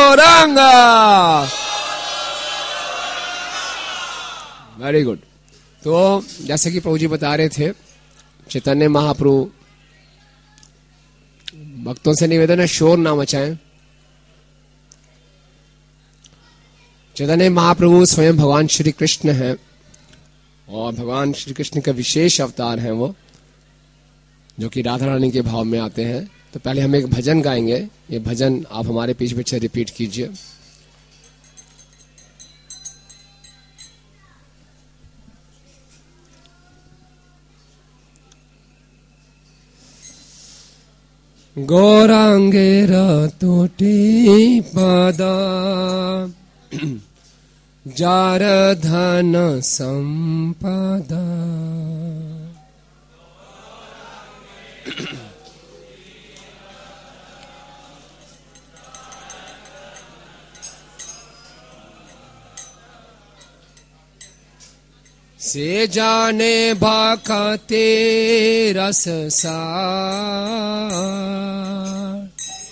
Gaurang. Very good. तो जैसे कि प्रभु जी बता रहे थे, चैतन्य महाप्रभु भक्तों से निवेदन है शोर ना मचाएं। चैतन्य महाप्रभु स्वयं भगवान श्री कृष्ण हैं और भगवान श्री कृष्ण का विशेष अवतार हैं वो, जो कि राधा रानी के भाव में आते हैं। तो पहले हम एक भजन गाएंगे। ये भजन आप हमारे पीछे पीछे रिपीट कीजिए। गौरांगेर तोटी पदा जार धन संपदा। से जाने भक्ति रस सार,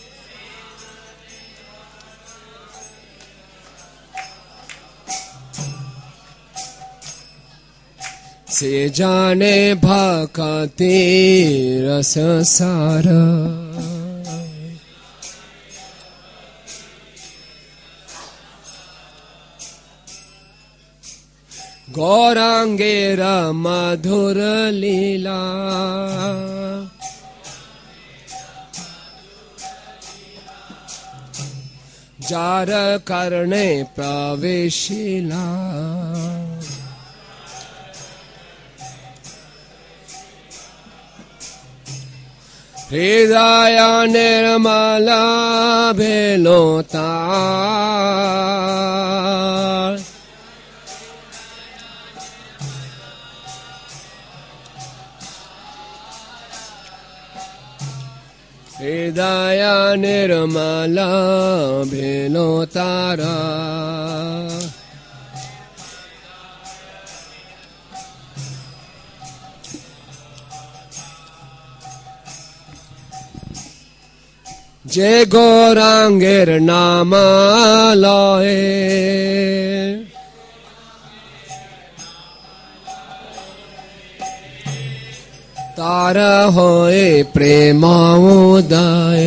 से जाने भक्ति रस सार। गौरांगेर मधुर लीला जार करणे प्रवेशिला। हृदय निर्मला भेलोता हृदय निर्मला भेलो तारा। जय गौरांगेर नाम लये तार होए प्रेम उदय।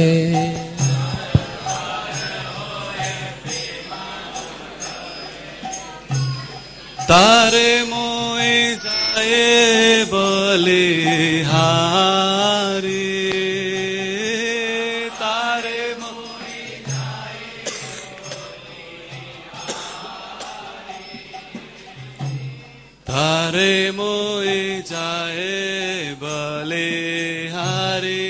तारे मोए जाए बलिहारी। तारे मोए जाए तारे मोए जाए बलिहारी।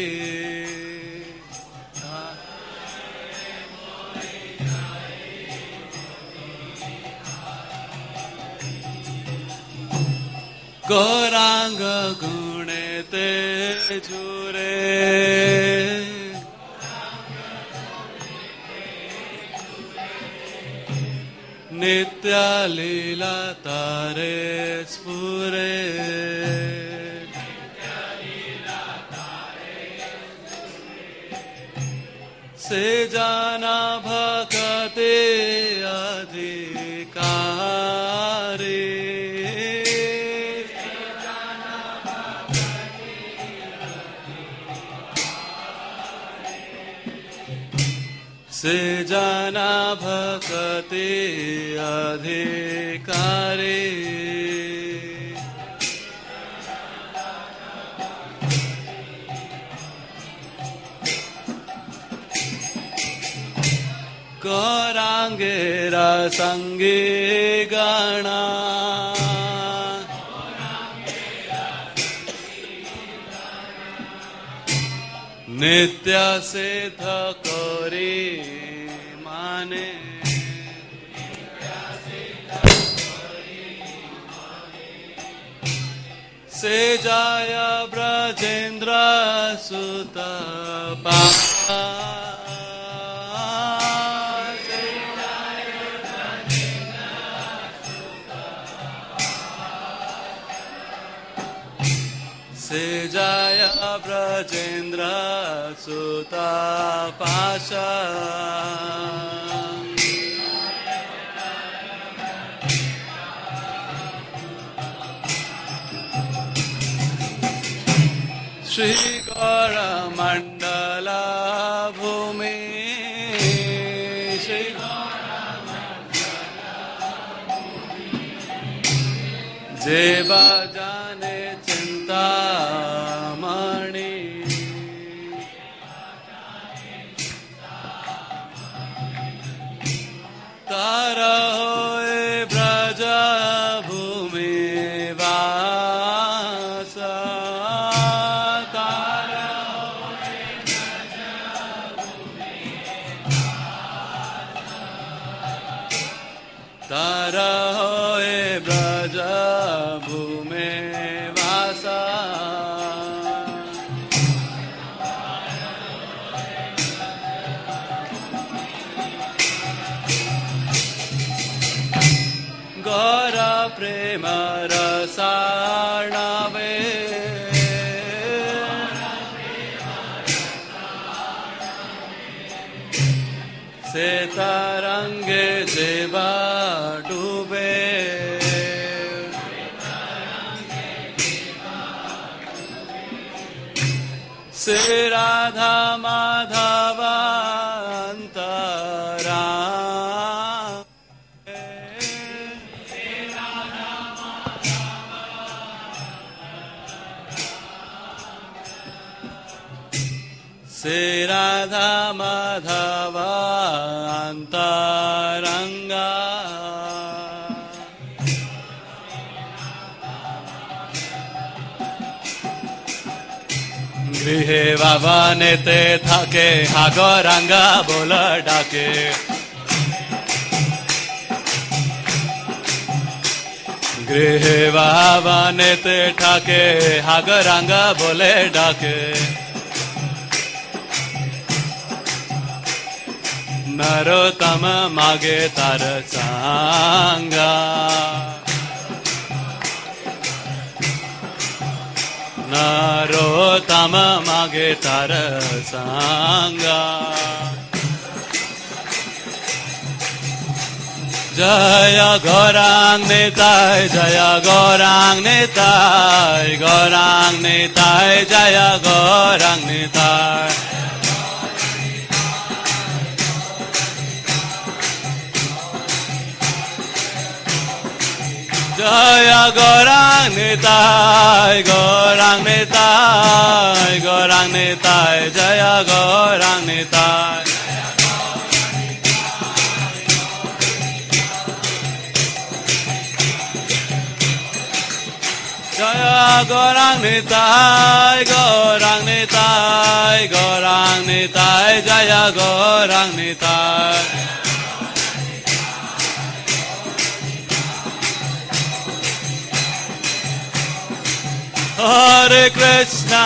गौरांग गुणे ते झूरे नित्य लीला तारे स्फुरे। से जाना भक्ति अधिकारी। से जाना भक्ति अधिकारी। गौरांगेर संगी गणा नित्य सिद्ध करी माने। से जाय ब्रजेंद्र सुत से जाय ब्रजेंद्र सुत Pasha. Shri Gaura Mandala Bhumi Shri Gaura Mandala Bhumi Jeva Jane Chintamani Tara hoye Braja Bhumi Vasa Tara hoye Braja Bhumi Vasa Tara hoye Braja Bhumi Vasa Gaura Prema Rasarnave Setarange Deva Dube Se Radha Madhava Antara Se Radha Madhava Antaranga Grihe Vavanete Thake Hagoranga Bola Dake Grihe Vavanete Thake Hagoranga Bole Dake Narotama Mage Tarasanga Narotama Mage Tarasanga Jaya Gaurang Nitai Jaya Gaurang Nitai Gaurang Nitai Jaya Gaurang Nitai Jaya Gaurang Nitai, Gaurang Nitai, Gaurang Nitai, Jaya Gaurang Nitai. Jaya Gaurang Nitai, Gaurang Nitai, Gaurang Nitai, Jaya Gaurang Nitai. Hare Krishna,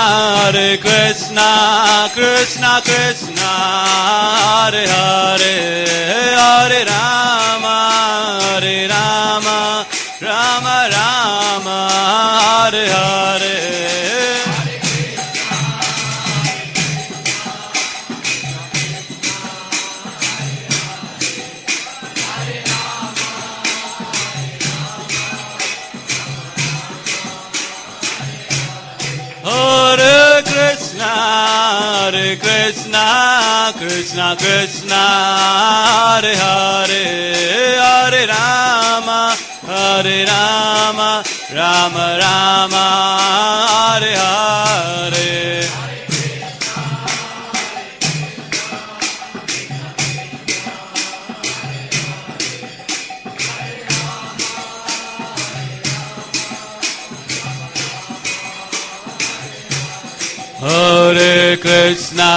Krishna Krishna, Hare Hare, Hare Rama, Rama Rama, Hare Hare. Hare Krishna, Krishna Krishna, Hare Hare, Hare Rama, Rama Rama, Hare Hare. Hare Krishna,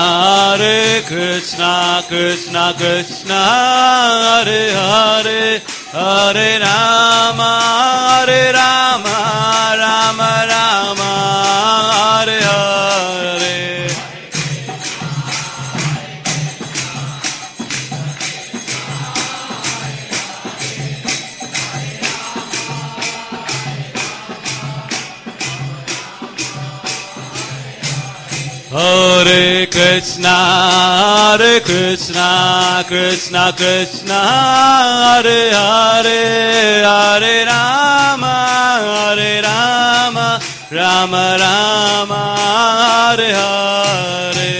Krishna Krishna, Hare Hare, Hare Rama, Rama Rama, Hare Hare. Hare Krishna, Krishna Krishna, Hare Hare, Hare Rama, Ram Rama Hare Hare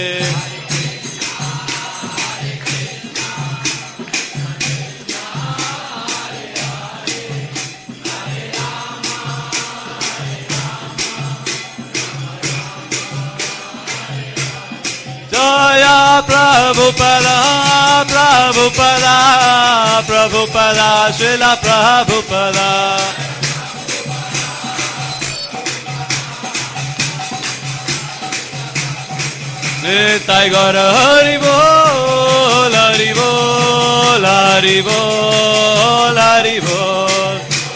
Jaya Prabhupada, Prabhupada, Prabhupada, Srila Prabhupada. Nitai Gaura Hari Bol, Hari Bol, Hari Bol, Hari Bol.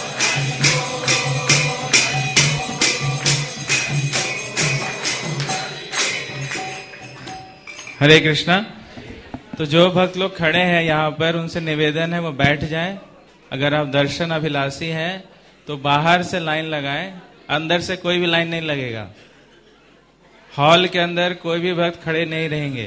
हरे कृष्णा। तो जो भक्त लोग खड़े हैं यहाँ पर उनसे निवेदन है वो बैठ जाएं। अगर आप दर्शन अभिलाषी हैं तो बाहर से लाइन लगाएं, अंदर से कोई भी लाइन नहीं लगेगा। हॉल के अंदर कोई भी भक्त खड़े नहीं रहेंगे।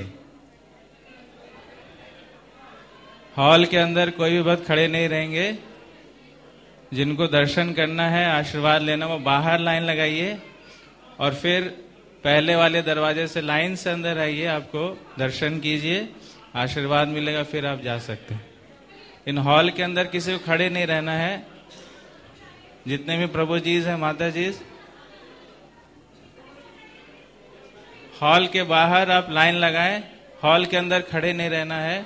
हॉल के अंदर कोई भी भक्त खड़े नहीं रहेंगे। जिनको दर्शन करना है, आशीर्वाद लेना, वो बाहर लाइन लगाइए और फिर पहले वाले दरवाजे से लाइन से अंदर आइए, आपको दर्शन कीजिए, आशीर्वाद मिलेगा, फिर आप जा सकते हैं। इन हॉल के अंदर किसी को खड़े नहीं रहना है। जितने भी प्रभु जी हैं, माता जी, हॉल के बाहर आप लाइन लगाएं, हॉल के अंदर खड़े नहीं रहना है।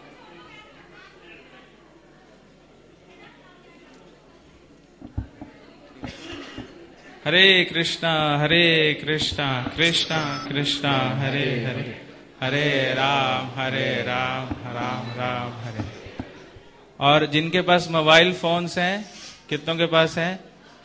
हरे कृष्णा कृष्णा कृष्णा हरे हरे, हरे राम राम राम हरे। और जिनके पास मोबाइल फोन्स हैं, कितनों के पास हैं?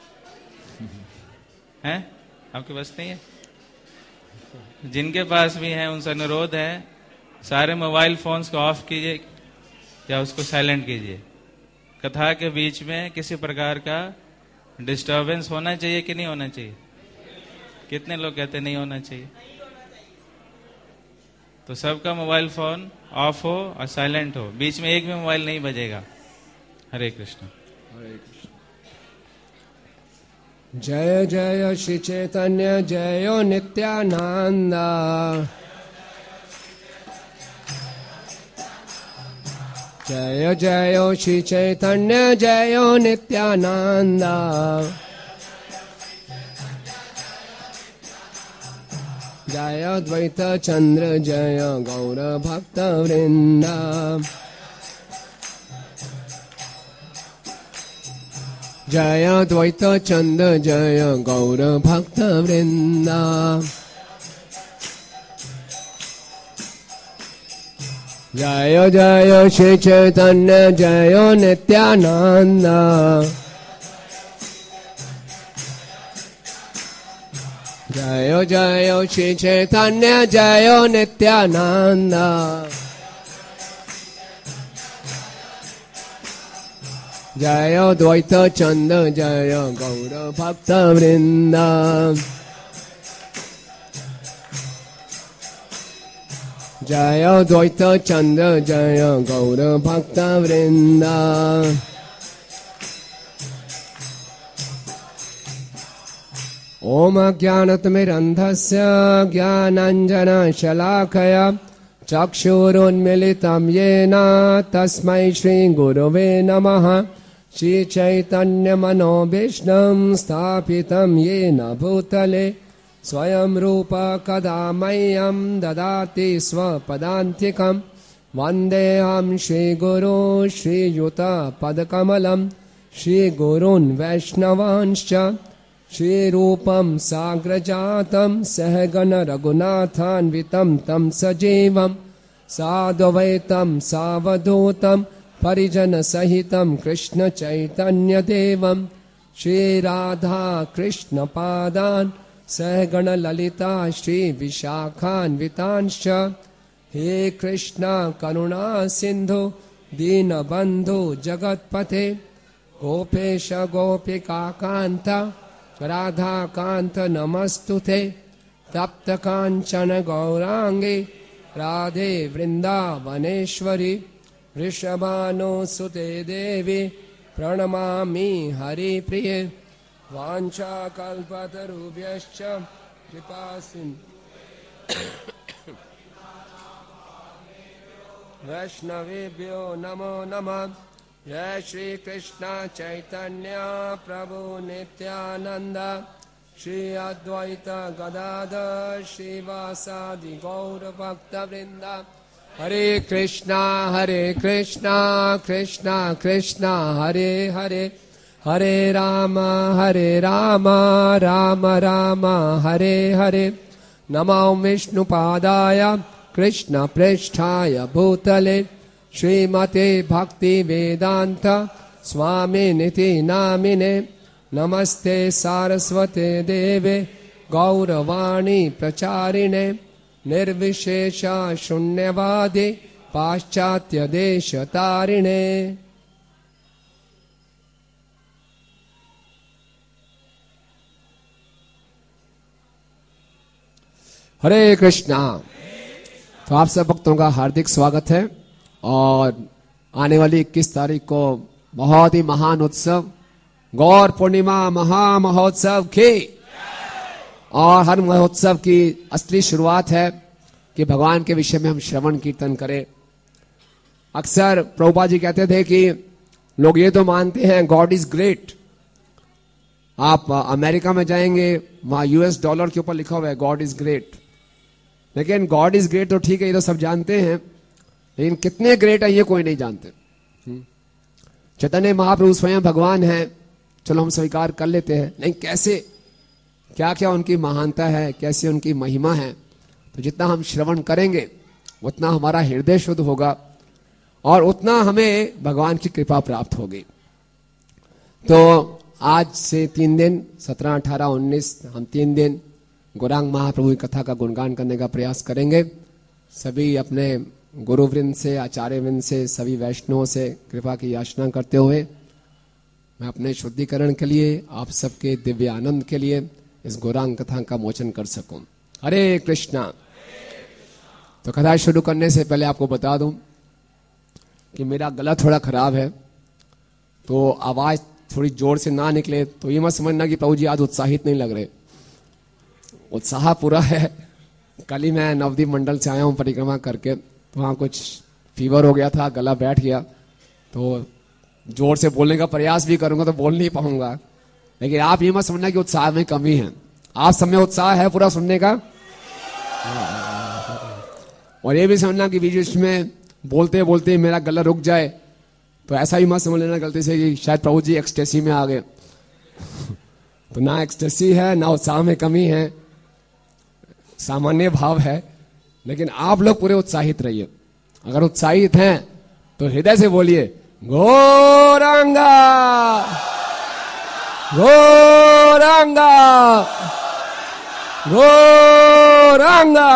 हैं? आपके पास नहीं है? जिनके पास भी हैं उनसे अनुरोध है, सारे मोबाइल फोन्स को ऑफ कीजिए या उसको साइलेंट कीजिए। कथा के बीच में किसी प्रकार का डिस्टरबेंस होना चाहिए कि नहीं होना चाहिए? कितने लोग कहते नहीं होना चाहिए? तो सबका मोबाइल फोन ऑफ हो और साइलेंट हो, बीच में एक भी मोबाइल नहीं बजेगा। हरे कृष्ण। जय जय श्री चैतन्य जयो नित्यानंद। जय जय श्री चैतन्य जयो नित्यानंद। जय द्वैत चंद्र जय गौर भक्त वृंद। जय द्वैत चंद्र जय गौर भक्त वृंद। जय जय श्री चैतन्य जय नित्यानंद। जय जय श्री चैतन्य जय नित्यानंद। जय द्वैत चंद्र जय गौर भक्त वृंद। जय द्वैत चंद्र जय गौर भक्त वृंद। ओम अज्ञानतिमिरन्धस्य ज्ञानाञ्जनशलाकया चक्षुरुन्मीलितं येन तस्मै श्रीगुरवे नमः। श्रीचैतन्यमनोभीष्टं स्थापितं येन भूतले स्वयं रूप कदा मह्यं ददाति स्वपदान्तिकं। वन्देऽहं श्रीगुरो श्रीयुतपदकमलं श्रीगुरून् वैष्णवांश्च श्रीरूपं साग्रजातं सहगण रघुनाथान्वितं तं सजीवं साद्वैतं सावधूतं परिजनसहितं कृष्ण चैतन्यदेवं श्रीराधा कृष्णपादान् सहगण ललिता श्रीविशाखान्वितांश्च। हे कृष्ण करुणा सिन्धु दीनबन्धु जगत्पते गोपेश गोपिकान्त राधाकान्त नमस्तुते। तप्त काञ्चन गौरांगी राधे वृन्दावनेश्वरी वृषभानुसुते देवी प्रणमामि हरिप्रिये। वाञ्छा कल्पतरुभ्यश्च कृपासिन्धु वैष्णवेभ्यो नमो नमः। जय श्री कृष्ण चैतन्य प्रभु नित्यानंद श्री अद्वैत गदाधर श्रीवासादि गौर भक्त वृंद। हरे कृष्णा कृष्णा कृष्णा हरे हरे, हरे राम राम राम हरे हरे। नमो विष्णुपादाय कृष्ण पृष्ठाय भूतले श्रीमते भक्ति वेदांत स्वामी निति नामिने। नमस्ते सारस्वते देवे गौरवाणी प्रचारिणे निर्विशेष शून्यवादी पाश्चात्य देश तारिणे। हरे कृष्णा। तो आप सब भक्तों का हार्दिक स्वागत है और आने वाली 21 तारीख को बहुत ही महान उत्सव गौर पूर्णिमा महा महोत्सव की, और हर महोत्सव की असली शुरुआत है कि भगवान के विषय में हम श्रवण कीर्तन करें। अक्सर प्रभुपाद जी कहते थे कि लोग ये तो मानते हैं गॉड इज ग्रेट। आप अमेरिका में जाएंगे, वहां US डॉलर के ऊपर लिखा हुआ है गॉड इज ग्रेट। लेकिन गॉड इज ग्रेट तो ठीक है, ये तो सब जानते हैं, लेकिन कितने ग्रेट है ये कोई नहीं जानते। चैतन्य महाप्रभु स्वयं भगवान है, चलो हम स्वीकार कर लेते हैं, नहीं कैसे, क्या क्या उनकी महानता है, कैसे उनकी महिमा है। तो जितना हम श्रवण करेंगे उतना हमारा हृदय शुद्ध होगा और उतना हमें भगवान की कृपा प्राप्त होगी। तो आज से 3 दिन 17, 18, 19 हम 3 दिन गौरांग महाप्रभु की कथा का गुणगान करने का प्रयास करेंगे। सभी अपने गुरुवृंद से, आचार्य वृंद से, सभी वैष्णवों से कृपा की याचना करते हुए मैं अपने शुद्धिकरण के लिए, आप सबके दिव्य आनंद के लिए इस गौरांग कथा का मोचन कर सकूं। हरे कृष्णा। तो कथा शुरू करने से पहले आपको बता दूं कि मेरा गला थोड़ा खराब है, तो आवाज थोड़ी जोर से ना निकले तो ये मत समझना कि प्रभु जी आज उत्साहित नहीं लग रहे। उत्साह पूरा है। कल ही मैं नवदीप मंडल से आया हूं परिक्रमा करके, तो वहां कुछ फीवर हो गया था, गला बैठ गया, तो जोर से बोलने का प्रयास भी करूंगा तो बोल नहीं पाऊंगा। लेकिन आप ये मत समझना कि उत्साह में कमी है, आप सब में उत्साह है पूरा सुनने का। और ये भी समझना कि बीच में बोलते बोलते मेरा गला रुक जाए तो ऐसा ही मत समझ लेना गलती से कि शायद प्रभु जी एक्सटेसी में आ गए। तो ना एक्सटेसी है ना उत्साह में कमी है, सामान्य भाव है। लेकिन आप लोग पूरे उत्साहित रहिए। अगर उत्साहित हैं तो हृदय से बोलिए Gauranga Gauranga Gauranga.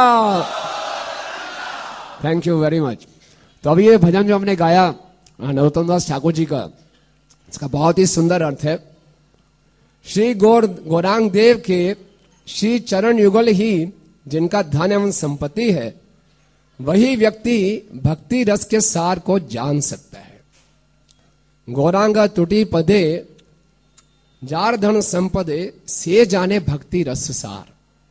Thank you very much. तो अभी ये भजन जो हमने गाया नरोत्तम दास ठाकुर जी का, इसका बहुत ही सुंदर अर्थ है। श्री गौरांग देव के श्री चरण युगल ही जिनका धन एवं संपत्ति है, वही व्यक्ति भक्ति रस के सार को जान सकता है। गौरांग तुटी पदे जार धन संपदे से जाने भक्ति रस सार।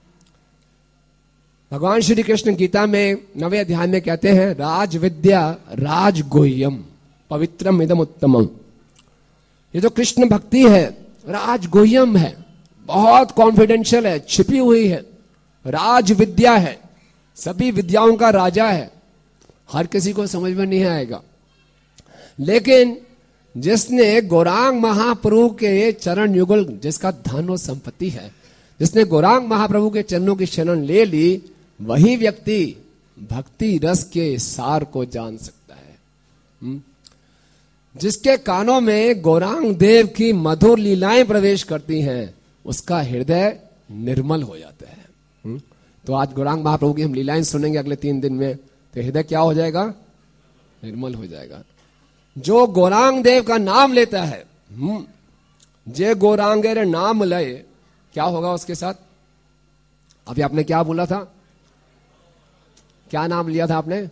भगवान श्री कृष्ण गीता में 9वें अध्याय में कहते हैं राज विद्या राज गुह्यम पवित्रम इदम उत्तमम। ये जो कृष्ण भक्ति है राज गुह्यम है, बहुत कॉन्फिडेंशियल है, छिपी हुई है। राज विद्या है, सभी विद्याओं का राजा है, हर किसी को समझ में नहीं आएगा। लेकिन जिसने गौरांग महाप्रभु के चरण युगल, जिसका धन और संपत्ति है, जिसने गौरांग महाप्रभु के चरणों की शरण ले ली, वही व्यक्ति भक्ति रस के सार को जान सकता है। जिसके कानों में गौरांग देव की मधुर लीलाएं प्रवेश करती हैं, उसका हृदय निर्मल हो जाता है। तो आज गौरांग महाप्रभु की हम लीलाएं सुनेंगे अगले 3 दिन में, तो हृदय क्या हो जाएगा? निर्मल हो जाएगा। जो गौरांग देव का नाम लेता है, जे गौरांगेर नाम लय, क्या होगा उसके साथ? अभी आपने क्या बोला था? क्या नाम लिया था आपने?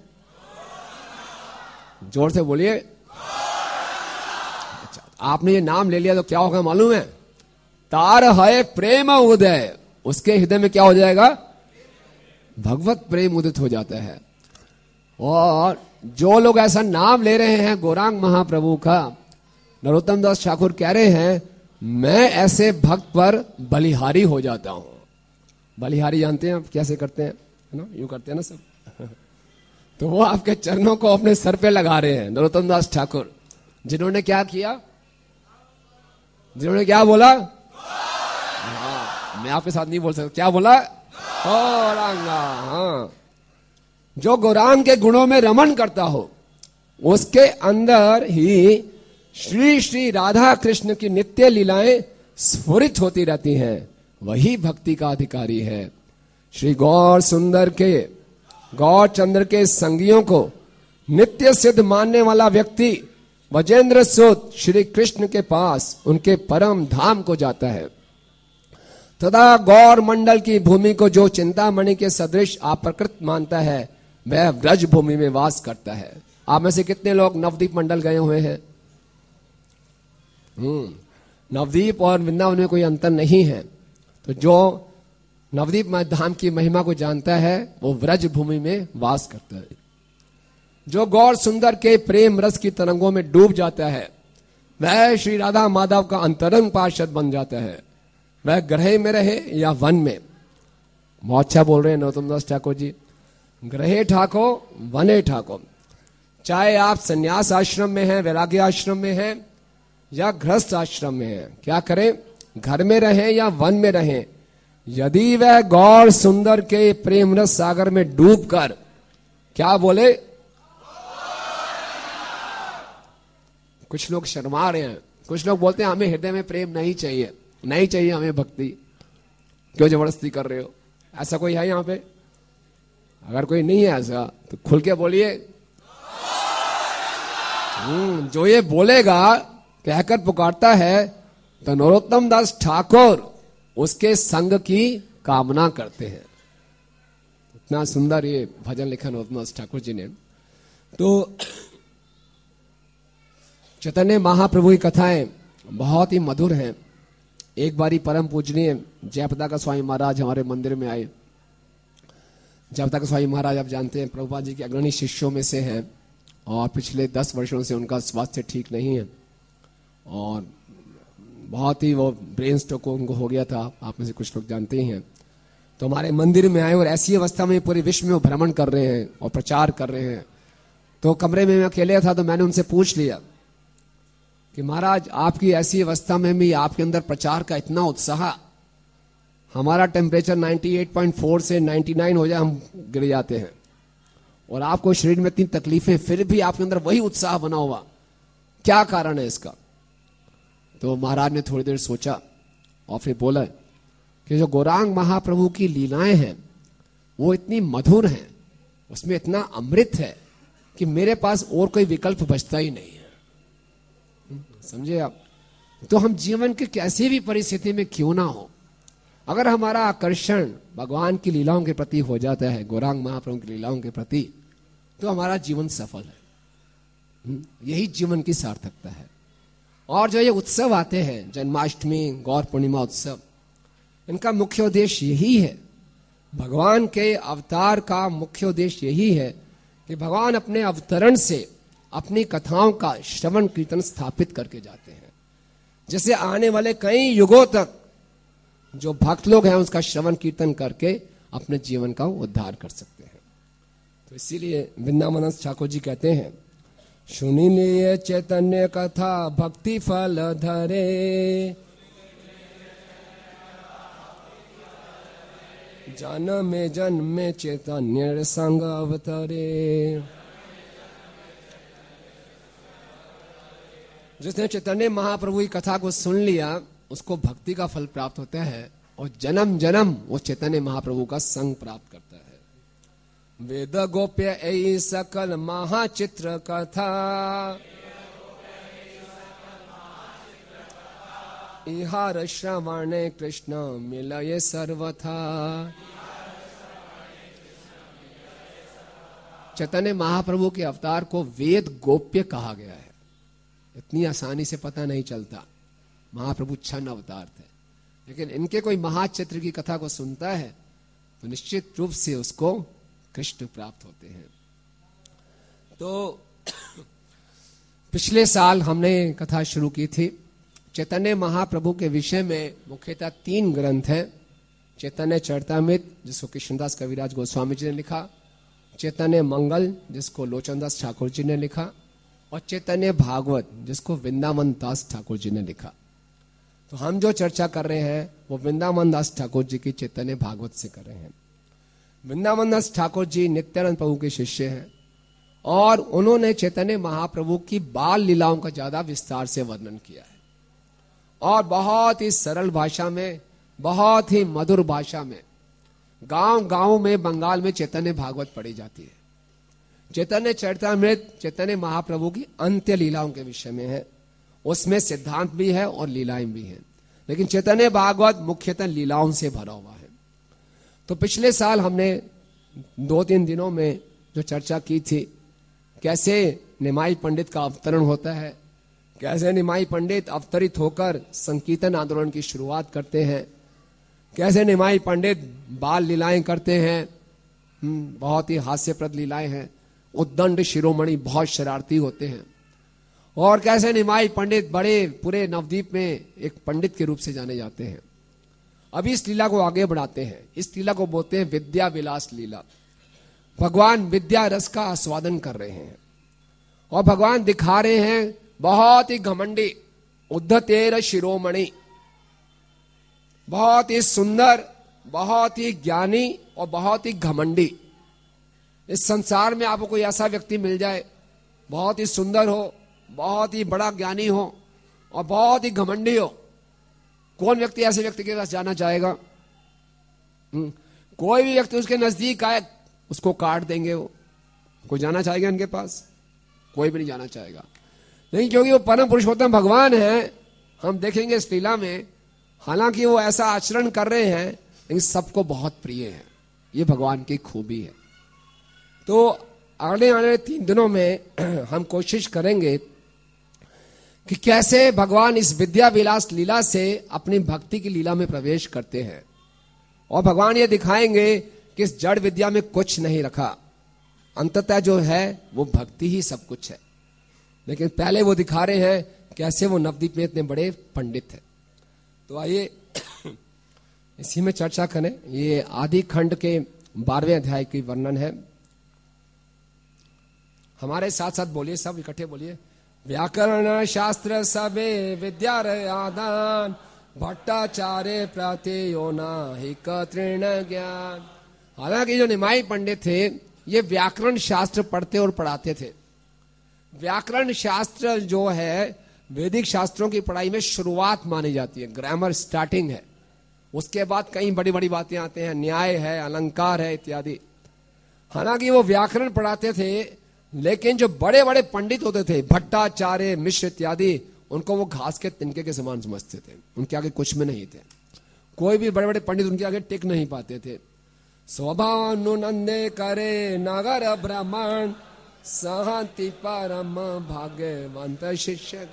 जोर से बोलिए। अच्छा, आपने ये नाम ले लिया तो क्या होगा मालूम है? तार है प्रेम उदय, उसके हृदय में क्या हो जाएगा? भगवत प्रेम उदित हो जाता है। और जो लोग ऐसा नाम ले रहे हैं गौरांग महाप्रभु का, नरोत्तम दास ठाकुर कह रहे हैं मैं ऐसे भक्त पर बलिहारी हो जाता हूं। बलिहारी जानते हैं आप कैसे करते हैं, है ना? यूं करते हैं ना सब। तो वो आपके चरणों को अपने सर पे लगा रहे हैं नरोत्तम दास ठाकुर, जिन्होंने क्या किया, जिन्होंने क्या बोला? हाँ, मैं आपके साथ नहीं बोल सकता, क्या बोला? गौरांगा। हाँ, जो गौरांग के गुणों में रमण करता हो, उसके अंदर ही श्री श्री राधा कृष्ण की नित्य लीलाएं स्फुरित होती रहती हैं, वही भक्ति का अधिकारी है। श्री गौर सुंदर के, गौर चंद्र के संगियों को नित्य सिद्ध मानने वाला व्यक्ति वजेंद्र सूत श्री कृष्ण के पास उनके परम धाम को जाता है। तथा गौर मंडल की भूमि को जो चिंतामणि के सदृश अप्रकृत मानता है, वह ब्रज भूमि में वास करता है। आप में से कितने लोग नवदीप मंडल गए हुए हैं? नवदीप और वृंदावन में कोई अंतर नहीं है। तो जो नवदीप धाम की महिमा को जानता है वो व्रज भूमि में वास करता है। जो गौर सुंदर के प्रेम रस की तरंगों में डूब जाता है, वह श्री राधा माधव का अंतरंग पार्षद बन जाता है। वह ग्रह में रहे या वन में। बहुत अच्छा बोल रहे हैं नरोत्तम दास ठाकुर जी। ग्रहे ठाको वने ठाको, चाहे आप संन्यास आश्रम में हैं, वैराग्य आश्रम में हैं या गृहस्थ आश्रम में हैं, क्या करें? घर में रहें या वन में रहें, यदि वह गौर सुंदर के प्रेम रस सागर में डूबकर क्या बोले? कुछ लोग शर्मा रहे हैं, कुछ लोग बोलते हैं हमें हृदय में प्रेम नहीं चाहिए, नहीं चाहिए हमें भक्ति, क्यों जबरदस्ती कर रहे हो? ऐसा कोई है यहां पे? अगर कोई नहीं है ऐसा तो खुल के बोलिए। जो ये बोलेगा, कहकर पुकारता है, तो नरोत्तम दास ठाकुर उसके संग की कामना करते हैं। इतना सुंदर ये भजन लिखा नरोत्तम दास ठाकुर जी ने। तो चैतन्य महाप्रभु की कथाएं बहुत ही मधुर हैं। एक बारी परम पूजनीय जयप्रदा का स्वामी महाराज हमारे मंदिर में आए। जयप्रदा का स्वामी महाराज आप जानते हैं प्रभुपाद जी के अग्रणी शिष्यों में से हैं और पिछले 10 वर्षों से उनका स्वास्थ्य ठीक नहीं है और बहुत ही वो ब्रेन स्ट्रोक उनको हो गया था, आप में से कुछ लोग जानते ही हैं। तो हमारे मंदिर में आए और ऐसी अवस्था में पूरे विश्व में वो भ्रमण कर रहे हैं और प्रचार कर रहे हैं। तो कमरे में मैं अकेले था, तो मैंने उनसे पूछ लिया कि महाराज आपकी ऐसी अवस्था में भी आपके अंदर प्रचार का इतना उत्साह, हमारा टेम्परेचर 98.4 से 99 हो जाए हम गिर जाते हैं और आपको शरीर में इतनी तकलीफें, फिर भी आपके अंदर वही उत्साह बना हुआ, क्या कारण है इसका? तो महाराज ने थोड़ी देर सोचा और फिर बोला कि जो गौरांग महाप्रभु की लीलाएं हैं वो इतनी मधुर हैं, उसमें इतना अमृत है कि मेरे पास और कोई विकल्प बचता ही नहीं है। समझे आप? तो हम जीवन के कैसी भी परिस्थिति में क्यों ना हो, अगर हमारा आकर्षण भगवान की लीलाओं के प्रति हो जाता है, गौरांग महाप्रभु की लीलाओं के प्रति, तो हमारा जीवन सफल है। यही जीवन की सार्थकता है। और जो ये उत्सव आते हैं, जन्माष्टमी, गौर पूर्णिमा उत्सव, इनका मुख्य उद्देश्य यही है, भगवान के अवतार का मुख्य उद्देश्य यही है कि भगवान अपने अवतरण से अपनी कथाओं का श्रवण कीर्तन स्थापित करके जाते हैं, जिससे आने वाले कई युगों तक जो भक्त लोग हैं उसका श्रवण कीर्तन करके अपने जीवन का उद्धार कर सकते हैं। तो इसीलिए वृंदावन ठाकुर जी कहते हैं, सुनी लिए चैतन्य कथा भक्ति फल धरे, जन्मे जन्मे चैतन्य संग अवतरे। जिसने चैतन्य महाप्रभु की कथा को सुन लिया उसको भक्ति का फल प्राप्त होता है और जन्म जन्म वो चैतन्य महाप्रभु का संग प्राप्त करता है। वेद गोप्य ऐ सकल महाचित्र कथा, इहार श्रवणे कृष्ण मिलये सर्वथा। चैतन्य महाप्रभु के अवतार को वेद गोप्य कहा गया है। इतनी आसानी से पता नहीं चलता, महाप्रभु छन्न अवतार थे। लेकिन इनके कोई महाचित्र की कथा को सुनता है तो निश्चित रूप से उसको कृष्ण प्राप्त होते हैं। तो पिछले साल हमने कथा शुरू की थी। चैतन्य महाप्रभु के विषय में मुख्यतः 3 ग्रंथ हैं। चैतन्य चरितामृत, जिसको कृष्णदास कविराज गोस्वामी जी ने लिखा, चैतन्य मंगल, जिसको लोचनदास ठाकुर जी ने लिखा, और चैतन्य भागवत, जिसको वृंदावन दास ठाकुर जी ने लिखा। तो हम जो चर्चा कर रहे हैं वो वृंदावन दास ठाकुर जी की चैतन्य भागवत से कर रहे हैं। वृंदावन दास ठाकुर जी नित्यानंद प्रभु के शिष्य हैं और उन्होंने चैतन्य महाप्रभु की बाल लीलाओं का ज्यादा विस्तार से वर्णन किया है और बहुत ही सरल भाषा में, बहुत ही मधुर भाषा में गांव गांव में बंगाल में चैतन्य भागवत पढ़ी जाती है। चैतन्य चरितामृत चैतन्य महाप्रभु की अंत्य लीलाओं के विषय में है, उसमें सिद्धांत भी है और लीलाएं भी हैं, लेकिन चैतन्य भागवत मुख्यतः लीलाओं से भरा हुआ है। तो पिछले साल हमने 2-3 दिनों में जो चर्चा की थी, कैसे निमाई पंडित का अवतरण होता है, कैसे निमाई पंडित अवतरित होकर संकीर्तन आंदोलन की शुरुआत करते हैं, कैसे निमाई पंडित बाल लीलाएं करते हैं, बहुत ही हास्यप्रद लीलाएं हैं, उद्दंड शिरोमणि बहुत शरारती होते हैं, और कैसे निमाई पंडित बड़े पूरे नवद्वीप में एक पंडित के रूप से जाने जाते हैं। अभी इस लीला को आगे बढ़ाते हैं। इस लीला को बोलते हैं विद्या विलास लीला। भगवान विद्या रस का आस्वादन कर रहे हैं और भगवान दिखा रहे हैं बहुत ही घमंडी, उद्धतेर शिरोमणि, बहुत ही सुंदर, बहुत ही ज्ञानी और बहुत ही घमंडी। इस संसार में आपको कोई ऐसा व्यक्ति मिल जाए, बहुत ही सुंदर हो, बहुत ही बड़ा ज्ञानी हो और बहुत ही घमंडी हो, कौन व्यक्ति ऐसे व्यक्ति के पास जाना चाहेगा? कोई भी व्यक्ति उसके नजदीक आए उसको काट देंगे। वो कोई जाना चाहेगा इनके पास? कोई भी नहीं जाना चाहेगा। नहीं, क्योंकि वो परम पुरुषोत्तम भगवान है। हम देखेंगे इस लीला में, हालांकि वो ऐसा आचरण कर रहे हैं लेकिन सबको बहुत प्रिय है। ये भगवान की खूबी है। तो आने वाले 3 दिनों में हम कोशिश करेंगे कि कैसे भगवान इस विद्या विलास लीला से अपनी भक्ति की लीला में प्रवेश करते हैं, और भगवान ये दिखाएंगे कि इस जड़ विद्या में कुछ नहीं रखा, अंततः जो है वो भक्ति ही सब कुछ है। लेकिन पहले वो दिखा रहे हैं कैसे वो नवद्वीप में इतने बड़े पंडित हैं। तो आइए इसी में चर्चा करें। ये आदि खंड के 12वें अध्याय की वर्णन है। हमारे साथ साथ बोलिए, सब इकट्ठे बोलिए। व्याकरण शास्त्र सबे विद्या आदान, भट्टाचार्य प्रत्ययो नाहिक तृण ज्ञान। हालांकि जो निमाई पंडित थे ये व्याकरण शास्त्र पढ़ते और पढ़ाते थे। व्याकरण शास्त्र जो है वैदिक शास्त्रों की पढ़ाई में शुरुआत मानी जाती है, ग्रामर स्टार्टिंग है। उसके बाद कई बड़ी बड़ी बातें आते हैं, न्याय है, अलंकार है इत्यादि। हालांकि वो व्याकरण पढ़ाते थे, लेकिन जो बड़े बड़े पंडित होते थे, भट्टाचार्य, मिश्र इत्यादि, उनको वो घास के तिनके के समान समझते थे। उनके आगे कुछ में नहीं थे। कोई भी बड़े बड़े पंडित उनके आगे टिक नहीं पाते थे। स्वभानुनंदे करे नगर ब्राह्मण, सहंति परम भाग्यवंत शिष्य।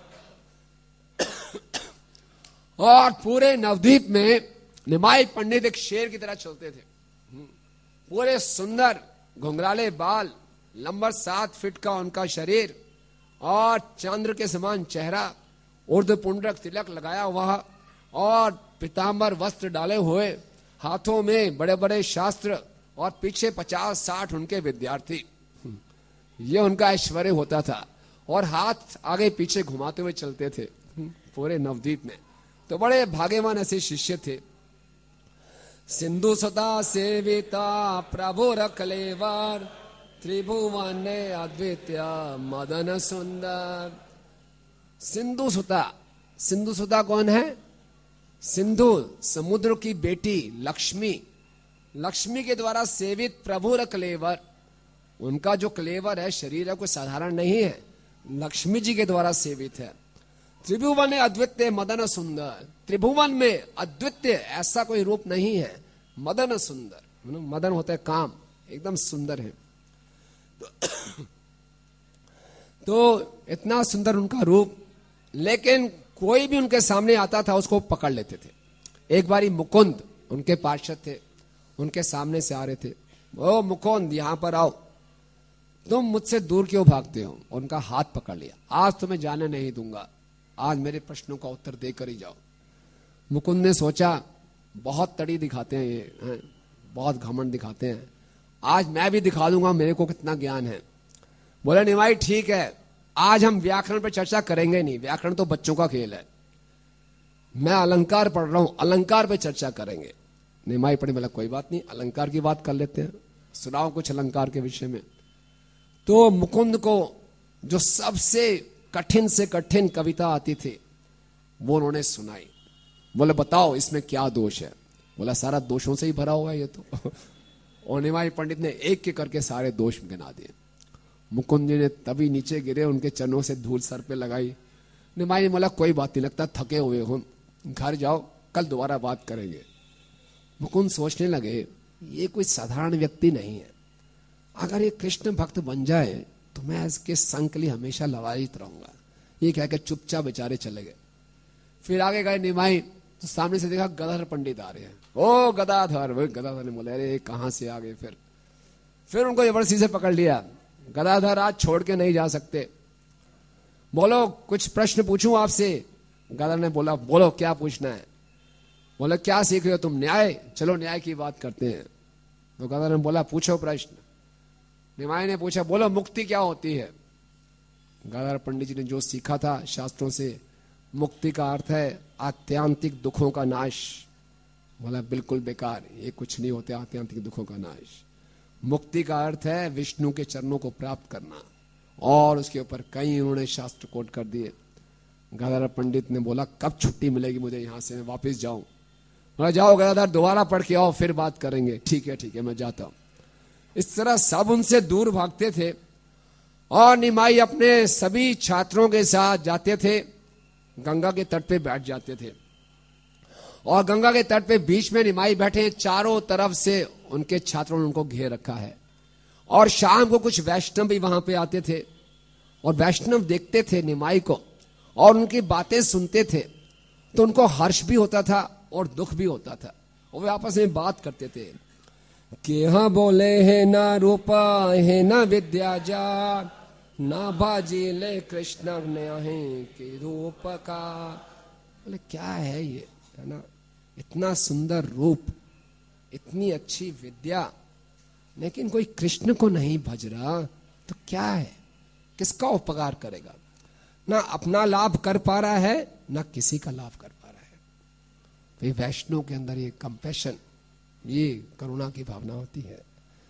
और पूरे नवद्वीप में निमाई पंडित एक शेर की तरह चलते थे। पूरे सुंदर घुंघराले बाल, लंबा 7 फीट का उनका शरीर और चंद्र के समान चेहरा, ऊर्ध्व पुंड्रक तिलक लगाया हुआ और पीतांबर वस्त्र डाले हुए, हाथों में बड़े बड़े शास्त्र और पीछे 50-60 उनके विद्यार्थी। ये उनका ऐश्वर्य होता था और हाथ आगे पीछे घुमाते हुए चलते थे पूरे नवद्वीप में। तो बड़े भाग्यवान ऐसे शिष्य थे। सिंधु सुता सेविता प्रभु रखलेवर, त्रिभुवन अद्वितीय मदन सुंदर। सिंधु सुता, सिंधु सुता कौन है? सिंधु समुद्र की बेटी लक्ष्मी, लक्ष्मी के द्वारा सेवित प्रभु रखलेवर। उनका जो क्लेवर है, शरीर है, कोई साधारण नहीं है, लक्ष्मी जी के द्वारा सेवित है। त्रिभुवन अद्वितीय मदन सुंदर, त्रिभुवन में अद्वितीय ऐसा कोई रूप नहीं है। मदन सुंदर, मदन होता है काम, एकदम सुंदर है। तो इतना सुंदर उनका रूप, लेकिन कोई भी उनके सामने आता था उसको पकड़ लेते थे। एक बारी मुकुंद उनके पार्षद थे, उनके सामने से आ रहे थे। ओ मुकुंद, यहां पर आओ, तुम मुझसे दूर क्यों भागते हो? उनका हाथ पकड़ लिया, आज तुम्हें जाने नहीं दूंगा, आज मेरे प्रश्नों का उत्तर देकर ही जाओ। मुकुंद ने सोचा बहुत तड़ी दिखाते हैं ये, हैं? बहुत घमंड दिखाते हैं, आज मैं भी दिखा दूंगा मेरे को कितना ज्ञान है। बोले निमाई ठीक है, आज हम व्याकरण पर चर्चा करेंगे नहीं, व्याकरण तो बच्चों का खेल है, मैं अलंकार पढ़ रहा हूं, अलंकार पे चर्चा करेंगे। निमाई पढ़े, बोला कोई बात नहीं, अलंकार की बात कर लेते हैं, सुनाओ कुछ अलंकार के विषय में। तो मुकुंद को जो सबसे कठिन से कठिन कविता आती थी वो उन्होंने सुनाई। बोले बताओ इसमें क्या दोष है? बोला सारा दोषों से ही भरा हुआ है ये तो। और निमाई पंडित ने एक के करके सारे दोष गिना दिए। मुकुंद जी ने तभी नीचे गिरे, उनके चरणों से धूल सर पे लगाई। निमाई ने बोला कोई बात नहीं, लगता थके हुए हो, घर जाओ, कल दोबारा बात करेंगे। मुकुंद सोचने लगे ये कोई साधारण व्यक्ति नहीं है, अगर ये कृष्ण भक्त बन जाए तो मैं इसके संग के लिए हमेशा ललायित रहूंगा। ये कहकर चुपचाप बेचारे चले गए। फिर आगे गए निमाई, तो सामने से देखा गदाधर पंडित आ रहे हैं। ओ गदाधर, वही गदाधर ने बोले अरे कहां से आ गए? फिर उनको जबरदस्ती से पकड़ लिया। गदाधर आज छोड़ के नहीं जा सकते, बोलो कुछ प्रश्न पूछूं आपसे? गदाधर ने बोला बोलो क्या पूछना है? बोले क्या सीख रहे हो तुम? न्याय, चलो न्याय की बात करते हैं। तो गदाधर ने बोला पूछो प्रश्न। निमाई ने पूछा बोलो मुक्ति क्या होती है? गदाधर पंडित जी ने जो सीखा था शास्त्रों से, मुक्ति का अर्थ है आत्यांतिक दुखों का नाश। बोला बिल्कुल बेकार, ये कुछ नहीं होते आत्यांतिक दुखों का नाश। मुक्ति का अर्थ है विष्णु के चरणों को प्राप्त करना, और उसके ऊपर कई उन्होंने शास्त्र कोट कर दिए। गदाधर पंडित ने बोला कब छुट्टी मिलेगी मुझे यहां से, मैं वापस जाऊं? बोला जाओ गदाधर, दोबारा पढ़ के आओ, फिर बात करेंगे। ठीक है मैं जाता हूं। इस तरह सब उनसे दूर भागते थे, और निमाई अपने सभी छात्रों के साथ जाते थे, गंगा के तट पे बैठ जाते थे। और गंगा के तट पे बीच में निमाई बैठे, चारों तरफ से उनके छात्रों ने उनको घेर रखा है। और शाम को कुछ वैष्णव भी वहां पे आते थे, और वैष्णव देखते थे निमाई को और उनकी बातें सुनते थे, तो उनको हर्ष भी होता था और दुख भी होता था। और वे आपस में बात करते थे कि हाँ बोले है ना रूपा है ना विद्या जा, ना बाजी ले कृष्ण ने के रूप का। बोले क्या है ये, है ना, इतना सुंदर रूप, इतनी अच्छी विद्या, लेकिन कोई कृष्ण को नहीं भज रहा तो क्या है, किसका उपकार करेगा? ना अपना लाभ कर पा रहा है, ना किसी का लाभ कर पा रहा है। तो ये वैष्णव के अंदर ये कंपैशन, ये करुणा की भावना होती है।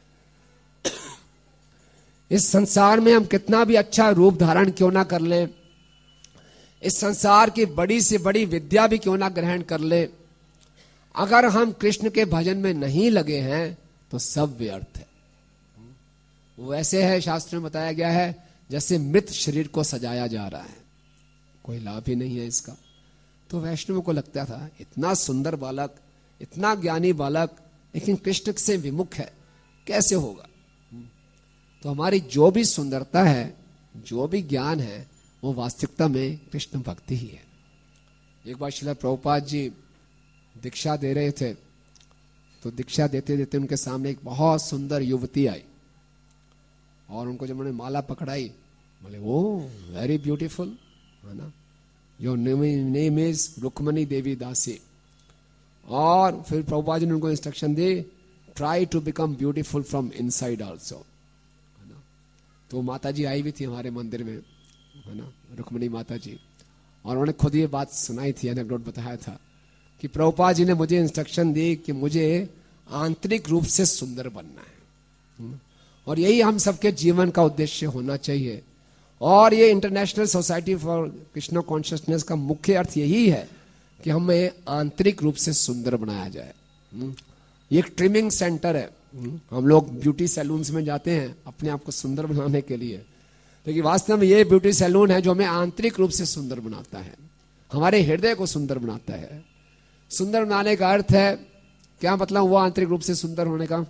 इस संसार में हम कितना भी अच्छा रूप धारण क्यों ना कर लें, इस संसार की बड़ी से बड़ी विद्या भी क्यों ना ग्रहण कर ले, अगर हम कृष्ण के भजन में नहीं लगे हैं तो सब व्यर्थ है। वो ऐसे है, शास्त्र में बताया गया है, जैसे मृत शरीर को सजाया जा रहा है, कोई लाभ ही नहीं है इसका। तो वैष्णव को लगता था इतना सुंदर बालक, इतना ज्ञानी बालक, लेकिन कृष्ण से विमुख है, कैसे होगा? तो हमारी जो भी सुंदरता है, जो भी ज्ञान है, वो वास्तविकता में कृष्ण भक्ति ही है। एक बार श्रील प्रभुपाद जी दीक्षा दे रहे थे, तो दीक्षा देते देते उनके सामने एक बहुत सुंदर युवती आई, और उनको जब उन्होंने माला पकड़ाई, बोले वो वेरी ब्यूटीफुल, है ना, your name is Rukmini Devi Dasi. और फिर प्रभुपाद जी ने उनको इंस्ट्रक्शन दी, try to become beautiful from inside also, है ना। तो माता जी आई भी थी हमारे मंदिर में, है ना, रुक्मणी माता जी, और उन्होंने खुद ये बात सुनाई थी, एनेक्डोट बताया था कि प्रभुपाद जी ने मुझे इंस्ट्रक्शन दी कि मुझे आंतरिक रूप से सुंदर बनना है, और यही हम सबके जीवन का उद्देश्य होना चाहिए। और ये international society for Krishna consciousness का मुख्य अर्थ यही है कि हमें आंतरिक रूप से सुंदर बनाया जाए। ये एक ट्रिमिंग सेंटर है, हम लोग ब्यूटी सैलून्स में जाते हैं अपने आप को सुंदर बनाने के लिए, लेकिन वास्तव में ये ब्यूटी सैलून है जो हमें आंतरिक रूप से सुंदर बनाता है, हमारे हृदय को सुंदर बनाता है। सुंदर बनाने का अर्थ है क्या? मतलब वो आंतरिक रूप से सुंदर होने का,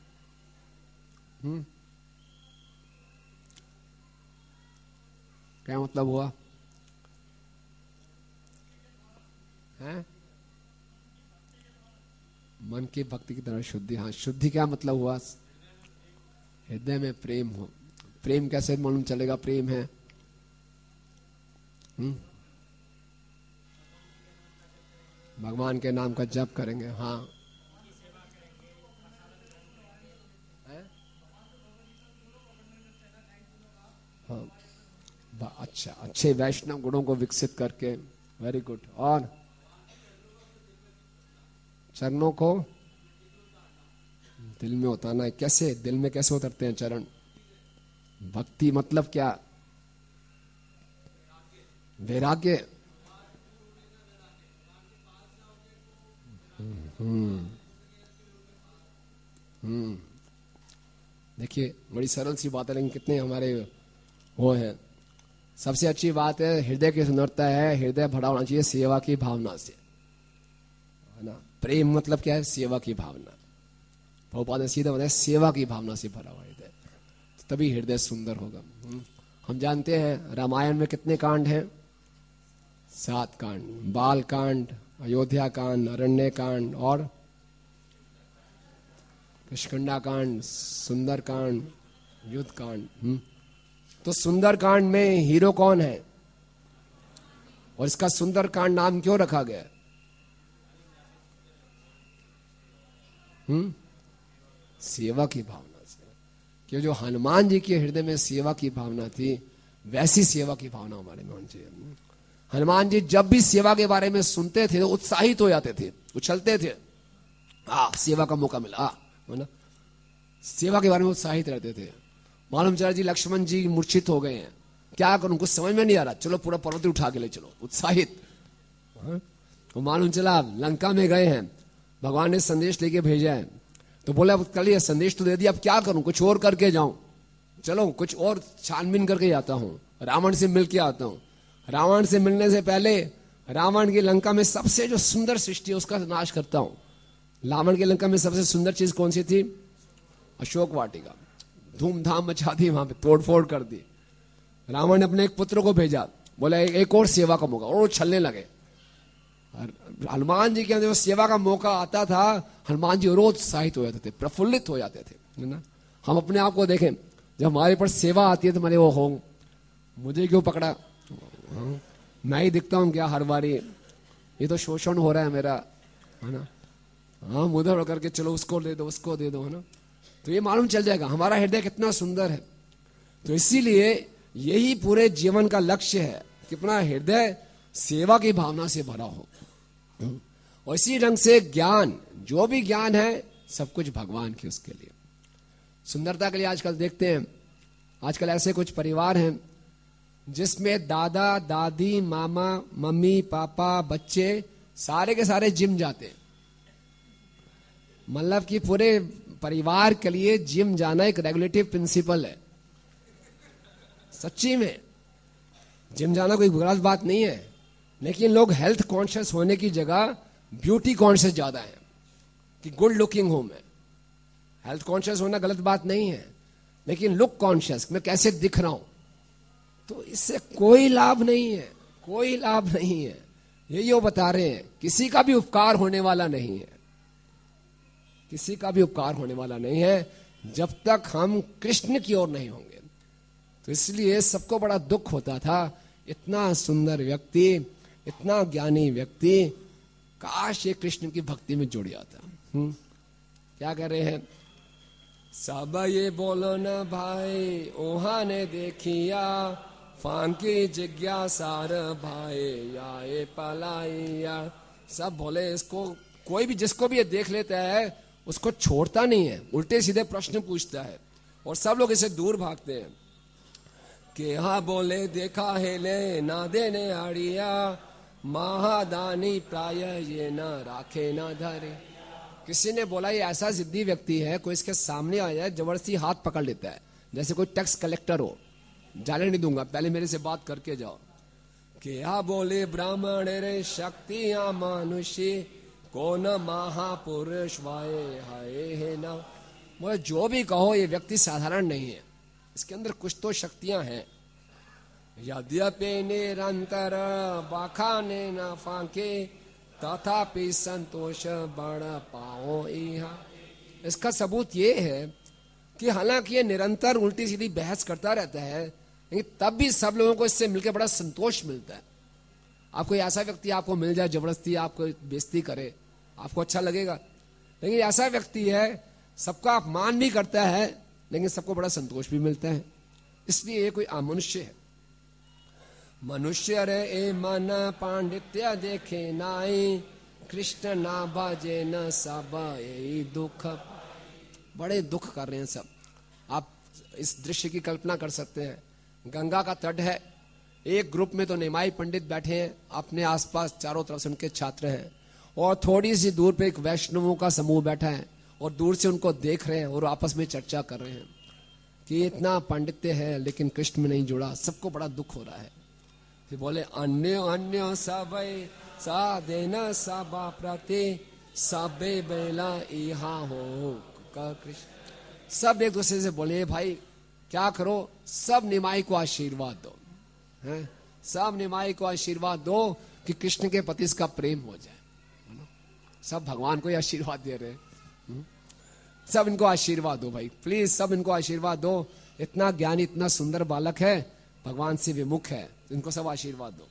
क्या मतलब हुआ है? मन की भक्ति की तरह शुद्धि। हाँ, शुद्धि क्या मतलब हुआ? हृदय में प्रेम हो। प्रेम कैसे मालूम चलेगा प्रेम है? भगवान के नाम का जप करेंगे। हाँ, हाँ, अच्छा, अच्छे वैष्णव गुणों को विकसित करके, वेरी गुड। और चरणों को दिल में उतारना है। कैसे दिल में कैसे उतरते हैं चरण? भक्ति मतलब क्या? वैराग्य। देखिए, बड़ी सरल सी बात है, लेकिन कितने हमारे वो हैं। सबसे अच्छी बात है, हृदय की सुंदरता है, हृदय भरा होना चाहिए सेवा की भावना से, है ना। प्रेम मतलब क्या है? सेवा की भावना। प्रभुपाद ने सीधा बताया, सेवा की भावना से भरा हुआ हृदय, तभी हृदय सुंदर होगा। हम जानते हैं रामायण में कितने कांड हैं? 7 कांड। बाल कांड, अयोध्या कांड, अरण्य कांड और किष्किंधा कांड, सुंदर कांड, युद्ध कांड। तो सुंदर कांड में हीरो कौन है और इसका सुंदर कांड नाम क्यों रखा गया? सेवा की भावना से। कि जो हनुमान जी के हृदय में सेवा की भावना थी, वैसी सेवा की भावना हमारे में होनी चाहिए। हनुमान जी जब भी सेवा के बारे में सुनते थे तो उत्साहित हो जाते थे, उछलते थे। सेवा का मौका मिला, है ना। सेवा के बारे में उत्साहित रहते थे। मालूम चला जी लक्ष्मण जी मूर्छित हो गए हैं, क्या करूं, कुछ समझ में नहीं आ रहा, चलो पूरा पर्वत उठा के ले चलो, उत्साहित। तो मालूम चला लंका में गए हैं, भगवान ने संदेश लेके भेजा है, तो बोला कल ये संदेश तो दे दिया, अब क्या करूं, कुछ और करके जाऊं, चलो कुछ और छानबीन करके आता हूं, रावण से मिल के आता हूं। रावण से मिलने से पहले रावण की लंका में सबसे जो सुंदर सृष्टि है उसका नाश करता हूं। रावण की लंका में सबसे सुंदर चीज कौन सी थी? अशोक वाटिका। धूमधाम मचा दी, वहां पे तोड़फोड़ कर दी। रावण ने अपने एक पुत्र को भेजा, बोला एक और सेवा का मौका, और छलने लगे। हनुमान जी के अंदर सेवा का मौका आता था, हनुमान जी रोज उत्साहित हो जाते थे, प्रफुल्लित हो जाते थे, है ना। हम अपने आप को देखें, जब हमारे पर सेवा आती है तो मैंने वो हो, मुझे क्यों पकड़ा, मैं ही दिखता हूं क्या हर बारी, ये तो शोषण हो रहा है मेरा, है ना। हाँ, उधर करके चलो उसको दे दो, उसको दे दो, है ना। तो ये मालूम चल जाएगा हमारा हृदय कितना सुंदर है। तो इसीलिए यही पूरे जीवन का लक्ष्य है कि अपना हृदय सेवा की भावना से भरा हो। और इसी ढंग से ज्ञान, जो भी ज्ञान है सब कुछ भगवान की, उसके लिए। सुंदरता के लिए आजकल देखते हैं, आजकल ऐसे कुछ परिवार हैं जिसमें दादा दादी मामा मम्मी पापा बच्चे सारे के सारे जिम जाते हैं। मतलब कि पूरे परिवार के लिए जिम जाना एक रेगुलेटिव प्रिंसिपल है। सच्ची में जिम जाना कोई गलत बात नहीं है, लेकिन लोग हेल्थ कॉन्शियस होने की जगह ब्यूटी कॉन्शियस ज्यादा है कि गुड लुकिंग हूं मैं। हेल्थ कॉन्शियस होना गलत बात नहीं है, लेकिन लुक कॉन्शियस, मैं कैसे दिख रहा हूं, तो इससे कोई लाभ नहीं है, कोई लाभ नहीं है। यही वो बता रहे हैं, किसी का भी उपकार होने वाला नहीं है, किसी का भी उपकार होने वाला नहीं है जब तक हम कृष्ण की ओर नहीं होंगे। तो इसलिए सबको बड़ा दुख होता था, इतना सुंदर व्यक्ति, इतना ज्ञानी व्यक्ति, काश ये कृष्ण की भक्ति में जुड़ जाता। क्या कह रहे हैं? सब ये बोलो न भाई ओहा ने देखिया, फांकी जिज्ञासार भाई या ये पलाइया। सब बोले इसको, कोई भी जिसको भी ये देख लेता है उसको छोड़ता नहीं है, उल्टे सीधे प्रश्न पूछता है, और सब लोग इसे दूर भागते हैं। कि हाँ बोले देखा है ले ना देने आड़िया, महादानी प्राय ये न राखे न धरे। किसी ने बोला ये ऐसा जिद्दी व्यक्ति है, कोई इसके सामने आ जाए जबरदस्ती हाथ पकड़ लेता है, जैसे कोई टैक्स कलेक्टर हो, जाने नहीं दूंगा, पहले मेरे से बात करके जाओ। कि हाँ बोले ब्राह्मण रे शक्तियां मनुष्य, कौन महापुरुष वाये हाय है ना। बोले जो भी कहो ये व्यक्ति साधारण नहीं है, इसके अंदर कुछ तो शक्तियां हैं। यद्यपि निरंतर बाखाने न फांके, तथापि संतोष बढ़ पाओ इहा। इसका सबूत ये है कि हालांकि ये निरंतर उल्टी सीधी बहस करता रहता है, लेकिन तब भी सब लोगों को इससे मिलकर बड़ा संतोष मिलता है। आप कोई ऐसा व्यक्ति आपको मिल जाए जबरदस्ती आपको बेइज्जती करे, आपको अच्छा लगेगा, लेकिन ऐसा व्यक्ति है सबका अपमान भी करता है लेकिन सबको बड़ा संतोष भी मिलता है। इसलिए ये कोई अमनुष्य है। मनुष्य रे ए मन पांडित्य देखे नाई, कृष्ण ना भजे न सब यही दुख। बड़े दुख कर रहे हैं सब। आप इस दृश्य की कल्पना कर सकते हैं। गंगा का तट है, एक ग्रुप में तो निमाई पंडित बैठे हैं, अपने आसपास चारों तरफ से उनके छात्र हैं, और थोड़ी सी दूर पे एक वैष्णवों का समूह बैठा है और दूर से उनको देख रहे हैं और आपस में चर्चा कर रहे हैं कि इतना पांडित्य है लेकिन कृष्ण में नहीं जुड़ा। सबको बड़ा दुख हो रहा है। फिर बोले अन्य अन्य सब साधे न सबा प्रति सबे बेला इहा हो कृष्ण। सब एक दूसरे से बोले भाई क्या करो, सब निमाई को आशीर्वाद दो, हैं? सब निमाई को आशीर्वाद दो कि कृष्ण के प्रति इसका प्रेम हो जाए। सब भगवान को ही आशीर्वाद दे रहे हैं। सब इनको आशीर्वाद दो भाई, प्लीज सब इनको आशीर्वाद दो। इतना ज्ञानी, इतना सुंदर बालक है, भगवान से विमुख है, इनको सब आशीर्वाद दो।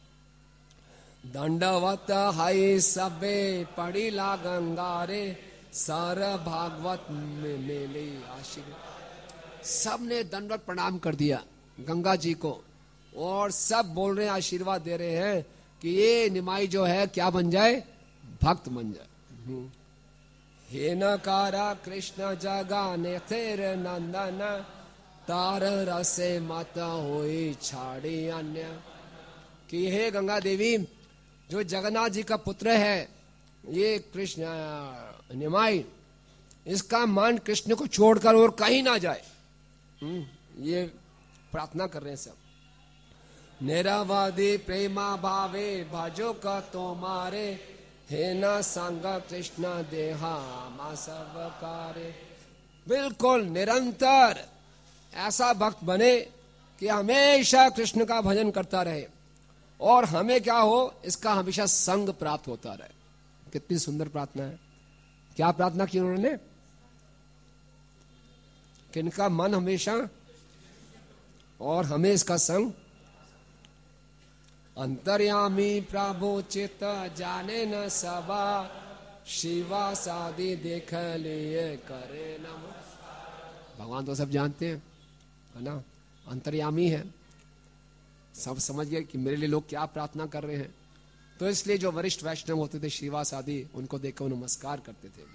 दंडवत हाय सबे पड़ीला गंगारे, सार भागवत में मेले आशीर्वाद। सब ने दंडवत प्रणाम कर दिया गंगा जी को, और सब बोल रहे हैं, आशीर्वाद दे रहे हैं कि ये निमाई जो है क्या बन जाए, भक्त बन जाए। हे नकारा कृष्ण जगाने तेर नंदन, तार रसे माता होई छाड़ी अन्य। कि हे गंगा देवी, जो जगन्नाथ जी का पुत्र है ये कृष्ण निमाई, इसका मन कृष्ण को छोड़कर और कहीं ना जाए, ये प्रार्थना कर रहे हैं सब। निरवधि प्रेमा भावे भजो का तुम्हारे, हे न संग कृष्ण देहा मा सब कारे। बिल्कुल निरंतर ऐसा भक्त बने कि हमेशा कृष्ण का भजन करता रहे और हमें क्या हो, इसका हमेशा संग प्राप्त होता रहे। कितनी सुंदर प्रार्थना है। क्या प्रार्थना की उन्होंने, कि इनका मन हमेशा और हमें इसका संग। अंतर्यामी प्रभु चित जाने न सबा, शिवा शादी देख लिए करे नमः। भगवान तो सब जानते हैं, है ना, अंतर्यामी है, सब समझ गए कि मेरे लिए लोग क्या प्रार्थना कर रहे हैं। तो इसलिए जो वरिष्ठ वैष्णव होते थे श्रीवास आदि, उनको देखकर नमस्कार करते थे।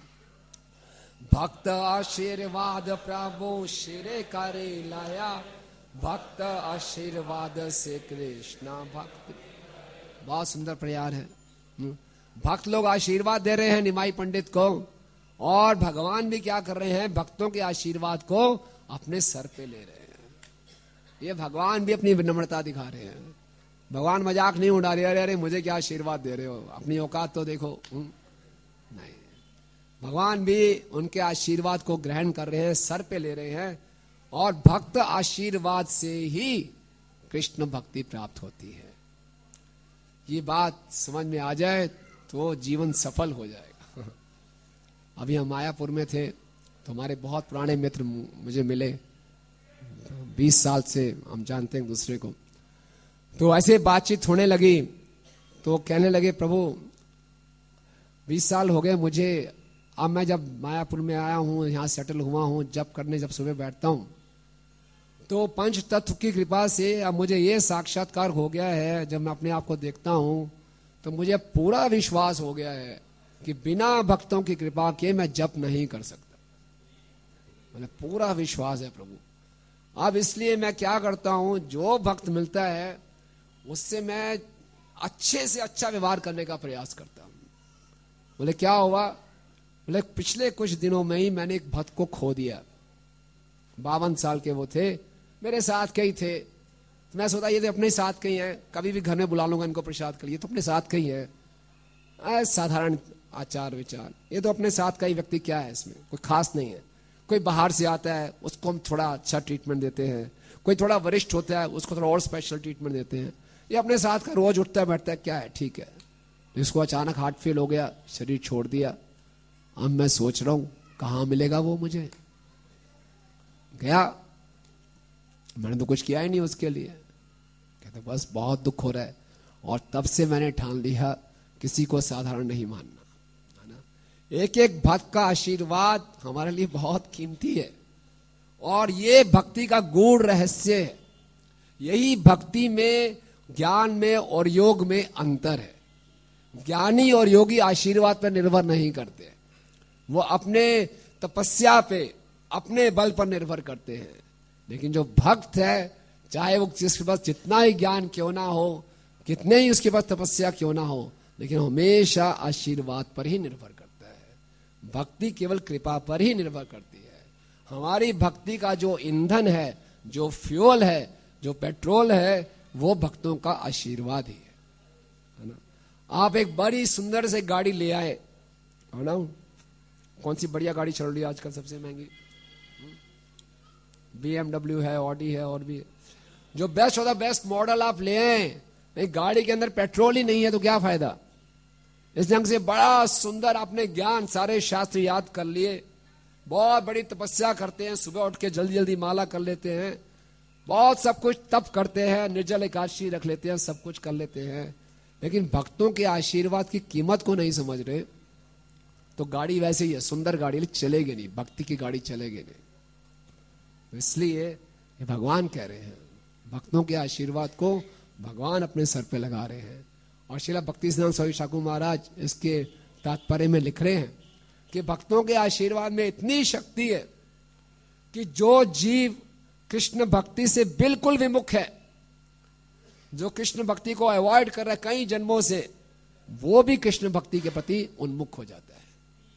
भक्त आशीर्वाद प्रभु शिरे करे लाया, भक्त आशीर्वाद से कृष्णा भक्त। बहुत सुंदर प्रयार है। भक्त लोग आशीर्वाद दे रहे हैं निमाई पंडित को, और भगवान भी क्या कर रहे हैं, भक्तों के आशीर्वाद को अपने सर पे ले रहे हैं। ये भगवान भी अपनी विनम्रता दिखा रहे हैं। भगवान मजाक नहीं उड़ा रहे, अरे मुझे क्या आशीर्वाद दे रहे हो, अपनी औकात तो देखो। नहीं, भगवान भी उनके आशीर्वाद को ग्रहण कर रहे हैं, सर पे ले रहे हैं, और भक्त आशीर्वाद से ही कृष्ण भक्ति प्राप्त होती है। ये बात समझ में आ जाए तो जीवन सफल हो जाएगा। अभी हम मायापुर में थे तो हमारे बहुत पुराने मित्र मुझे मिले, 20 साल से हम जानते हैं एक दूसरे को। तो ऐसे बातचीत होने लगी तो कहने लगे, प्रभु 20 साल हो गए मुझे, अब मैं जब मायापुर में आया हूँ, यहाँ सेटल हुआ हूँ, जब करने जब सुबह बैठता हूँ तो पंच तत्व की कृपा से अब मुझे ये साक्षात्कार हो गया है। जब मैं अपने आप को देखता हूँ तो मुझे पूरा विश्वास हो गया है कि बिना भक्तों की कृपा के मैं जप नहीं कर सकता। मतलब पूरा विश्वास है प्रभु। अब इसलिए मैं क्या करता हूँ, जो भक्त मिलता है उससे मैं अच्छे से अच्छा व्यवहार करने का प्रयास करता हूँ। बोले क्या हुआ, बोले पिछले कुछ दिनों में ही मैंने एक भक्त को खो दिया। 52 साल के वो थे, मेरे साथ कई थे। तो मैं सोचा ये तो अपने साथ कहीं हैं, कभी भी घर में बुला लूंगा इनको प्रसाद के लिए, तो अपने साथ कहीं है। साधारण आचार विचार, ये तो अपने साथ का ही व्यक्ति, क्या है इसमें, कोई खास नहीं है। कोई बाहर से आता है उसको हम थोड़ा अच्छा ट्रीटमेंट देते हैं, कोई थोड़ा वरिष्ठ होता है उसको थोड़ा और स्पेशल ट्रीटमेंट देते हैं। ये अपने साथ का रोज उठता बैठता है, क्या है, ठीक है। इसको अचानक हार्ट फेल हो गया, शरीर छोड़ दिया। अब मैं सोच रहा हूं कहां मिलेगा वो मुझे। गया, मैंने तो कुछ किया ही नहीं उसके लिए। कहते बस बहुत दुख हो रहा है, और तब से मैंने ठान लिया किसी को साधारण नहीं मानना, है ना। एक एक भक्त का आशीर्वाद हमारे लिए बहुत कीमती है, और ये भक्ति का गूढ़ रहस्य है। यही भक्ति में, ज्ञान में और योग में अंतर है। ज्ञानी और योगी आशीर्वाद पर निर्भर नहीं करते, वो अपने तपस्या पे, अपने बल पर निर्भर करते हैं। लेकिन जो भक्त है, चाहे वो जिसके पास जितना ही ज्ञान क्यों ना हो, कितने ही उसके पास तपस्या क्यों ना हो, लेकिन हमेशा आशीर्वाद पर ही निर्भर करता है। भक्ति केवल कृपा पर ही निर्भर करती है। हमारी भक्ति का जो ईंधन है, जो फ्यूल है, जो पेट्रोल है, वो भक्तों का आशीर्वाद ही है ना। आप एक बड़ी सुंदर से गाड़ी ले आए, है ना। कौन सी बढ़िया गाड़ी चल रही है आजकल सबसे महंगी? BMW है, ऑडी है, और भी है। जो best of the best model आप ले आए, एक गाड़ी के अंदर पेट्रोल ही नहीं है तो क्या फायदा। इस ढंग से बड़ा सुंदर आपने ज्ञान, सारे शास्त्र याद कर लिए, बहुत बड़ी तपस्या करते हैं, सुबह उठ के जल्दी जल्दी माला कर लेते हैं, बहुत सब कुछ तप करते हैं, निर्जल एकादशी रख लेते हैं, सब कुछ कर लेते हैं, लेकिन भक्तों के आशीर्वाद की कीमत को नहीं समझ रहे, तो गाड़ी वैसे ही है, सुंदर गाड़ी चलेगी नहीं, भक्ति की गाड़ी चलेगी नहीं। तो इसलिए ये भगवान कह रहे हैं, भक्तों के आशीर्वाद को भगवान अपने सर पे लगा रहे हैं। और श्रील भक्तिसिद्धांत स्वामी ठाकुर महाराज इसके तात्पर्य में लिख रहे हैं कि भक्तों के आशीर्वाद में इतनी शक्ति है कि जो जीव कृष्ण भक्ति से बिल्कुल विमुख है, जो कृष्ण भक्ति को अवॉइड कर रहा है कई जन्मों से, वो भी कृष्ण भक्ति के प्रति उन्मुख हो जाता है।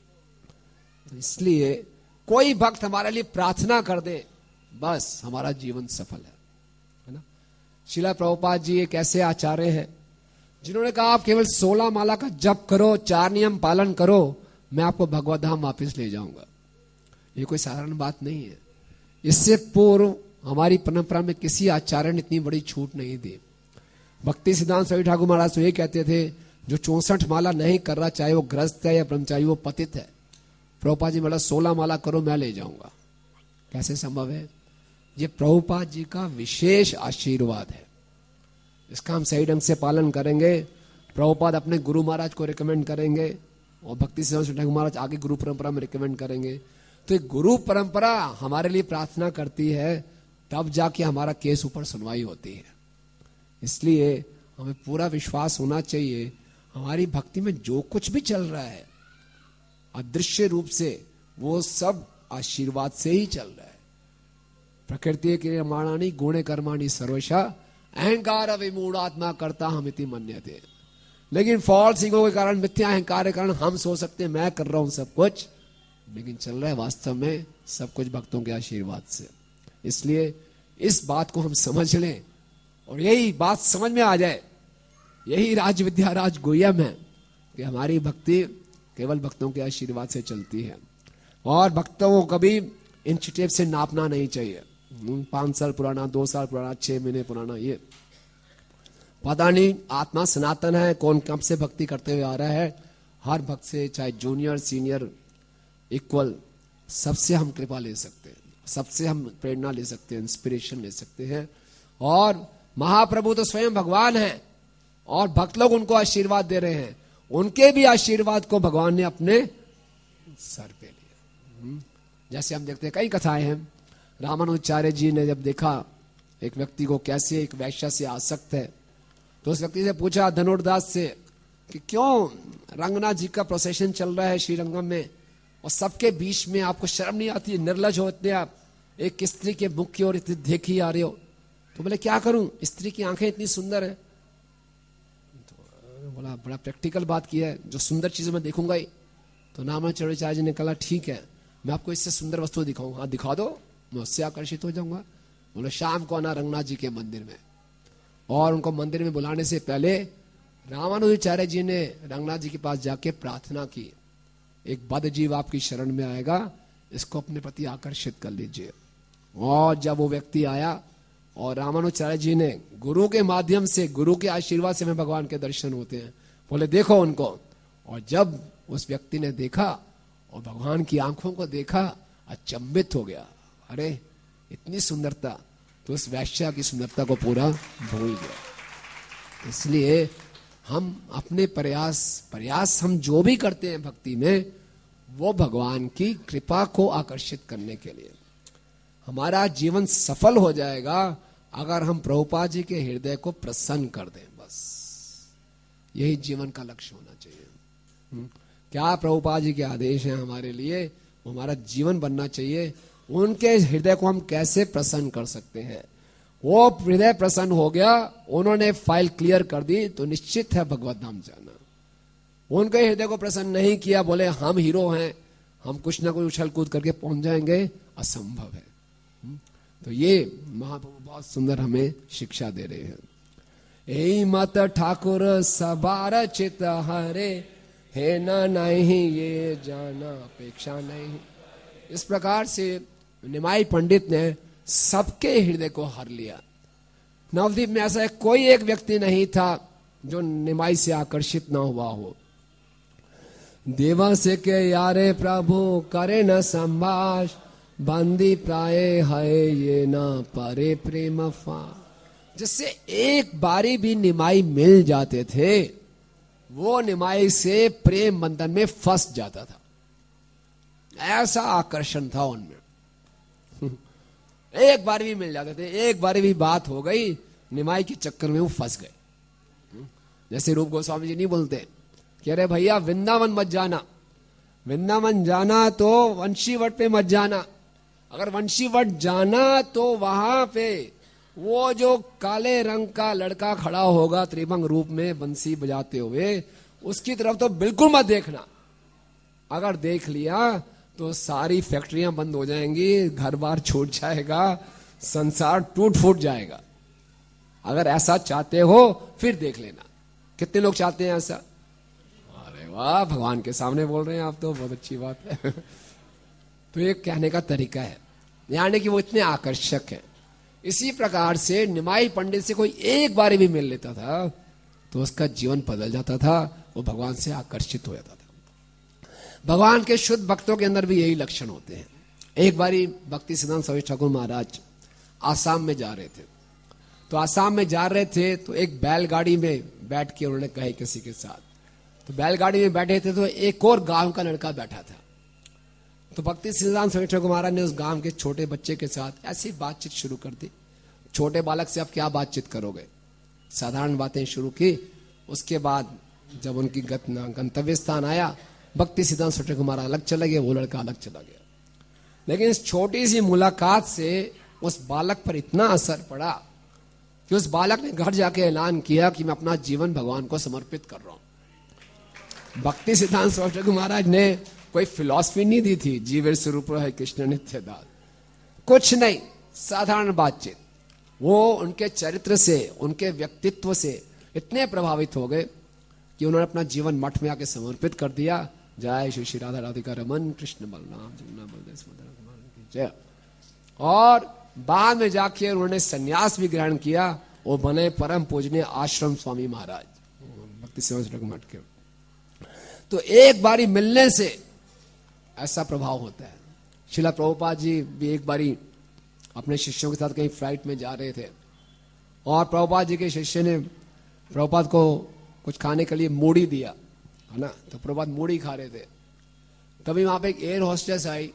तो इसलिए कोई भक्त हमारे लिए प्रार्थना कर दे, बस हमारा जीवन सफल है ना। श्रील प्रभुपाद जी एक ऐसे आचार्य हैं जिन्होंने कहा आप केवल 16 माला का जप करो, 4 नियम पालन करो, मैं आपको भगवत धाम वापिस ले जाऊंगा। ये कोई साधारण बात नहीं है। इससे पूर्व हमारी परंपरा में किसी आचार्य ने इतनी बड़ी छूट नहीं दी। भक्ति सिद्धांत स्वामी ठाकुर महाराज तो ये कहते थे, जो 64 माला नहीं कर रहा, चाहे वो ग्रस्त है या ब्रह्मचारी, वो पतित है। प्रभुपाद जी बोला 16 माला करो, मैं ले जाऊंगा। कैसे संभव है? ये प्रभुपाद जी का विशेष आशीर्वाद है। इसका हम सही ढंग से पालन करेंगे, प्रभुपाद अपने गुरु महाराज को रिकमेंड करेंगे, और भक्ति सिद्धांत स्वामी ठाकुर महाराज आगे गुरु परंपरा में रिकमेंड करेंगे। तो गुरु परंपरा हमारे लिए प्रार्थना करती है, तब जाके हमारा केस ऊपर सुनवाई होती है। इसलिए हमें पूरा विश्वास होना चाहिए, हमारी भक्ति में जो कुछ भी चल रहा है अदृश्य रूप से, वो सब आशीर्वाद से ही चल रहा है। प्रकृति के निर्माणानि गुणे कर्माणि सर्वशा अहंकार विमूढ़ात्मा करता हम इति मन्यते। लेकिन फॉल्स ईगो के कारण, मिथ्या अहंकार के कारण हम सोच सकते हैं मैं कर रहा हूं सब कुछ, लेकिन चल रहा है वास्तव में सब कुछ भक्तों के आशीर्वाद से। इसलिए इस बात को हम समझ लें, और यही बात समझ में आ जाए, यही राज विद्या राज गुह्यम है कि हमारी भक्ति केवल भक्तों के आशीर्वाद से चलती है। और भक्तों को कभी इंच टेप से नापना नहीं चाहिए। 5 साल पुराना, 2 साल पुराना, 6 महीने पुराना, ये पता नहीं। आत्मा सनातन है, कौन कब से भक्ति करते हुए आ रहा है। हर भक्त से, चाहे जूनियर सीनियर इक्वल, सबसे हम कृपा ले सकते हैं, सबसे हम प्रेरणा ले सकते हैं, इंस्पिरेशन ले सकते हैं। और महाप्रभु तो स्वयं भगवान है, और भक्त लोग उनको आशीर्वाद दे रहे हैं। उनके भी आशीर्वाद को भगवान ने अपने सर पे लिया। जैसे हम देखते हैं कई कथाएं हैं, रामानुजाचार्य जी ने जब देखा एक व्यक्ति को कैसे एक वैश्या से आसक्त है, तो उस व्यक्ति से पूछा धनुर्दास से कि क्यों रंगनाथ जी का प्रोसेशन चल रहा है श्रीरंगम में, और सबके बीच में आपको शर्म नहीं आती? निर्लज होते आप, एक स्त्री के मुख की ओर इतनी देखी आ रहे हो। तो बोले क्या करूं, स्त्री की आंखें इतनी सुंदर है। तो बोला बड़ा प्रैक्टिकल बात की है, जो सुंदर चीजें मैं देखूंगा ही। तो रामानुजाचार्य जी ने कहा ठीक है, मैं आपको इससे सुंदर वस्तु दिखाऊंगा। हाँ दिखा दो, मैं उससे आकर्षित हो जाऊंगा। बोले शाम को आना रंगनाथ जी के मंदिर में। और उनको मंदिर में बुलाने से पहले रामानुजाचार्य जी ने रंगनाथ जी के पास जाके प्रार्थना की, एक बद्ध जीव आपकी शरण में आएगा, इसको अपने प्रति आकर्षित कर लीजिए। और जब वो व्यक्ति आया और रामानुजाचार्य जी ने गुरु के माध्यम से, गुरु के आशीर्वाद से हमें भगवान के दर्शन होते हैं, बोले देखो उनको। और जब उस व्यक्ति ने देखा और भगवान की आंखों को देखा, अचंभित हो गया, अरे इतनी सुंदरता, तो उस वैश्या की सुंदरता को पूरा भूल गया। इसलिए हम अपने प्रयास हम जो भी करते हैं भक्ति में, वो भगवान की कृपा को आकर्षित करने के लिए। हमारा जीवन सफल हो जाएगा अगर हम प्रभुपाद जी के हृदय को प्रसन्न कर दें। बस यही जीवन का लक्ष्य होना चाहिए। क्या प्रभुपाद जी के आदेश हैं हमारे लिए, वो हमारा जीवन बनना चाहिए। उनके हृदय को हम कैसे प्रसन्न कर सकते हैं। वो हृदय प्रसन्न हो गया, उन्होंने फाइल क्लियर कर दी, तो निश्चित है भगवत धाम जाना। उनके हृदय को प्रसन्न नहीं किया, बोले हम हीरो हैं, हम कुछ ना कुछ उछल कूद करके पहुंच जाएंगे, असंभव है। तो ये महाप्रभु बहुत सुंदर हमें शिक्षा दे रहे हैं। ए मत ठाकुर सबार चित हरे, है ना नहीं ये जाना अपेक्षा नहीं। इस प्रकार से निमाई पंडित ने सबके हृदय को हर लिया। नवद्वीप में ऐसा कोई एक व्यक्ति नहीं था जो निमाई से आकर्षित ना हुआ हो। देवा से के यारे प्रभु करे न संभाष, बंदी प्राय है ये ना परे प्रेम फा। जिससे एक बारी भी निमाई मिल जाते थे, वो निमाई से प्रेम बंधन में फंस जाता था। ऐसा आकर्षण था उनमें। एक बार भी मिल जाते थे, एक बार भी बात हो गई, निमाई के चक्कर में वो फंस गए। जैसे रूप गोस्वामी जी नहीं बोलते कि अरे भैया वृंदावन मत जाना, वृंदावन जाना तो वंशीवट पे मत जाना। अगर वंशीवट जाना तो वहां पे वो जो काले रंग का लड़का खड़ा होगा त्रिभंग रूप में बंसी बजाते हुए, उसकी तरफ तो बिल्कुल मत देखना। अगर देख लिया तो सारी फैक्ट्रियां बंद हो जाएंगी, घर बार छूट जाएगा, संसार टूट फूट जाएगा। अगर ऐसा चाहते हो फिर देख लेना। कितने लोग चाहते हैं ऐसा? अरे वाह, भगवान के सामने बोल रहे हैं आप, तो बहुत अच्छी बात है। तो ये कहने का तरीका है, यानी कि वो इतने आकर्षक हैं। इसी प्रकार से निमाई पंडित से कोई एक बार भी मिल लेता था तो उसका जीवन बदल जाता था, वो भगवान से आकर्षित हो जाता था। भगवान के शुद्ध भक्तों के अंदर भी यही लक्षण होते हैं। एक बारी भक्ति सिद्धांत स्वामी ठाकुर महाराज आसाम में जा रहे थे। तो आसाम में जा रहे थे तो एक बैलगाड़ी में बैठ के उन्होंने कहे किसी के साथ, तो बैलगाड़ी में बैठे थे तो एक और गांव का लड़का बैठा था। तो भक्ति सिद्धांत स्वामी ठाकुर महाराज ने उस गांव के छोटे बच्चे के साथ ऐसी बातचीत शुरू कर दी। छोटे बालक से आप क्या बातचीत करोगे, साधारण बातें शुरू की। उसके बाद जब उनकी गंतव्य स्थान आया, भक्ति सिद्धांत स्वामी ठाकुर महाराज अलग चले गए, वो लड़का अलग चला गया। लेकिन इस छोटी सी मुलाकात से उस बालक पर इतना असर पड़ा कि उस बालक ने घर जाके ऐलान किया कि मैं अपना जीवन भगवान को समर्पित कर रहा हूं। भक्ति सिद्धांत स्वामी ठाकुर महाराज ने कोई फिलॉसफी नहीं दी थी, जीवेर स्वरूप है कृष्ण नित्य दास, कुछ नहीं, साधारण बातचीत। वो उनके चरित्र से, उनके व्यक्तित्व से इतने प्रभावित हो गए कि उन्होंने अपना जीवन मठ में आके समर्पित कर दिया। जय श्री श्री राधा राधिका रमन कृष्ण बलराम जमुना बलदेव जय। और बाद में जाके उन्होंने सन्यास भी ग्रहण किया, वो बने परम पूजनीय आश्रम स्वामी महाराज भक्ति सेवा मठ के। तो एक बारी मिलने से ऐसा प्रभाव होता है। श्रीला प्रभुपाद जी भी एक बारी अपने शिष्यों के साथ कहीं फ्लाइट में जा रहे थे और प्रभुपाद जी के शिष्य ने प्रभुपाद को कुछ खाने के लिए मूढ़ी दिया, है ना। तो प्रभुपाद मूढ़ी खा रहे थे, तभी वहां पे एक एयर होस्टेस आई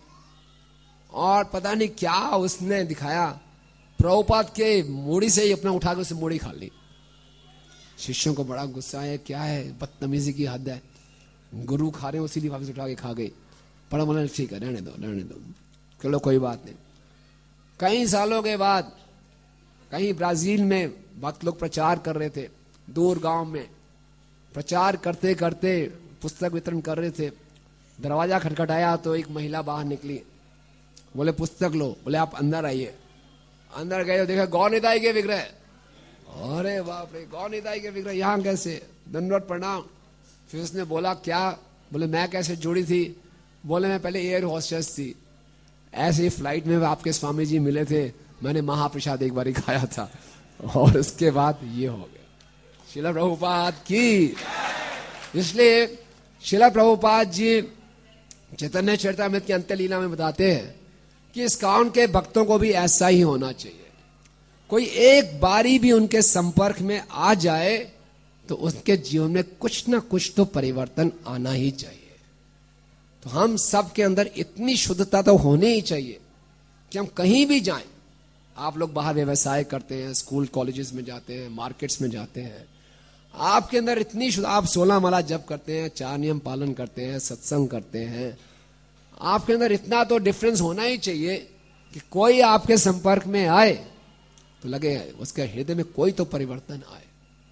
और पता नहीं क्या उसने दिखाया, प्रभुपाद के मूढ़ी से ही अपना उठा के उससे मूढ़ी खा ली। शिष्यों को बड़ा गुस्सा आया, क्या है, बदतमीजी की हद है, गुरु खा रहे हैं उसी लिए वापस उठा के खा गई। पर बोले ठीक है, रहने दो, चलो कोई बात नहीं। कई सालों के बाद कहीं ब्राजील में भक्त लोग प्रचार कर रहे थे, दूर गांव में प्रचार करते करते पुस्तक वितरण कर रहे थे। दरवाजा खटखटाया तो एक महिला बाहर निकली, बोले पुस्तक लो, बोले आप अंदर आइए। अंदर गए, देखा गौर निताई के विग्रह। अरे बाप रे, गौर निताई के विग्रह यहाँ कैसे, दंडवत प्रणाम। फिर उसने बोला क्या, बोले मैं कैसे जुड़ी थी, बोले मैं पहले एयर होस्टेस थी, ऐसे ही फ्लाइट में आपके स्वामी जी मिले थे, मैंने महाप्रसाद एक बार खाया था और उसके बाद ये हो गया। श्रील प्रभुपाद की इसलिए श्रील प्रभुपाद जी चैतन्य चरितामृत की अंत्य लीला में बताते हैं कि इस्कॉन के भक्तों को भी ऐसा ही होना चाहिए। कोई एक बारी भी उनके संपर्क में आ जाए तो उसके जीवन में कुछ ना कुछ तो परिवर्तन आना ही चाहिए। तो हम सब के अंदर इतनी शुद्धता तो होनी ही चाहिए कि हम कहीं भी जाएं। आप लोग बाहर व्यवसाय करते हैं, स्कूल कॉलेजेस में जाते हैं, मार्केट्स में जाते हैं, आपके अंदर इतनी शुद्ध, आप 16 माला जप करते हैं, 4 नियम पालन करते हैं, सत्संग करते हैं, आपके अंदर इतना तो डिफरेंस होना ही चाहिए कि कोई आपके संपर्क में आए तो लगे उसके हृदय में कोई तो परिवर्तन आए।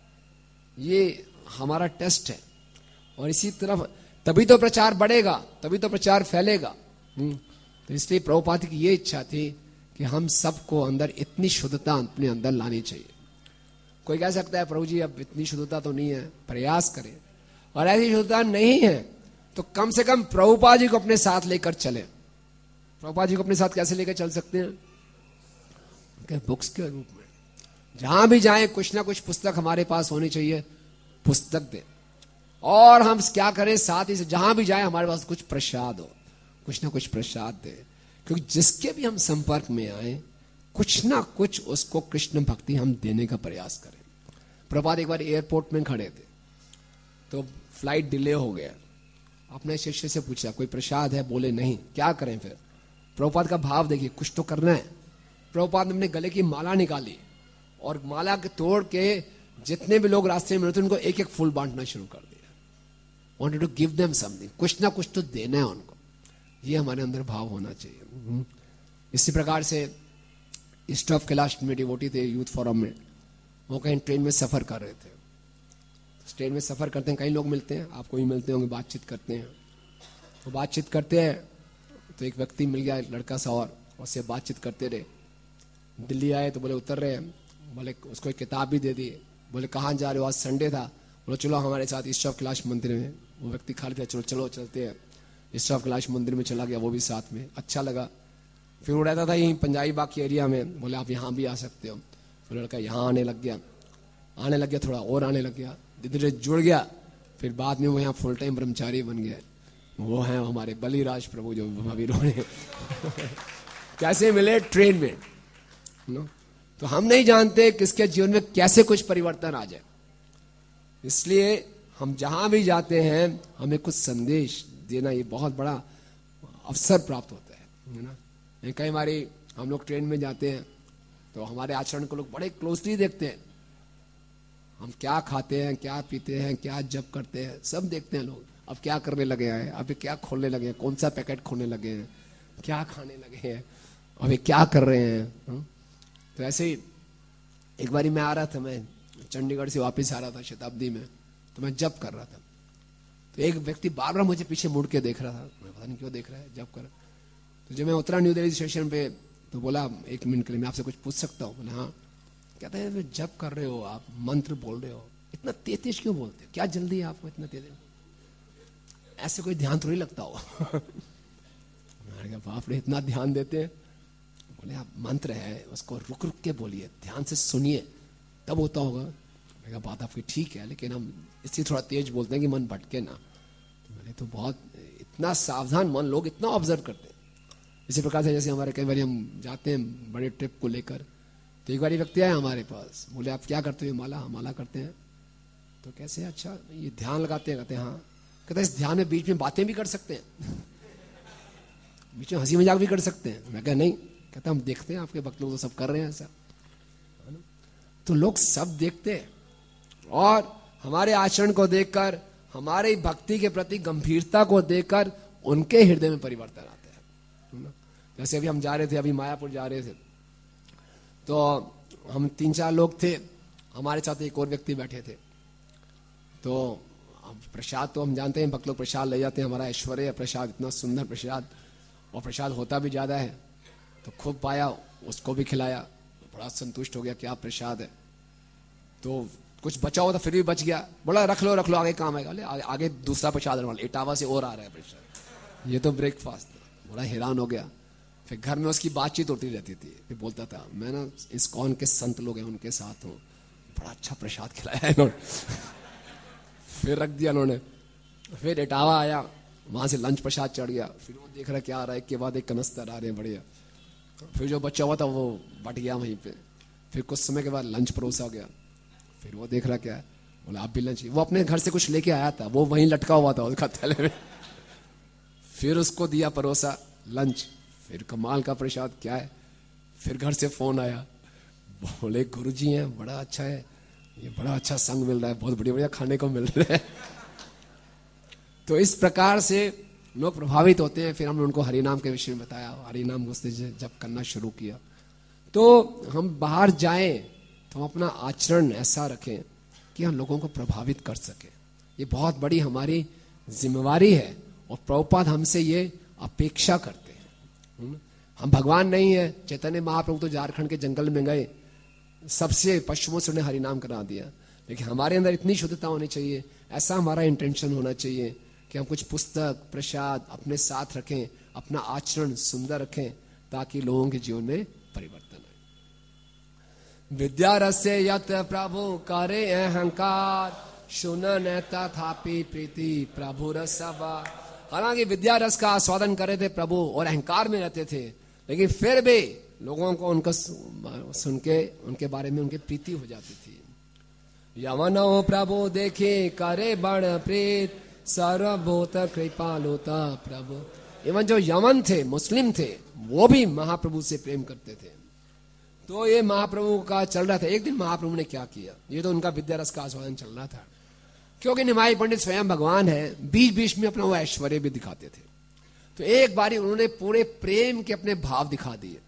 ये हमारा टेस्ट है। और इसी तरफ तभी तो प्रचार बढ़ेगा, तभी तो प्रचार फैलेगा। तो इसलिए प्रभुपाद की ये इच्छा थी कि हम सबको अंदर इतनी शुद्धता अपने अंदर लानी चाहिए। कोई कह सकता है प्रभु जी अब इतनी शुद्धता तो नहीं है, प्रयास करें। और ऐसी शुद्धता नहीं है तो कम से कम प्रभुपाद जी को अपने साथ लेकर चले। प्रभुपाद जी को अपने साथ कैसे लेकर चल सकते हैं? बुक्स के रूप में जहां भी जाएं कुछ ना कुछ पुस्तक हमारे पास होनी चाहिए, पुस्तक दे। और हम क्या करें, साथ ही से जहां भी जाएं हमारे पास कुछ प्रसाद हो, कुछ ना कुछ प्रसाद दे। क्योंकि जिसके भी हम संपर्क में आए कुछ ना कुछ उसको कृष्ण भक्ति हम देने का प्रयास करें। प्रभात एक बार एयरपोर्ट में खड़े थे तो फ्लाइट डिले हो गया। अपने शिष्य से पूछा कोई प्रसाद है? बोले नहीं। क्या करें फिर? प्रभुपाद का भाव देखिए, कुछ तो करना है। प्रभुपाद ने अपने गले की माला निकाली और माला के तोड़ के जितने भी लोग रास्ते में मिलते उनको एक एक फूल बांटना शुरू कर दिया। Wanted to give them something, कुछ ना कुछ तो देना है उनको। ये हमारे अंदर भाव होना चाहिए। इसी प्रकार से ईस्ट ऑफ कैलाश में डिवोटी थे यूथ फोरम में, वो कहीं ट्रेन में सफर कर रहे थे। ट्रेन में सफर करते हैं, कई लोग मिलते हैं, आपको भी मिलते होंगे, बातचीत करते हैं। वो बातचीत करते हैं तो एक व्यक्ति मिल गया, एक लड़का सा, और उससे बातचीत करते रहे। दिल्ली आए तो बोले उतर रहे हैं, बोले उसको एक किताब भी दे दी। बोले कहाँ जा रहे हो? आज संडे था। बोले चलो हमारे साथ ईस्ट ऑफ कैलाश मंदिर में। वो व्यक्ति खाली था, चलो चलो चलते हैं। ईस्ट ऑफ कैलाश मंदिर में चला गया, वो भी साथ में, अच्छा लगा। फिर वो रहता था यहीं पंजाबी बाग के एरिया में, बोले आप यहाँ भी आ सकते हो। तो लड़का यहाँ आने लग गया, थोड़ा और आने लग गया, धीरे धीरे जुड़ गया। फिर बाद में वो यहाँ फुल टाइम ब्रह्मचारी बन गया। वो हैं हमारे बलिराज प्रभु जो अभी रोने कैसे मिले? ट्रेन में। तो हम नहीं जानते किसके जीवन में कैसे कुछ परिवर्तन आ जाए। इसलिए हम जहां भी जाते हैं हमें कुछ संदेश देना, ये बहुत बड़ा अवसर प्राप्त होता है ना। कई बारी हम लोग ट्रेन में जाते हैं तो हमारे आचरण को लोग बड़े क्लोजली देखते हैं। हम क्या खाते हैं, क्या पीते हैं, क्या जप करते हैं, सब देखते हैं लोग। अब क्या करने लगे हैं, अभी क्या खोलने लगे हैं, कौन सा पैकेट खोलने लगे हैं, क्या खाने लगे हैं, अभी क्या कर रहे हैं। तो ऐसे ही एक बारी मैं आ रहा था, मैं चंडीगढ़ से वापस आ रहा था शताब्दी में, तो मैं जप कर रहा था। तो एक व्यक्ति बार बार मुझे पीछे मुड़ के देख रहा था, मैं पता नहीं क्यों देख रहा है, जप कर। तो जब मैं उतरा न्यू दिल्ली स्टेशन पे तो बोला 1 मिनट के लिए मैं आपसे कुछ पूछ सकता हूँ? बोले हाँ। कहते हैं जप कर रहे हो आप, मंत्र बोल रहे हो, इतना तेज क्यों बोलते हो? क्या जल्दी है आपको इतना तेज? ऐसे कोई ध्यान थोड़ी लगता हो। मैंने कहा बाप रे, इतना ध्यान देते हैं? बोले आप मंत्र है उसको रुक रुक के बोलिए, ध्यान से सुनिए, तब होता होगा। मैंने कहा बात आपकी ठीक है, लेकिन हम इसलिए थोड़ा तेज बोलते हैं कि मन भटके ना। मैंने तो बहुत इतना सावधान मन, लोग इतना ऑब्जर्व करते हैं। इसी प्रकार से जैसे हमारे कई बार हम जाते हैं बड़े ट्रिप को लेकर, तो एक बार व्यक्ति आया हमारे पास, बोले आप क्या करते हो? माला। हम माला करते हैं। तो कैसे? अच्छा ये ध्यान लगाते हैं? कहते हैं हाँ। कहते इस ध्यान में बीच में बातें भी कर सकते हैं, बीच में हंसी मजाक भी कर सकते हैं? मैं कहा नहीं। कहता हम देखते हैं आपके भक्त लोग तो सब कर रहे हैं ऐसा। तो लोग सब देखते हैं और हमारे आचरण को देखकर, हमारे भक्ति के प्रति गंभीरता को देखकर उनके हृदय में परिवर्तन आता है। जैसे अभी हम जा रहे थे, अभी मायापुर जा रहे थे, तो हम 3-4 लोग थे, हमारे साथ एक और व्यक्ति बैठे थे। तो प्रसाद तो हम जानते हैं, भक्त लोग प्रसाद ले जाते हैं, हमारा ऐश्वर्य है प्रसाद, इतना सुंदर प्रसाद, और प्रसाद होता भी ज्यादा है। तो खूब पाया, उसको भी खिलाया, बड़ा संतुष्ट हो गया क्या प्रसाद है। तो कुछ बचा हुआ था फिर भी बच गया, बोला रख लो आगे काम आएगा। आगे दूसरा प्रसाद वाला इटावा से और आ रहा है प्रसाद, ये तो ब्रेकफास्ट था। बड़ा हैरान हो गया। फिर घर में उसकी बातचीत होती रहती थी, फिर बोलता था मैं ना इस्कॉन के संत लोग हैं उनके साथ हूँ, बड़ा अच्छा प्रसाद खिलाया है इन्होंने। फिर रख दिया उन्होंने। फिर इटावा आया, वहां से लंच प्रसाद चढ़ गया। फिर वो देख रहा क्या आ रहा है, एक के बाद एक कनस्तर आ रहे हैं बढ़िया। फिर जो बच्चा हुआ था वो बट गया वहीं पे। फिर कुछ समय के बाद लंच परोसा गया। फिर वो देख रहा क्या है, बोला आप भी लंच। वो अपने घर से कुछ लेके आया था, वो वहीं लटका हुआ था उसका थैले में। फिर उसको दिया परोसा लंच। फिर कमाल का प्रसाद क्या है, फिर घर से फोन आया, बोले गुरुजी हैं, बड़ा अच्छा है, ये बड़ा अच्छा संग मिल रहा है, बहुत बढ़िया बढ़िया खाने को मिल रहा है। तो इस प्रकार से लोग प्रभावित होते हैं। फिर हमने उनको हरिनाम के विषय में बताया, हरिनाम गुस्से जब करना शुरू किया। तो हम बाहर जाएं तो हम अपना आचरण ऐसा रखें कि हम लोगों को प्रभावित कर सके। ये बहुत बड़ी हमारी जिम्मेवारी है और प्रभुपाद हमसे ये अपेक्षा करते हैं। हम भगवान नहीं है। चैतन्य महाप्रभु तो झारखंड के जंगल में गए, सबसे पशुओं से उन्हें हरिनाम करा दिया। लेकिन हमारे अंदर इतनी शुद्धता होनी चाहिए, ऐसा हमारा इंटेंशन होना चाहिए कि हम कुछ पुस्तक प्रसाद अपने साथ रखें, अपना आचरण सुंदर रखें, ताकि लोगों के जीवन में परिवर्तन आए। विद्या रसे यत प्रभु करे अहंकार, सुनन तथापि प्रीति प्रभु रसवा। हालांकि विद्या रस का आस्वादन करे थे प्रभु और अहंकार में रहते थे, लेकिन फिर भी लोगों को उनका सुन के उनके बारे में उनकी प्रीति हो जाती थी। यवनो प्रभु देखे करे बड़ प्रीत, सर्वभूत कृपालुता प्रभु। एवं जो यवन थे, मुस्लिम थे, वो भी महाप्रभु से प्रेम करते थे। तो ये महाप्रभु का चल रहा था। एक दिन महाप्रभु ने क्या किया, ये तो उनका विद्या रस का आस्वादन चल रहा था, क्योंकि निमाई पंडित स्वयं भगवान है, बीच बीच में अपना वो ऐश्वर्य भी दिखाते थे। तो एक बारी उन्होंने पूरे प्रेम के अपने भाव दिखा दिए,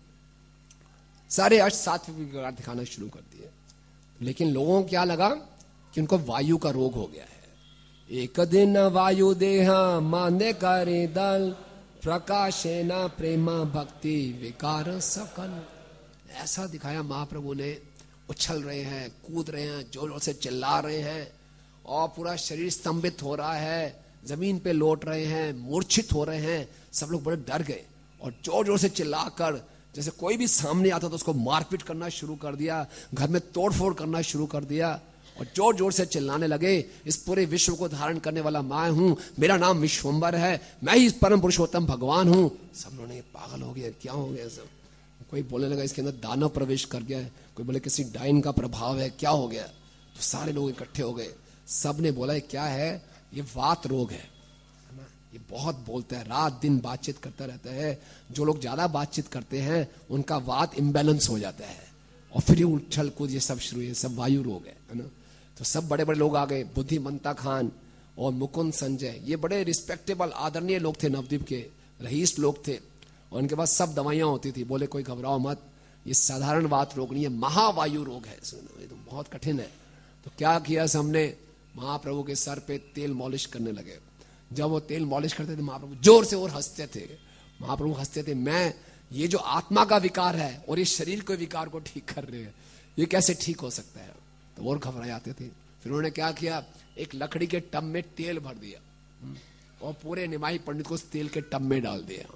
सारे अष्ट सात्विक विकार दिखाना शुरू कर दिए। लेकिन लोगों को क्या लगा कि उनको वायु का रोग हो गया है। एक दिन वायु देह माने करे दल, प्रकाशे न प्रेम भक्ति विकार सकल। ऐसा दिखाया महाप्रभु ने। उछल रहे हैं, कूद रहे हैं, जोर जोर से चिल्ला रहे हैं और पूरा शरीर स्तंभित हो रहा है, जमीन पे लौट रहे हैं, मूर्छित हो रहे हैं। सब लोग बड़े डर गए और जोर जोर से चिल्लाकर, जैसे कोई भी सामने आता तो उसको मारपीट करना शुरू कर दिया, घर में तोड़फोड़ करना शुरू कर दिया और जोर जोर से चिल्लाने लगे, इस पूरे विश्व को धारण करने वाला मैं हूं, मेरा नाम विश्वम्बर है, मैं ही परम पुरुषोत्तम भगवान हूं। सब लोगों ने पागल हो गया, क्या हो गया सब। कोई बोलने लगा इसके अंदर दानव प्रवेश कर गया है, कोई बोले किसी डाइन का प्रभाव है, क्या हो गया। तो सारे लोग इकट्ठे हो गए। सब ने बोला क्या है, ये वात रोग है ना, ये बहुत बोलता है, रात दिन बातचीत करता रहता है। जो लोग ज्यादा बातचीत करते हैं उनका वात इम्बैलेंस हो जाता है और फिर ये उछल कूद ये सब शुरू, ये सब वायु रोग है ना। तो सब बड़े बड़े लोग आ गए, बुद्धिमंता खान और मुकुंद संजय, ये बड़े रिस्पेक्टेबल आदरणीय लोग थे, नवद्वीप के रईस लोग थे और उनके पास सब दवाइयां होती थी। बोले कोई घबराओ मत, ये साधारण वात रोग नहीं है, महावायु रोग है, सुनो ये तो बहुत कठिन है। तो क्या किया सबने, महाप्रभु के सर पे तेल मॉलिश करने लगे। जब वो तेल मॉलिश करते थे महाप्रभु जोर से और हंसते थे। महाप्रभु हंसते थे, मैं ये जो आत्मा का विकार है और ये शरीर के विकार को ठीक कर रहे हैं, ये कैसे ठीक हो सकता है। तो और घबराए आते थे। फिर उन्होंने क्या किया, एक लकड़ी के टब में तेल भर दिया और पूरे निमाई पंडित को उस तेल के टब में डाल दिया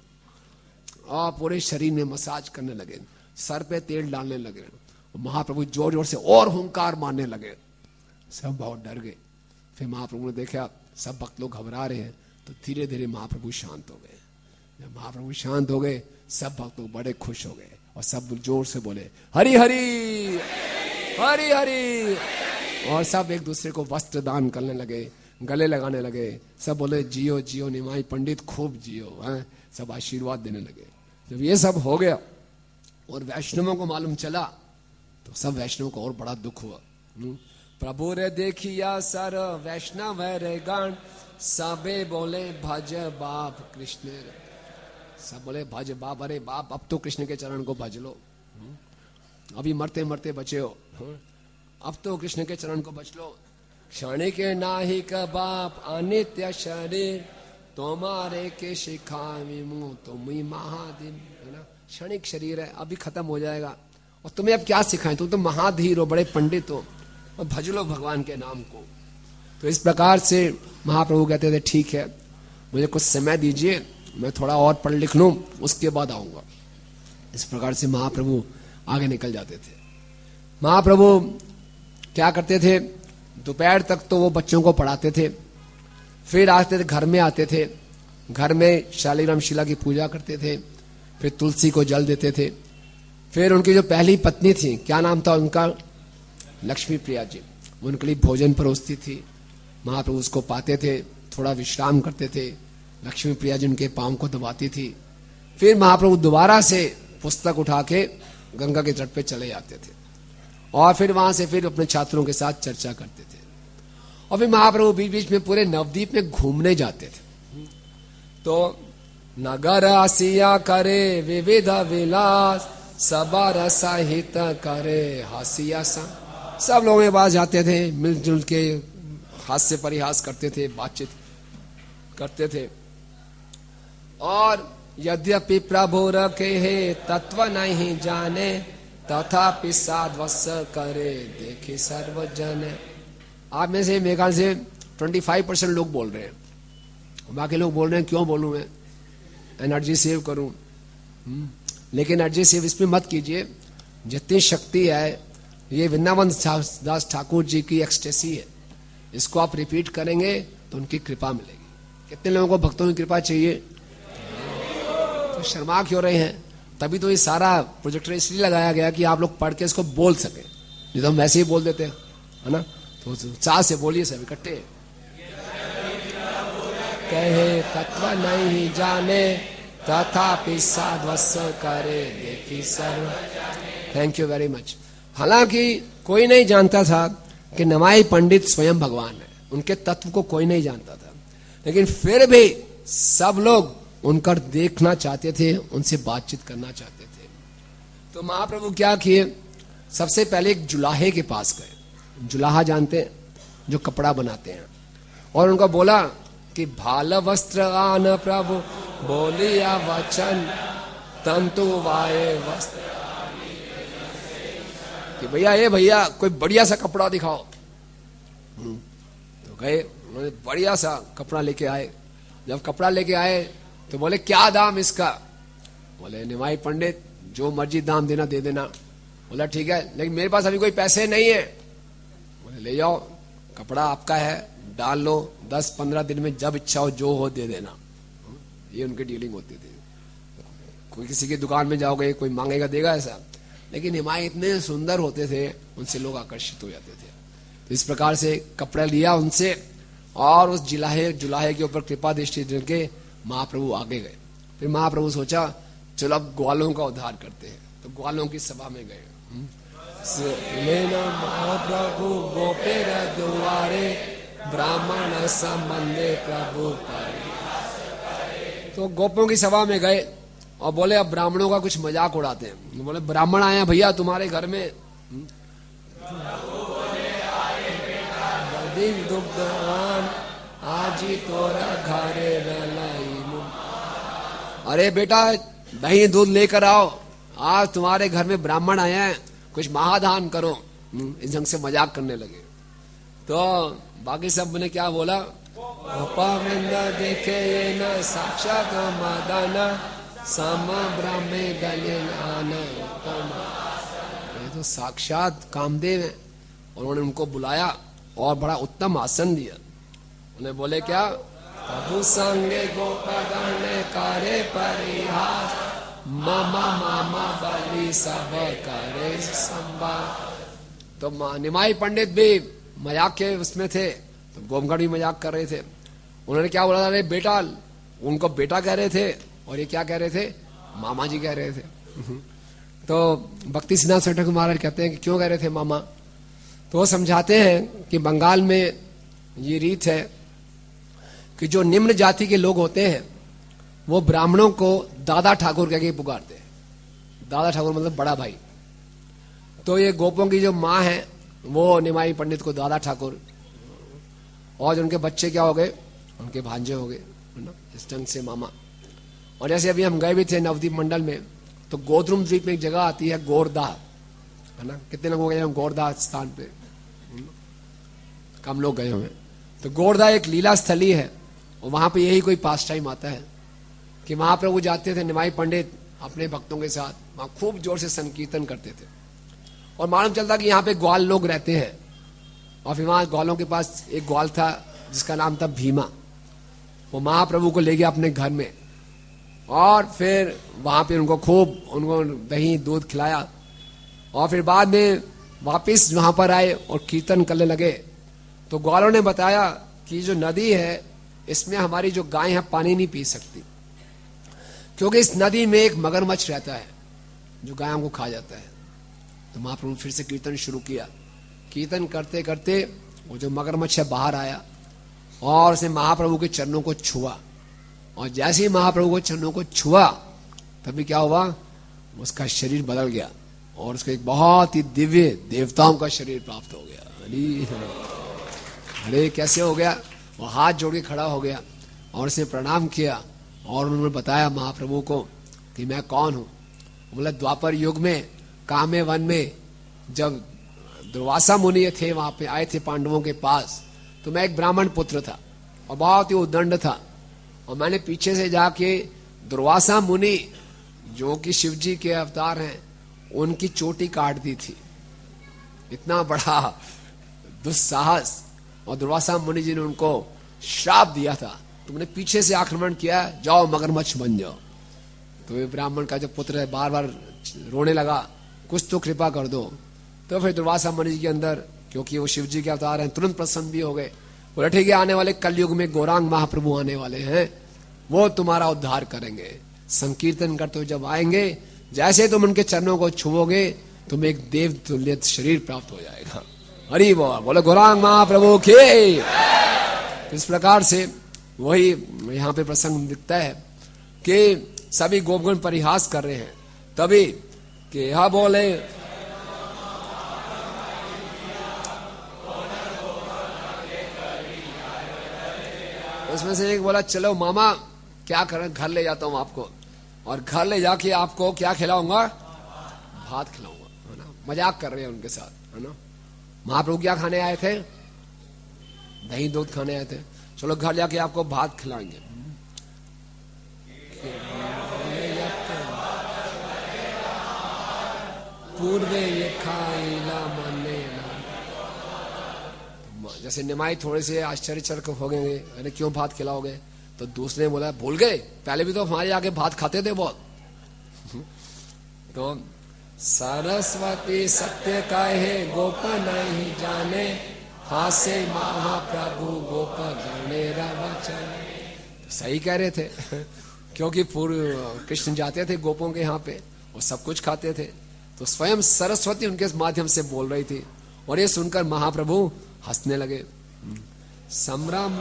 और पूरे शरीर में मसाज करने लगे, सर पे तेल डालने लगे। महाप्रभु जोर जोर से और हुंकार मारने लगे। सब बहुत डर गए। फिर महाप्रभु ने देखा सब भक्त लोग घबरा रहे हैं, तो धीरे धीरे महाप्रभु शांत हो गए। जब महाप्रभु शांत हो गए, सब भक्त लोग बड़े खुश हो गए और सब जोर से बोले हरि हरि हरि हरि, और सब एक दूसरे को वस्त्र दान करने लगे, गले लगाने लगे। सब बोले जियो जियो निमाई पंडित, खूब जियो है, सब आशीर्वाद देने लगे। जब ये सब हो गया और वैष्णवों को मालूम चला तो सब वैष्णवों को और बड़ा दुख हुआ। प्रभु रे देखिया सर वैष्णव रे गण, सबे बोले भज बाप कृष्ण। सब बोले भज बाप, अरे बाप अब तो कृष्ण के चरण को भज लो, अभी मरते मरते बचे हो, अब तो कृष्ण के चरण को बच लो। क्षणिक नाहिक बाप अनित्य शरीर, तुम्हारे के शिखामी मुंह तुम ही महाधीर, है ना। क्षणिक शरीर है, अभी खत्म हो जाएगा और तुम्हें अब क्या सिखाएं, तुम तो महाधीर हो, बड़े पंडित हो, और भज लो भगवान के नाम को। तो इस प्रकार से महाप्रभु कहते थे ठीक है, मुझे कुछ समय दीजिए, मैं थोड़ा और पढ़ लिख लूं, उसके बाद आऊंगा। इस प्रकार से महाप्रभु आगे निकल जाते थे। महाप्रभु क्या करते थे, दोपहर तक तो वो बच्चों को पढ़ाते थे, फिर आते थे घर में आते थे, घर में शालीग्राम शिला की पूजा करते थे, फिर तुलसी को जल देते थे। फिर उनकी जो पहली पत्नी थी, क्या नाम था उनका, लक्ष्मी प्रिया जी, उनके लिए भोजन परोसती थी। महाप्रभु उसको पाते थे, थोड़ा विश्राम करते थे, लक्ष्मी प्रिया जी उनके पांव को दबाती थी। फिर महाप्रभु दोबारा से पुस्तक उठा के गंगा के तट पे चले जाते थे और फिर वहां से फिर अपने छात्रों के साथ चर्चा करते थे। और फिर महाप्रभु बीच बीच में पूरे नवद्वीप में घूमने जाते थे। तो नगर आसिया करे विविध विलास, सबा रसाहित करे हासिया सा। सब लोगों के पास जाते थे, मिलजुल के हास्य परिहास करते थे, बातचीत करते थे। और यद्यपि प्रभु रखे है तत्व नहीं जाने, तथापि साध्वस करे देखे सर्वजन। आप में से मेरे ख्याल से 25% लोग बोल रहे हैं, बाकी लोग बोल रहे हैं क्यों बोलूं मैं, एनर्जी सेव करूं। लेकिन एनर्जी सेव इसमें मत कीजिए, जितनी शक्ति है ये वृंदावन दास ठाकुर जी की एक्सटेसी है, इसको आप रिपीट करेंगे तो उनकी कृपा मिलेगी। कितने लोगों को भक्तों की कृपा चाहिए? तो शर्मा क्यों रहे हैं? तभी तो ये सारा प्रोजेक्टर इसलिए लगाया गया कि आप लोग पढ़ के इसको बोल सके, नहीं तो हम वैसे ही बोल देते हैं, है ना। तो उत्साह से बोलिए सब इकट्ठे। कहे तत्व नहीं जाने, तथापि साध्वस करे देखी सर्व। Thank you very much. हालांकि कोई नहीं जानता था कि नवाई पंडित स्वयं भगवान है, उनके तत्व को कोई नहीं जानता था, लेकिन फिर भी सब लोग उनका देखना चाहते थे, उनसे बातचीत करना चाहते थे। तो महाप्रभु क्या किए, सबसे पहले एक जुलाहे के पास गए। जुलाहा जानते हैं, जो कपड़ा बनाते हैं, और उनका बोला कि भाल वस्त्र आन प्रभु बोलिया वचन, तंतु वाये वस्त्र। कि भैया ये भैया कोई बढ़िया सा कपड़ा दिखाओ। तो गए, उन्होंने बढ़िया सा कपड़ा लेके आए। जब कपड़ा लेके आए तो बोले क्या दाम इसका? बोले निमाई पंडित जो मर्जी दाम देना दे देना। बोला ठीक है, लेकिन मेरे पास अभी कोई पैसे नहीं है। बोले ले जाओ, कपड़ा आपका है, डाल लो, 10-15 दिन में जब इच्छा हो जो हो दे देना। ये उनकी डीलिंग होती थी। कोई किसी की दुकान में जाओगे, कोई मांगेगा देगा ऐसा, लेकिन निमाई इतने सुंदर होते थे, उनसे लोग आकर्षित हो जाते थे। तो इस प्रकार से कपड़ा लिया उनसे और उस जुलाहे के ऊपर कृपा दृष्टि के महाप्रभु आगे गए। फिर महाप्रभु सोचा चलो अब ग्वालों का उद्धार करते हैं, तो ग्वालों की सभा में गए। महाप्रभु गोपेर द्वारे ब्राह्मण संबंधे प्रभु। तो गोपों की सभा में गए और बोले अब ब्राह्मणों का कुछ मजाक उड़ाते हैं। बोले ब्राह्मण आए हैं भैया तुम्हारे घर में, आजी तोरा घरे अरे बेटा दही दूध लेकर आओ, आज तुम्हारे घर में ब्राह्मण आए हैं, कुछ महादान करो। इस ढंग से मजाक करने लगे। तो बाकी सब ने क्या बोला, देखे ये न साक्षात मदन सम ब्रह्मे ये तो साक्षात कामदेव है। और उन्होंने उनको बुलाया और बड़ा उत्तम आसन दिया। उन्हें बोले क्या, प्रभु संगे गोपगण करे परिहास, मामा मामा बलि सब करे संवाद। तो निमाई पंडित भी मजाक के उसमें थे, तो गोपगण भी मजाक कर रहे थे। उन्होंने क्या बोला, अरे बेटा, उनको बेटा कह रहे थे और ये क्या कह रहे थे, मामा जी कह रहे थे। तो भक्ति सिद्धांत सरस्वती महाराज कहते हैं कि क्यों कह रहे थे मामा। तो वो समझाते हैं कि बंगाल में ये रीत है कि जो निम्न जाति के लोग होते हैं वो ब्राह्मणों को दादा ठाकुर कह के पुकारते हैं। दादा ठाकुर मतलब बड़ा भाई। तो ये गोपों की जो माँ है वो निमाई पंडित को दादा ठाकुर, और उनके बच्चे क्या हो गए, उनके भांजे हो गए, है ना, इस ढंग से मामा। और जैसे अभी हम गए भी थे नवद्वीप मंडल में, तो गोद्रुम द्वीप में एक जगह आती है गोरदा, है ना। कितने लोग गए हम गोरदा स्थान पे? कम लोग गए हुए। तो गोरदा एक लीला स्थली है और वहां पे यही कोई पास टाइम आता है कि महाप्रभु जाते थे निमाई पंडित अपने भक्तों के साथ, वहां खूब जोर से संकीर्तन करते थे। और मालूम चलता कि यहाँ पे ग्वाल लोग रहते हैं, और फिर वहां ग्वालों के पास एक ग्वाल था जिसका नाम था भीमा। वो महाप्रभु को ले गया अपने घर में और फिर वहां पे उनको दही दूध खिलाया और फिर बाद में वापिस वहां पर आए और कीर्तन करने लगे। तो ग्वालों ने बताया कि जो नदी है इसमें हमारी जो गाय है पानी नहीं पी सकती, क्योंकि इस नदी में एक मगरमच्छ रहता है जो गायों को खा जाता है। तो महाप्रभु फिर से कीर्तन शुरू किया। कीर्तन करते करते वो जो मगरमच्छ है बाहर आया और उसने महाप्रभु के चरणों को छुआ, और जैसे ही महाप्रभु के चरणों को छुआ तभी क्या हुआ, उसका शरीर बदल गया और उसको एक बहुत ही दिव्य देवताओं का शरीर प्राप्त हो गया। अरे कैसे हो गया? वो हाथ जोड़ के खड़ा हो गया और उसने प्रणाम किया और उन्होंने बताया महाप्रभु को कि मैं कौन हूं। बोला द्वापर युग में कामे वन में जब दुर्वासा मुनि थे वहां पे आए थे पांडवों के पास, तो मैं एक ब्राह्मण पुत्र था और बहुत ही उद्दंड था, और मैंने पीछे से जाके दुर्वासा मुनि जो कि शिव जी के अवतार हैं उनकी चोटी काट दी थी। इतना बड़ा दुस्साहस, और दुर्वासा मुनि जी ने उनको श्राप दिया था, तुमने पीछे से आक्रमण किया, जाओ मगरमच्छ बन जाओ। तो ये ब्राह्मण का जो पुत्र है बार बार रोने लगा, कुछ तो कृपा कर दो। तो फिर दुर्वासा मुनि जी के अंदर, क्योंकि वो शिव जी के अवतार हैं, तुरंत प्रसन्न भी हो गए। बोले ठीक है, आने वाले कलयुग में गौरांग महाप्रभु आने वाले हैं, वो तुम्हारा उद्धार करेंगे। संकीर्तन करते हुए जब आएंगे, जैसे तुम उनके चरणों को छुओगे तुम्हें एक देव तुल्य शरीर प्राप्त हो जाएगा। हरि बोल, बोले गौरांग महाप्रभु के। इस प्रकार से वही यहाँ पे प्रसंग दिखता है कि सभी गोपगण परिहास कर रहे हैं, तभी कि यह बोले उसमें से एक बोला चलो मामा क्या करें, घर ले जाता हूं आपको, और घर ले जाके आपको क्या खिलाऊंगा, भात खिलाऊंगा, है ना। मजाक कर रहे हैं उनके साथ, है ना। महाप्रभु क्या खाने आए थे, दही दूध खाने आए थे, चलो घर जाके आपको भात खिलाएंगे। पूर्वे ये खाइला मने, जैसे निमाई थोड़े से आश्चर्यचकित हो गए, अरे क्यों भात खिलाओगे? तो दूसरे ने बोला भूल गए, पहले भी तो हमारे आगे भात खाते थे बहुत। तो सरस्वती सत्य कहे गोप नहीं जाने, हासे महाप्रभु गोप गणेरा वचन। सही कह रहे थे, क्योंकि पूर्व कृष्ण जाते थे गोपों के यहाँ पे, वो सब कुछ खाते थे, तो स्वयं सरस्वती उनके माध्यम से बोल रही थी, और ये सुनकर महाप्रभु हंसने लगे। संभ्रम